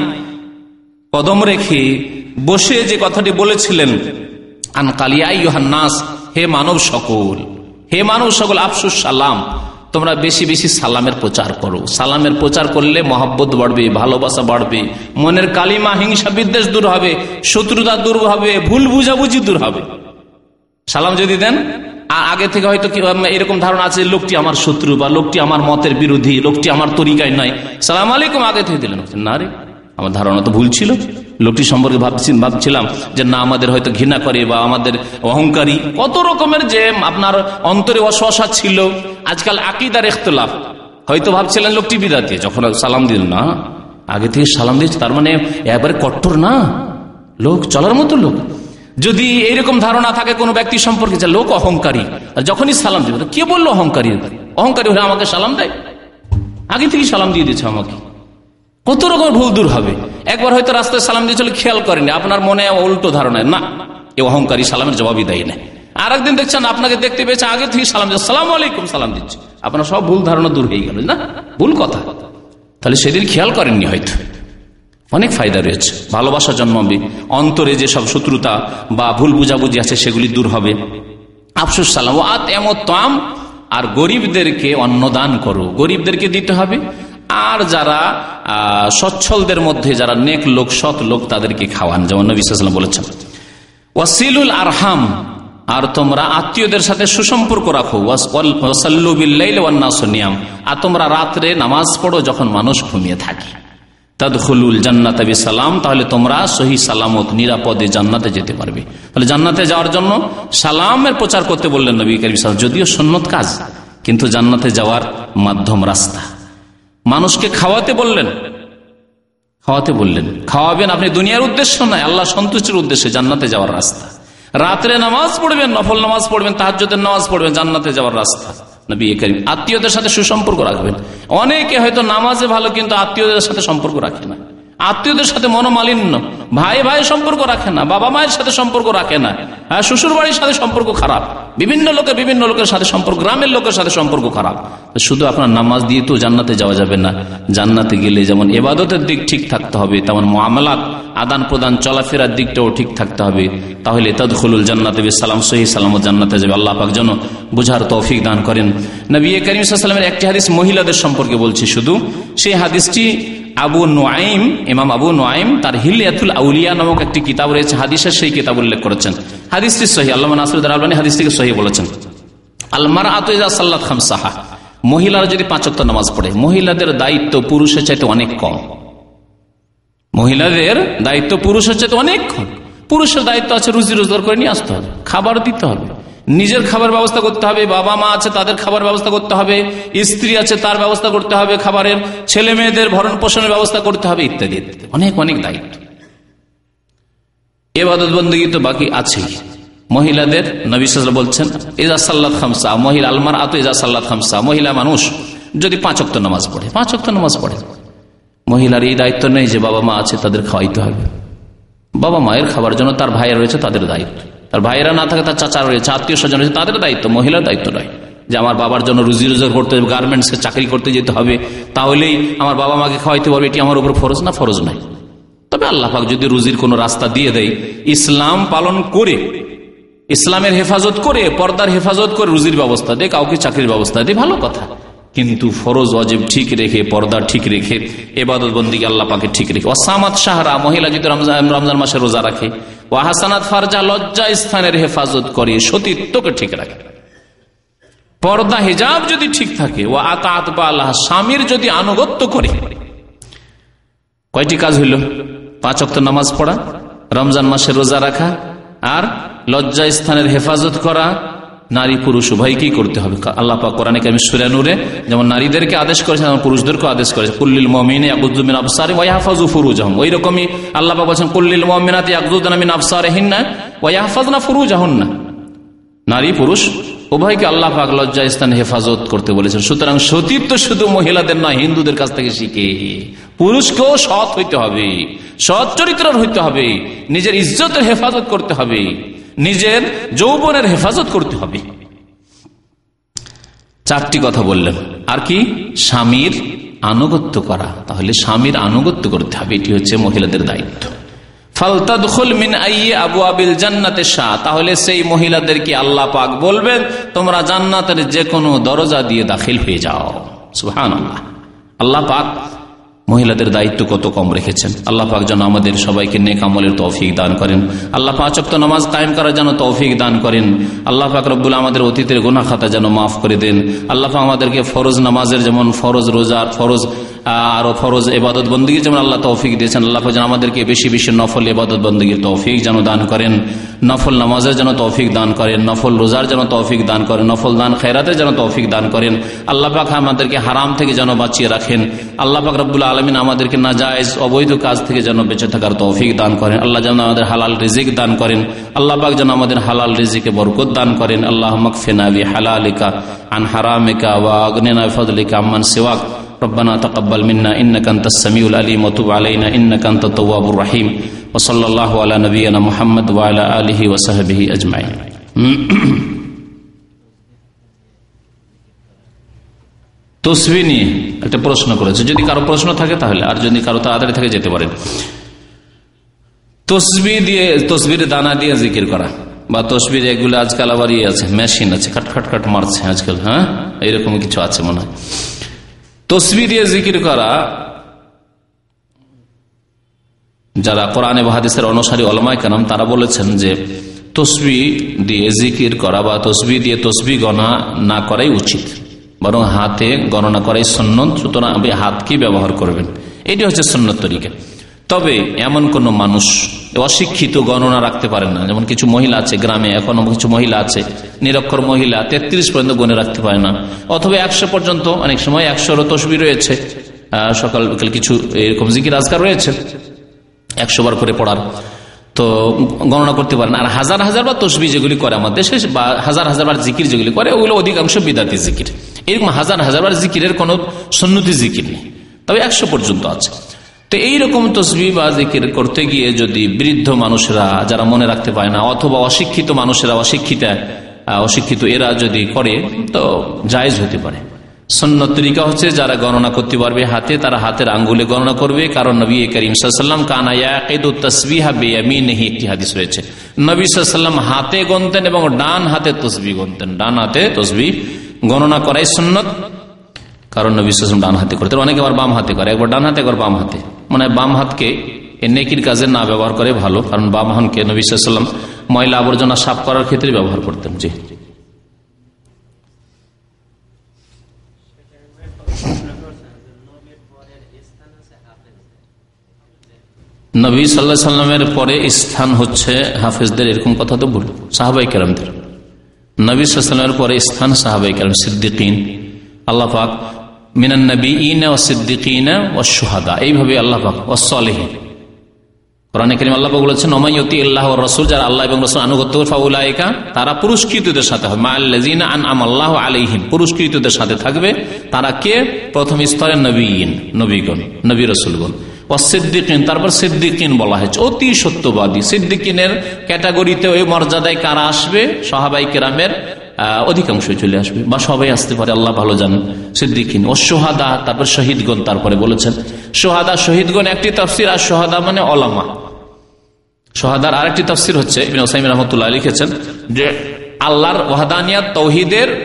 কদম রেখে বসে যে কথাটি বলেছিলেন, আন কালিয়া আইয়ুহান নাস, হে মানব সকল, হে মানব সকল, আফসুস সালাম, তোমরা বেশি বেশি সালামের প্রচার করো। সালামের প্রচার করলে মহব্বত বাড়বে, ভালোবাসা বাড়বে, মনের কালিমা হিংসা বিদ্বেষ দূর হবে, শত্রুতা দূর হবে, ভুল বুঝাবুঝি দূর হবে। সালাম যদি দেন, আগে থেকে হয়তো এরকম ধারণা আছে লোকটি আমার শত্রু, বা লোকটি আমার মতের বিরোধী, লোকটি আমার তরিকায় নাই, সালাম আলাইকুম আগে থেকে দিলেন, না রে আমার ধারণা তো ভুল ছিল, লোকটি সম্পর্কে ভাবছিলাম যে না আমাদের হয়তো ঘৃণা করে বা আমাদের অহংকারী, কত রকমের যে আপনার অন্তরে অসহসা ছিল। আজকাল আকীদার ইখতিলাফ, হয়তো ভাবছিলেন লোকটি বিদআতি, যখন সালাম দিল না আগে থেকে সালাম দিয়েছে, তার মানে একবারে কট্টর না, লোক চলার মতো লোক। যদি এইরকম ধারণা থাকে কোন ব্যক্তি সম্পর্কে যে লোক অহংকারী, যখনই সালাম দিবে, কে বললো অহংকারী? অহংকারী হলে আমাকে সালাম দেয়, আগে থেকে সালাম দিয়ে দিয়েছে আমাকে, কত রকম ভুল দূর হবে। একবার হয়তো রাস্তায় সালাম দিয়েছিল, খেয়াল করেনি, আপনার মনে উল্টো ধারণায় না এ অহংকারী, সালামের জবাবই দেয় না। আর একদিন দেখছেন আপনাকে দেখতে পেয়েছে, আগে থেকে সালাম দিচ্ছে, সালাম আলাইকুম সালাম দিচ্ছে, আপনার সব ভুল ধারণা দূর হয়ে গেল, না ভুল কথা, তাহলে সেদিন খেয়াল করেননি হয়তো। অনেক ফায়দা রয়েছে, ভালোবাসা জন্মাবে, অন্তরে যেসব শত্রুতা বা ভুল বুঝাবুঝি আছে সেগুলি দূর হবে। আফসুস সালাম ও আতএমুত্তাম, আর গরিবদেরকে অন্নদান করো, গরিবদেরকে দিতে হবে। আর যারা সচ্ছলদের মধ্যে যারা নেক লোক, সৎ লোক, তাদেরকে খাওয়ান, যেমন নবী সাল্লাল্লাহু আলাইহি ওয়াসাল্লাম বলেছেন। ওয়াসিলুল আরহাম, আর তোমরা আত্মীয়দের সাথে সুসম্পর্ক রাখো। ওয়াসাল্লু বিল-লাইলি ওয়ান-নাসু নিয়াম, আর তোমরা রাত্রে নামাজ পড়ো যখন মানুষ ঘুমিয়ে থাকে। তাদখুলুল জান্নাতা বিসালাম, তাহলে তোমরা সহি সালামত নিরাপদে জান্নাতে যেতে পারবে। তাহলে জান্নাতে যাওয়ার জন্য সালামের প্রচার করতে বললেন নবী কারীম সাল্লাল্লাহু আলাইহি ওয়াসাল্লাম, যদিও সুন্নত কাজ, কিন্তু জান্নাতে যাওয়ার মাধ্যম রাস্তা। মানুষকে খাওয়াতে বললেন, খাওয়াবেন আপনি দুনিয়ার উদ্দেশ্য নয়, আল্লাহ সন্তুষ্টির উদ্দেশ্যে, জান্নাতে যাওয়ার রাস্তা। রাত্রে নামাজ পড়বেন, নফল নামাজ পড়বেন, তাহাজ্জুদের নামাজ পড়বেন, জান্নাতে যাওয়ার রাস্তা। নবী কারীম আত্মীয়দের সাথে সুসম্পর্ক রাখবেন। অনেকে হয়তো নামাজে ভালো কিন্তু আত্মীয়দের সাথে সম্পর্ক রাখে না, আত্মীয়দের সাথে মনোমালিন্য, ভাই ভাই সম্পর্ক রাখে না, বাবা মায়ের সাথে সম্পর্ক রাখে না, শ্বশুর বাড়ির সাথে সম্পর্ক খারাপ, বিভিন্ন লোকের সাথে সম্পর্ক, গ্রামের লোকের সাথে সম্পর্ক খারাপ। শুধু আপনার নামাজ দিয়ে তো জান্নাতে যাওয়া যাবে না। জান্নাতে গেলে যেমন ইবাদতের দিক ঠিক থাকতে হবে, তেমন মুআমালাত, আদান প্রদান, চলাফেরার দিকটাও ঠিক থাকতে হবে। তাহলে তাদখুলুল জান্নাতা বিসালাম, সহি সালামত জান্নাতে যাবে। আল্লাহ পাক যেন বুঝার তৌফিক দান করেন। নবী করিম সাল্লাল্লাহু আলাইহি ওয়াসাল্লামের একটি হাদিস মহিলাদের সম্পর্কে বলছি শুধু, সেই হাদিসটি আবু নুআইম, ইমাম আবু নুআইম তার হিলিয়াতুল আউলিয়া নামক একটি কিতাব রয়েছে, হাদিসের সেই কিতাব উল্লেখ করেছেন। হাদিসটি সহিহ, আল্লামা নাসিরুদ্দিন আলবানী হাদিসটিকে সহিহ বলেছেন। আল মারআতু ইযা সাল্লাত খামসাহা, মহিলারা যদি 5 ওয়াক্ত নামাজ পড়ে, মহিলাদের দায়িত্ব পুরুষের চাইতে অনেক কম। মহিলাদের দায়িত্ব পুরুষের চাইতে অনেক কম। পুরুষের দায়িত্ব আছে রুজি রোজগার করে নিয়ে আসতে হবে, খাবার দিতে হবে, নিজের খাবার ব্যবস্থা করতে হবে, বাবা মা আছে তাদের খাবার ব্যবস্থা করতে হবে, স্ত্রী আছে তার ব্যবস্থা করতে হবে, খাবারের, ছেলে মেয়েদের ভরণ পোষণের ব্যবস্থা করতে হবে, ইত্যাদি ইত্যাদি, অনেক অনেক দায়িত্ব। ইবাদত বন্দেগী তো বাকি আছেই। মহিলাদের নবী সাল্লাল্লাহু আলাইহি ওয়াসাল্লাম বলছেন ইজা সাল্লাত খামসা, মহিলা আলমার আতো ইজা সাল্লাত খামসা, মহিলা মানুষ যদি 5 ওয়াক্ত নামাজ পড়ে, 5 ওয়াক্ত নামাজ পড়ে, মহিলার এই দায়িত্ব নেই যে বাবা মা আছে তাদের খাওয়াইতে হবে। বাবা মায়ের খাবার জন্য তার ভাইয়েরা রয়েছে, তাদের দায়িত্ব। তার ভাইয়েরা না থাকে তার চাচা রয়েছে, আত্মীয় স্বজন রয়েছে, তাদের দায়িত্ব। মহিলার দায়িত্ব নয় যে আমার বাবার জন্য রুজি রোজগার করতে হবে, গার্মেন্টসে চাকরি করতে যেতে হবে, তাহলেই আমার বাবা মাকে খাওয়াইতে পারবে, এটি আমার উপর ফরজ না, ফরজ নয়। তবে আল্লাহ পাক যদি রুজির কোনো রাস্তা দিয়ে দেয়, ইসলাম পালন করে, ইসলামের হেফাজত করে, পর্দার হেফাজত করে রুজির ব্যবস্থা দেয়, কাউকে চাকরির ব্যবস্থা দেয়, ভালো কথা। কিন্তু ফরজ ওয়াজিব ঠিক রেখে, পর্দা ঠিক রেখে, ইবাদত বন্দেগী আল্লাহ পাকে ঠিক রেখে। ওয়াসামাত শাহরা, মহিলা যদি রমজান মাসে রোজা রাখে, ওয়াহাসানাত ফারজা, লজ্জা স্থানের হেফাজত করে, সতীত্বকে ঠিক রাখে, পর্দা হিজাব যদি ঠিক থাকে, ও আতাত বালাহ, স্বামীর যদি আনুগত্য করে। কয়টি কাজ হইল? 5 ওয়াক্ত নামাজ পড়া, রমজান মাসে রোজা রাখা, আর লজ্জা স্থানের হেফাজত করা। নারী পুরুষ উভয়কেই করতে হবে। আল্লাহ পাক কোরআনে কারিমে সূরা নূরে যেমন নারীদেরকে আদেশ করেছেন, যেমন পুরুষদেরকেও আদেশ করেছেন, কুল্লিল মুমিনিনা ইয়াগুযু মিন আবসারিহিম ওয়া ইয়াহফাযু ফুরুজাহুম। ওই রকমই আল্লাহ পাক বলেছেন, কুল্লিল মুমিনাতি ইয়াগুযুনা মিন আবসারিহিন্না ওয়া ইয়াহফাযনা ফুরুজাহুন্না। নারী পুরুষ উভয়কে আল্লাহ পাক লজ্জা স্থানে হেফাজত করতে বলেছেন। সুতরাং সতীত্ব শুধু মহিলাদের নয়, হিন্দুদের কাছ থেকে শিখে পুরুষকেও সৎ হইতে হবে, সৎ চরিত্রের হইতে হবে, নিজের ইজ্জতের হেফাজত করতে হবে, নিজের যৌবনের হেফাজত করতে হবে। 4টি কথা বললেন। আর কি? স্বামীর আনুগত্য করা। তাহলে স্বামীর আনুগত্য করতে হবে, এটি হচ্ছে মহিলাদের দায়িত্ব। ফালতাদখুল মিন আইয়ি আবওয়াবিল জান্নাতি শাআ, তাহলে সেই মহিলাদেরকে আল্লাহ পাক বলবেন, তোমরা জান্নাতের যে কোনো দরজা দিয়ে দাখিল হয়ে যাও। সুবহানাল্লাহ। আল্লাহ পাক মহিলাদের দায়িত্ব কত কম রেখেছেন। আল্লাহ পাক যেন আমাদের সবাইকে নেক আমলের তৌফিক দান করেন। আল্লাহ 5 ওয়াক্ত নামাজ কায়েম করার যেন তৌফিক দান করেন। আল্লাহ পাক রব্বুল আমাদের অতীতের গুনাহ খাতা যেন মাফ করে দেন। আল্লাহ পাক আমাদেরকে ফরজ নামাজের যেমন ফরজ রোজার ফরজ আরো ফরজ ইবাদত বন্দেগীর যেমন আল্লাহ তৌফিক দিয়েছেন, আল্লাহ পাক যেন আমাদেরকে বেশি বেশি নফল ইবাদত বন্দেগীর তৌফিক যেন দান করেন, নফল নামাজের যেন তৌফিক দান করেন, নফল রোজার যেন তৌফিক দান করেন, নফল দান খেরাতের যেন তৌফিক দান করেন। আল্লাহ পাক আমাদেরকে হারাম থেকে যেন বাঁচিয়ে রাখেন। আল্লাহ পাক রব্বুল আলামিন আমাদেরকে নাজায়েজ অবৈধ কাজ থেকে যেন বেঁচে থাকার তৌফিক দান করেন। আল্লাহ যেন আমাদের হালাল রিজিক দান করেন। আল্লাহ পাক যেন আমাদের হালাল রিজিকে বরকত দান করেন। আল্লাহুম্মা কফিনা বিহালালিকা আন হারামিকা ওয়া আগনিনা বিফদলিকা আম্মান সিওয়াক। ربنا تقبل منا إنك أنت السميع العليم وتب علينا إنك أنت التواب الرحيم وصلى الله على نبينا محمد وعلى آله وصحبه أجمعين. তসবিহ নিয়ে একটা প্রশ্ন করেছে, যদি কারো প্রশ্ন থাকে তাহলে, আর যদি কারো তাড়াতাড়ি থাকে যেতে পারেন। তসবিহ দিয়ে, তসবির দানা দিয়ে জিকির করা, বা তসবির এগুলো আজকাল আবার আছে, মেশিন আছে, খটখট মারছে আজকাল, হ্যাঁ এইরকম কিছু আছে মনে হয়। তসবিহ দিয়ে জিকির করা, যারা কোরআন এবং হাদিসের অনুসারী উলামায়ে কেরাম তারা বলেছেন যে তসবিহ দিয়ে জিকির করা বা তসবিহ দিয়ে তসবিহ গণনা না করাই উচিত, বরং হাতে গণনা করাই সুন্নত। সুতরাং আপনি হাতকে ব্যবহার করবেন, এটি হচ্ছে সুন্নত তরিকা। তবে এমন কোন মানুষ অশিক্ষিত গণনা রাখতে পারেন না, যেমন কিছু মহিলা আছে গ্রামে, এখনো কিছু মহিলা আছে নিরক্ষর মহিলা, 33 পর্যন্ত গণে রাখতে পারে না, অথবা 100 পর্যন্ত, অনেক সময় 100 তসবিহ রয়েছে, সকাল বিকাল কিছু এরকম জিকির আজকার রয়েছে 100 বার করে পড়ার, তো গণনা করতে পারেন। আর হাজার হাজার বার তসবিহ যেগুলি করে আমাদের দেশে, বা হাজার হাজার বার জিকির যেগুলি করে, ওগুলো অধিকাংশ বিদাতি জিকির। এরকম হাজার হাজার বার জিকিরের কোন সুন্নতি জিকির নেই, তবে 100 পর্যন্ত আছে। তো এইরকম তসবিহ বা জিকির করতে গিয়ে যদি বৃদ্ধ মানুষরা যারা মনে রাখতে পারে না, অথবা অশিক্ষিত মানুষেরা, অশিক্ষিত এরা যদি করে, তো জায়েজ হতে পারে। সুন্নত তরিকা হচ্ছে যারা গণনা করতে পারবে হাতে, তারা হাতের আঙ্গুলে গণনা করবে, কারণ নবী করিম সাল্লাল্লাহু আলাইহি ওয়াসাল্লাম কানা ইয়াকিদু তাসবিহা বিয়ামিনিহি, একটি হাদিস রয়েছে, নবী সাল্লাল্লাহু আলাইহি ওয়াসাল্লাম হাতে গণতেন এবং ডান হাতে তসবিহ গণতেন। ডান হাতে তসবিহ গণনা করাই সুন্নত, কারণ নবী সাল্লাল্লাহু আলাইহি ওয়াসাল্লাম ডান হাতে করতেন। অনেকে আবার বাম হাতে করে, একবার ডান হাতে একবার বাম হাতে, মানে বাম হাতকে নেকির কাজে না ব্যবহার করে ভালো, কারণ বাম হাতকে নবী সাল্লাল্লাহু আলাইহি ওয়াসাল্লাম ময়লা আবর্জনা সাফ করার ক্ষেত্রে ব্যবহার করতেন। জি, নবী সাল্লাল্লাহু আলাইহি ওয়াসাল্লামের পরে স্থান হচ্ছে হাফেজদের, এরকম কথা তো বলুন সাহাবায়ে কেরামদের। নবী সাল্লাল্লাহু আলাইহি ওয়াসাল্লামের পরে স্থান সাহাবায়ে কেরাম, সিদ্দিকিন, আল্লাহ পাক মিনান নবিয়িনা ওয়াস সিদ্দিকিনা ওয়াশ শুহাদা, এইভাবে আল্লাহ পাক ওয়াস সালিহিন। কোরআনে কারীমে আল্লাহ পাক বলেছেন ওমাইয়ুতি আল্লাহ ওয়ার রাসূল, যারা আল্লাহ এবং রাসূল আনুগত্য করে, ফাউলাইকা, তারা পুরস্কৃতদের সাথে হবে, মাআল্লাযিনা আনআমাল্লাহু আলাইহিম, পুরস্কৃতদের সাথে থাকবে। তারা কে? প্রথম স্তরে নবীন, নবীগণ, নবী রাসূলগণ, ওয়াস সিদ্দিকিন, তারপর সিদ্দিকিন বলা হয়েছে, অতি সত্যবাদী। সিদ্দিকিনের ক্যাটাগরিতে ওই মর্যাদায় কারা আসবে? সাহাবায়ে কেরামের অধিকাংশই চলে আসবে, বা সবাই আসতে পারে, আল্লাহ ভালো জানেন। সিদ্দিকিন ও সোহাদা, তারপর শহীদগণ, তারপরে বলেছেন সোহাদা, শহীদগণ একটি তাফসীর, আর সোহাদা মানে ওলামা। সোহাদার আরেকটি তাফসীর হচ্ছে ইবনে উসাইমিন রাহমাতুল্লাহ লিখেছেন যে আল্লাহর ওয়াহদানিয়াত তাওহীদের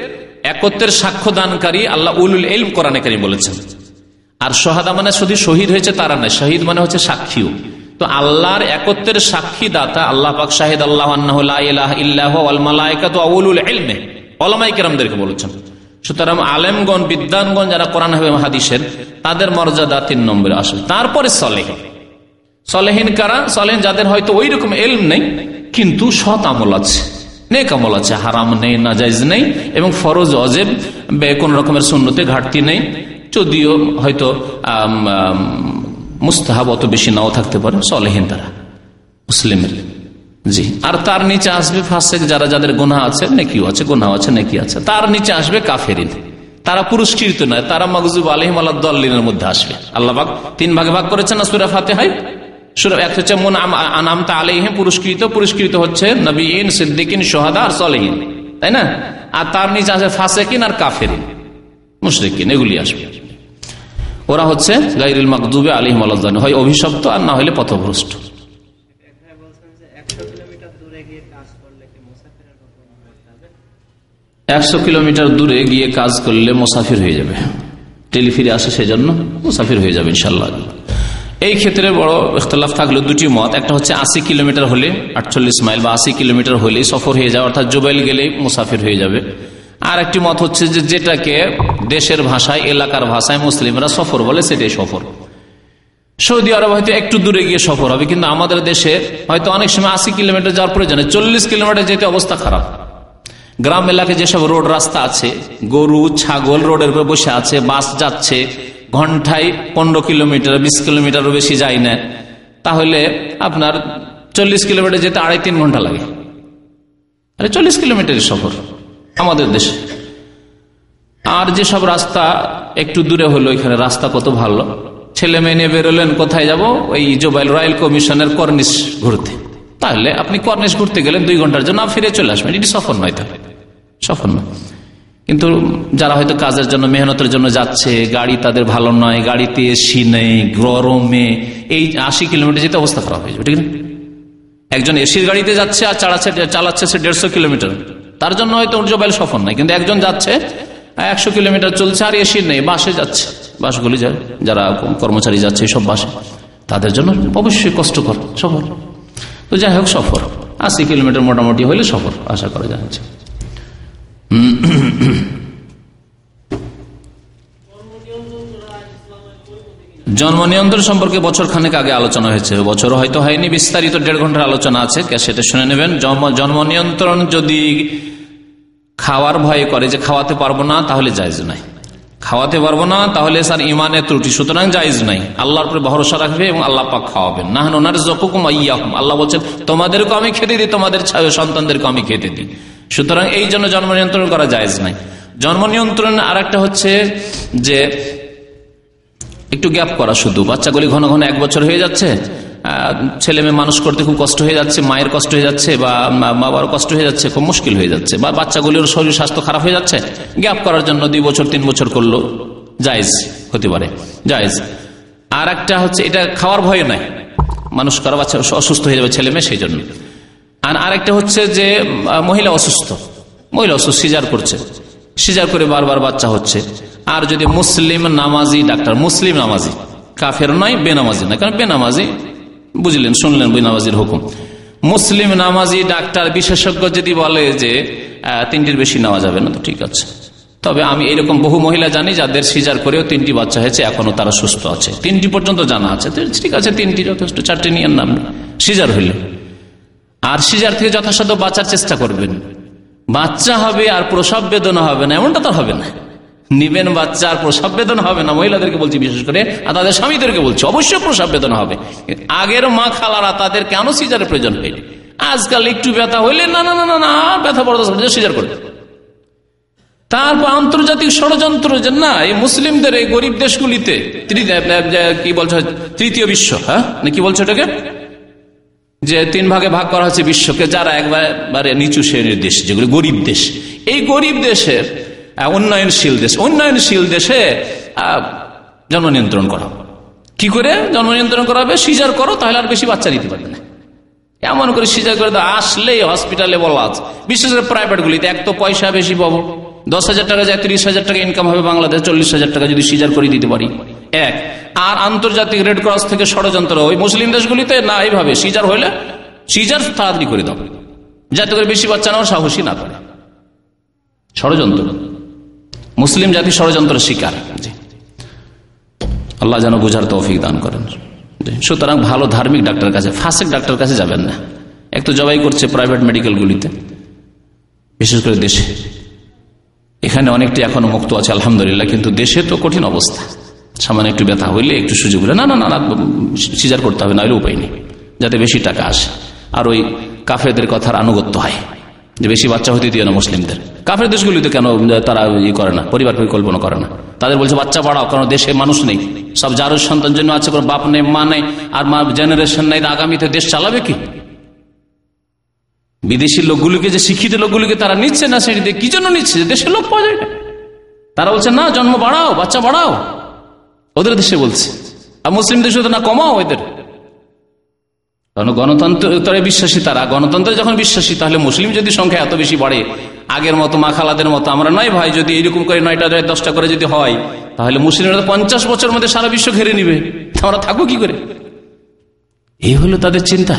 একত্বের সাক্ষ্য দানকারী আল্লাহ উলুল ইলম কোরআনে কারীম বলেছেন। আর শাহাদা মানে শুধু শহীদ হয়েছে তারা নয়, শহীদ মানে হচ্ছে সাক্ষীও। তো আল্লাহর একত্বের সাক্ষী দাতা আল্লাহ পাক শাহিদ আল্লাহু আন্নাহু লা ইলাহা ইল্লাহু ওয়াল মালায়েকাতু ওয়া উলুল ইলমি, উলামায়ে কেরামদেরকে বলেছেন। সুতরাং আলেমগণ, বিদ্বানগণ যারা কোরআন এবং হাদিসের, তাদের মর্যাদা 3 নম্বরে আসে। তারপরে সলেহিন। সলেহিন কারা? সলেহিন যাদের হয়তো ওই রকম ইলম নেই কিন্তু সৎ আমল আছে, নেক আমল আছে, হারাম নেই, নাজায়েজ নেই, এবং ফরজ ওয়াজিব কোন রকমের সুন্নতে ঘাটতি নেই, যদিও হয়তো মুস্তাহাব অত বেশি নাও থাকতে পারে। সলেহিন তারা মুসলিমের, জি। আর তার নিচে আসবে ফাসিক, যারা যাদের গুনাহ আছে, নেকিও আছে, গুনাহ আছে, নেকি আছে। তার নিচে আসবে কাফেরিন, তারা পুরস্কৃত নয়, তারা মাগযুব আলাইহিম ওয়ালাদ দাল্লিনের মধ্যে আসবে। আল্লাহ পাক 3 ভাগে ভাগ করেছেন না সূরা ফাতিহায়। সূরা এক হচ্ছে আনআমতা আলাইহিম, পুরস্কৃত হচ্ছে নবিয়িন, সিদ্দিকিন, শুহাদা আর সলিহিন, তাই না? আর তার নিচে আছে ফাসিকিন আর কাফেরিন, মুশরিকিন, এগুলি আসবে। ওরা হচ্ছে গায়রুল মাগদুবি আলাইহিম ওয়ালাদ দাল্লিন, হয় অভিশপ্ত আর না হলে পথভ্রষ্ট। 100 কিলোমিটার দূরে গিয়ে কাজ করলে মুসাফির হয়ে যাবে, টেলিফিরে আসে সেজন্য মুসাফির হয়ে যাবে ইনশাআল্লাহ। এই ক্ষেত্রে বড় ইখতিলাফ থাকলো, 2টি মত। একটা হচ্ছে 80 কিলোমিটার হলে, 48 মাইল বা 80 কিলোমিটার হলেই সফর হয়ে যাবে, অর্থাৎ জুবাইল গেলেই মুসাফির হয়ে যাবে। আর একটি মত হচ্ছে যে যেটাকে দেশের ভাষায়, এলাকার ভাষায় মুসলিমরা সফর বলে, সেটাই সফর। সৌদি আরব হয়তো একটু দূরে গিয়ে সফর হবে, কিন্তু আমাদের দেশে হয়তো অনেক সময় 80 কিলোমিটার যাওয়ার প্রয়োজন, 40 কিলোমিটার যেতে অবস্থা খারাপ। গ্রাম এলাকায় যেসব রোড রাস্তা আছে, গরু ছাগল রোডের উপর বসে আছে, বাস যাচ্ছে ঘন্টায় 15 কিলোমিটার, 20 কিলোমিটারও বেশি যায় না, তাহলে আপনার 40 কিলোমিটার যেতে 2.5-3 ঘন্টা লাগে। আরে 40 কিলোমিটারের সফর আমাদের দেশে। আর যেসব রাস্তা একটু দূরে হলো, এখানে রাস্তা কত ভালো, ছেলে মেয়ে নিয়ে বেরোলেন, কোথায় যাব? ওই জুবাইল রয়্যাল কমিশনের কর্নিশ ঘুরতে, তাহলে আপনি কর্নিশ ঘুরতে গেলেন 2 ঘন্টার জন্য, ফিরে চলে আসবেন, এটি সফর নয়, তাহলে সফর নয়। কিন্তু যারা হয়তো কাজের জন্য, মেহনতের জন্য যাচ্ছে, গাড়ি তাদের ভালো নয়, গাড়িতে এসি নেই, গরমে এই 80 কিলোমিটার যেতে অবস্থা খারাপ হয়ে যাবে, ঠিক না? একজন এসির গাড়িতে যাচ্ছে আর চালাচ্ছে সে 150 কিলোমিটার, তার জন্য হয়তো জুবাইল সফর নাই। কিন্তু একজন যাচ্ছে 100 কিলোমিটার চলছে আর এসি নেই, বাসে যাচ্ছে, বাসগুলি যায়, যারা কর্মচারী যাচ্ছে সব বাসে, তাদের জন্য অবশ্যই কষ্টকর সফর। তো যাই হোক, সফর 80 কিলোমিটার মোটামুটি হলে সফর আশা করা যাচ্ছে। জন্ম নিয়ন্ত্রণ সম্পর্কে বছর খানেক আগে আলোচনা হয়েছে, বছর হয়তো হয়নি, বিস্তারিত 1.5 ঘন্টার আলোচনা আছে, সেটা শুনে নেবেন। জন্ম নিয়ন্ত্রণ যদি খাওয়ার ভয় করে যে খাওয়াতে পারবো না, তাহলে জায়েজ নাই। খাওয়াতে পারবো না তাহলে স্যার ইমানের ত্রুটি, সুতরাং জায়েজ নাই। আল্লাহর উপরে ভরসা রাখবে এবং আল্লাহ পাক খাওয়াবেন। নাহনু নারযুকুকুম ওয়া ইয়াকুম, আল্লাহ বলছেন তোমাদেরকে আমি খেতে দিই, তোমাদের সন্তানদেরকে আমি খেতে দিই। সুতরাং এই জন্য জন্ম নিয়ন্ত্রণ করা জায়েজ নাই। জন্ম নিয়ন্ত্রণ আর একটা হচ্ছে যে একটু গ্যাপ করা, শুধু বাচ্চাগুলি ঘন ঘন 1 বছর হয়ে যাচ্ছে, ছেলে মেয়ে মানুষ করতে খুব কষ্ট হয়ে যাচ্ছে, মায়ের কষ্ট হয়ে যাচ্ছে বা বাবার কষ্ট হয়ে যাচ্ছে, খুব মুশকিল হয়ে যাচ্ছে, বা বাচ্চাগুলির শরীর স্বাস্থ্য খারাপ হয়ে যাচ্ছে, গ্যাপ করার জন্য 2 বছর 3 বছর করলো জায়েজ হতে পারে, জায়েজ। আর একটা হচ্ছে এটা খাওয়ার ভয় নাই, মানুষ করা, বাচ্চা অসুস্থ হয়ে যাবে ছেলে মেয়ে, সেই জন্য। আর আরেকটা হচ্ছে যে মহিলা অসুস্থ, সিজার করছে, সিজার করে বারবার বাচ্চা হচ্ছে, আর যদি মুসলিম নামাজি ডাক্তার, মুসলিম নামাজি, কাফের নয়, বেনামাজি নয়, কারণ বেনামাজি বুঝলেন, শুনলেন বেনামাজির হুকুম। মুসলিম নামাজি ডাক্তার বিশেষজ্ঞ যদি বলে যে 3টির বেশি নেওয়া যাবে না, তো ঠিক আছে। তবে আমি এরকম বহু মহিলা জানি যাদের সিজার করেও 3টি বাচ্চা হয়েছে, এখনো তারা সুস্থ আছে, 3টি পর্যন্ত জানা আছে, ঠিক আছে, 3টি যথেষ্ট, 4টি নিয়ে নাম সিজার হইলে। আর সিজার থেকে যথাসাধ্য বাঁচার চেষ্টা করবেন, বাচ্চা হবে আর প্রসব বেদনা হবে না, এমনটা তো হবে না। নিবেন বাচ্চা আর প্রসব বেদনা হবে না, মহিলাদেরকে বলছি বিশেষ করে, আর তাদের স্বামীদেরকে বলছি অবশ্যই প্রসব বেদনা হবে। আগের মা খালারা তাদের কেন সিজারের প্রয়োজন হয়নি? আজকাল একটু ব্যথা হইলে না না না না না ব্যথা বরদাস্ত করে সিজার করবে। তারপর আন্তর্জাতিক ষড়যন্ত্র যে না, এই মুসলিমদের এই গরিব দেশগুলিতে, কি বলছে, 3য় বিশ্ব, হ্যাঁ না কি বলছে ওটাকে, যে 3 ভাগে ভাগ করা হচ্ছে বিশ্বকে, যারা একবারে নিচু শ্রেণীর দেশ, যেগুলো গরিব দেশ, এই গরিব দেশের উন্নয়নশীল দেশে জন্ম নিয়ন্ত্রণ করা। কি করে জন্ম নিয়ন্ত্রণ করা হবে? সিজার করো, তাহলে আর বেশি বাচ্চা দিতে পারবে না। এমন করে সিজার করে আসলেই হসপিটালে বলা আছে, বিশেষ করে প্রাইভেট গুলিতে, এক তো পয়সা বেশি পাবো, 10,000 টাকা যায় 30,000 টাকা ইনকাম হবে বাংলাদেশ, 40,000 টাকা যদি সিজার করে দিতে পারি। এক আর আন্তর্জাতিক রেড ক্রস থেকে ষড়যন্ত্র, ওই মুসলিম দেশগুলিতে না এইভাবে সিজার হইলে সিজার তাড়াতাড়ি করে দাও, যাতে করে বেশি বাচ্চা নেওয়ার সাহসী না করে। ষড়যন্ত্র, মুসলিম জাতি ষড়যন্ত্রের শিকার। আল্লাহ যেন বুঝার তৌফিক দান করেন। সুতরাং ভালো ধার্মিক ডাক্তার কাছে, ফাসেক ডাক্তার কাছে যাবেন না। এক তো জবাই করছে প্রাইভেট মেডিকেলগুলিতে, বিশেষ করে দেশে। এখানে অনেকটি এখনো মুক্ত আছে আলহামদুলিল্লাহ, কিন্তু দেশে তো কঠিন অবস্থা। সামান্য একটু ব্যথা হইলে, একটু সুযোগ হলে না না না সিজার করতে হবে, না হলে উপায় নেই, যাতে বেশি টাকা আসে। আর ওই কাফেরদের কথার আনুগত্য হয় যে বেশি বাচ্চা হতে দিও না মুসলিমদের। কাফের দেশগুলিতে কেন তারা করে না, পরিবার পরিকল্পনা করে না? তাদের বলছে বাচ্চা বাড়াও, কারণ দেশে মানুষ নেই, সব যারও সন্তান জন্য আছে, কোনো বাপ নেই, মা নেই, আর মা জেনারেশন নেই, আগামীতে দেশ চালাবে কি? বিদেশি লোকগুলিকে, যে শিক্ষিত লোকগুলিকে তারা নিচ্ছে না, সেটি কি জন্য নিচ্ছে? যে দেশের লোক পাওয়া যায় না। তারা বলছে না, জন্ম বাড়াও, বাচ্চা বাড়াও, ওদের দেশে বলছে। আর মুসলিম দেশে তো না, কমাও এদের। কারণ গণতন্ত্রে বিশ্বাসী তারা, গণতন্ত্রে যখন বিশ্বাসী, তাহলে মুসলিম যদি সংখ্যা এত বেশি বাড়ে, আগের মতো মা খালাদের মতো আমরা নয় ভাই, যদি এইরকম করে 9টা 10টা করে যদি হয়, তাহলে মুসলিমরা 50 বছর মধ্যে সারা বিশ্ব ঘিরে নিবে, আমরা থাকবো কি করে? এই হলো তাদের চিন্তা।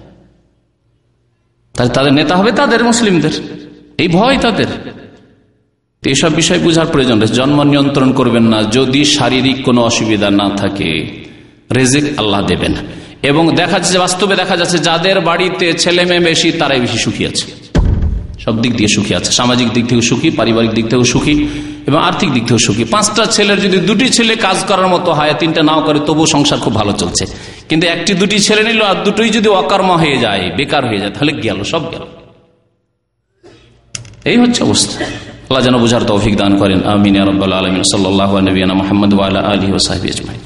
তাদের নেতা হবে তাদের মুসলিমদের, এই ভয় তাদের। এইসব বিষয় বুঝার প্রয়োজন রয়েছে। জন্ম নিয়ন্ত্রণ করবেন না যদি শারীরিক কোনো অসুবিধা না থাকে, রিজিক আল্লাহ দেবেন। এবং দেখা যাচ্ছে, বাস্তবে দেখা যাচ্ছে, যাদের বাড়িতে ছেলে মেয়ে বেশি তারাই বেশি সুখী আছে, সব দিক দিয়ে সুখী আছে, সামাজিক দিক থেকেও সুখী, পারিবারিক দিক থেকেও সুখী, এবং আর্থিক দিক থেকেও সুখী। 5টা ছেলের যদি 2টি ছেলে কাজ করার মতো হয়, 3টা নাও করে, তবুও সংসার খুব ভালো চলছে। কিন্তু 1টি 2টি ছেলে নিল, আর 2টোই যদি অকর্ম হয়ে যায়, বেকার হয়ে যায়, তাহলে গেল, সব গেল। এই হচ্ছে অবস্থা। আল্লাহ যেন বুঝার তৌফিক দান করেন। আমিন ইয়া রাব্বাল আলামিন। সাল্লাল্লাহু আলা নবিয়িনা মুহাম্মদ ওয়া আলা আলিহি ওয়া সাহবিহি আজমাইন।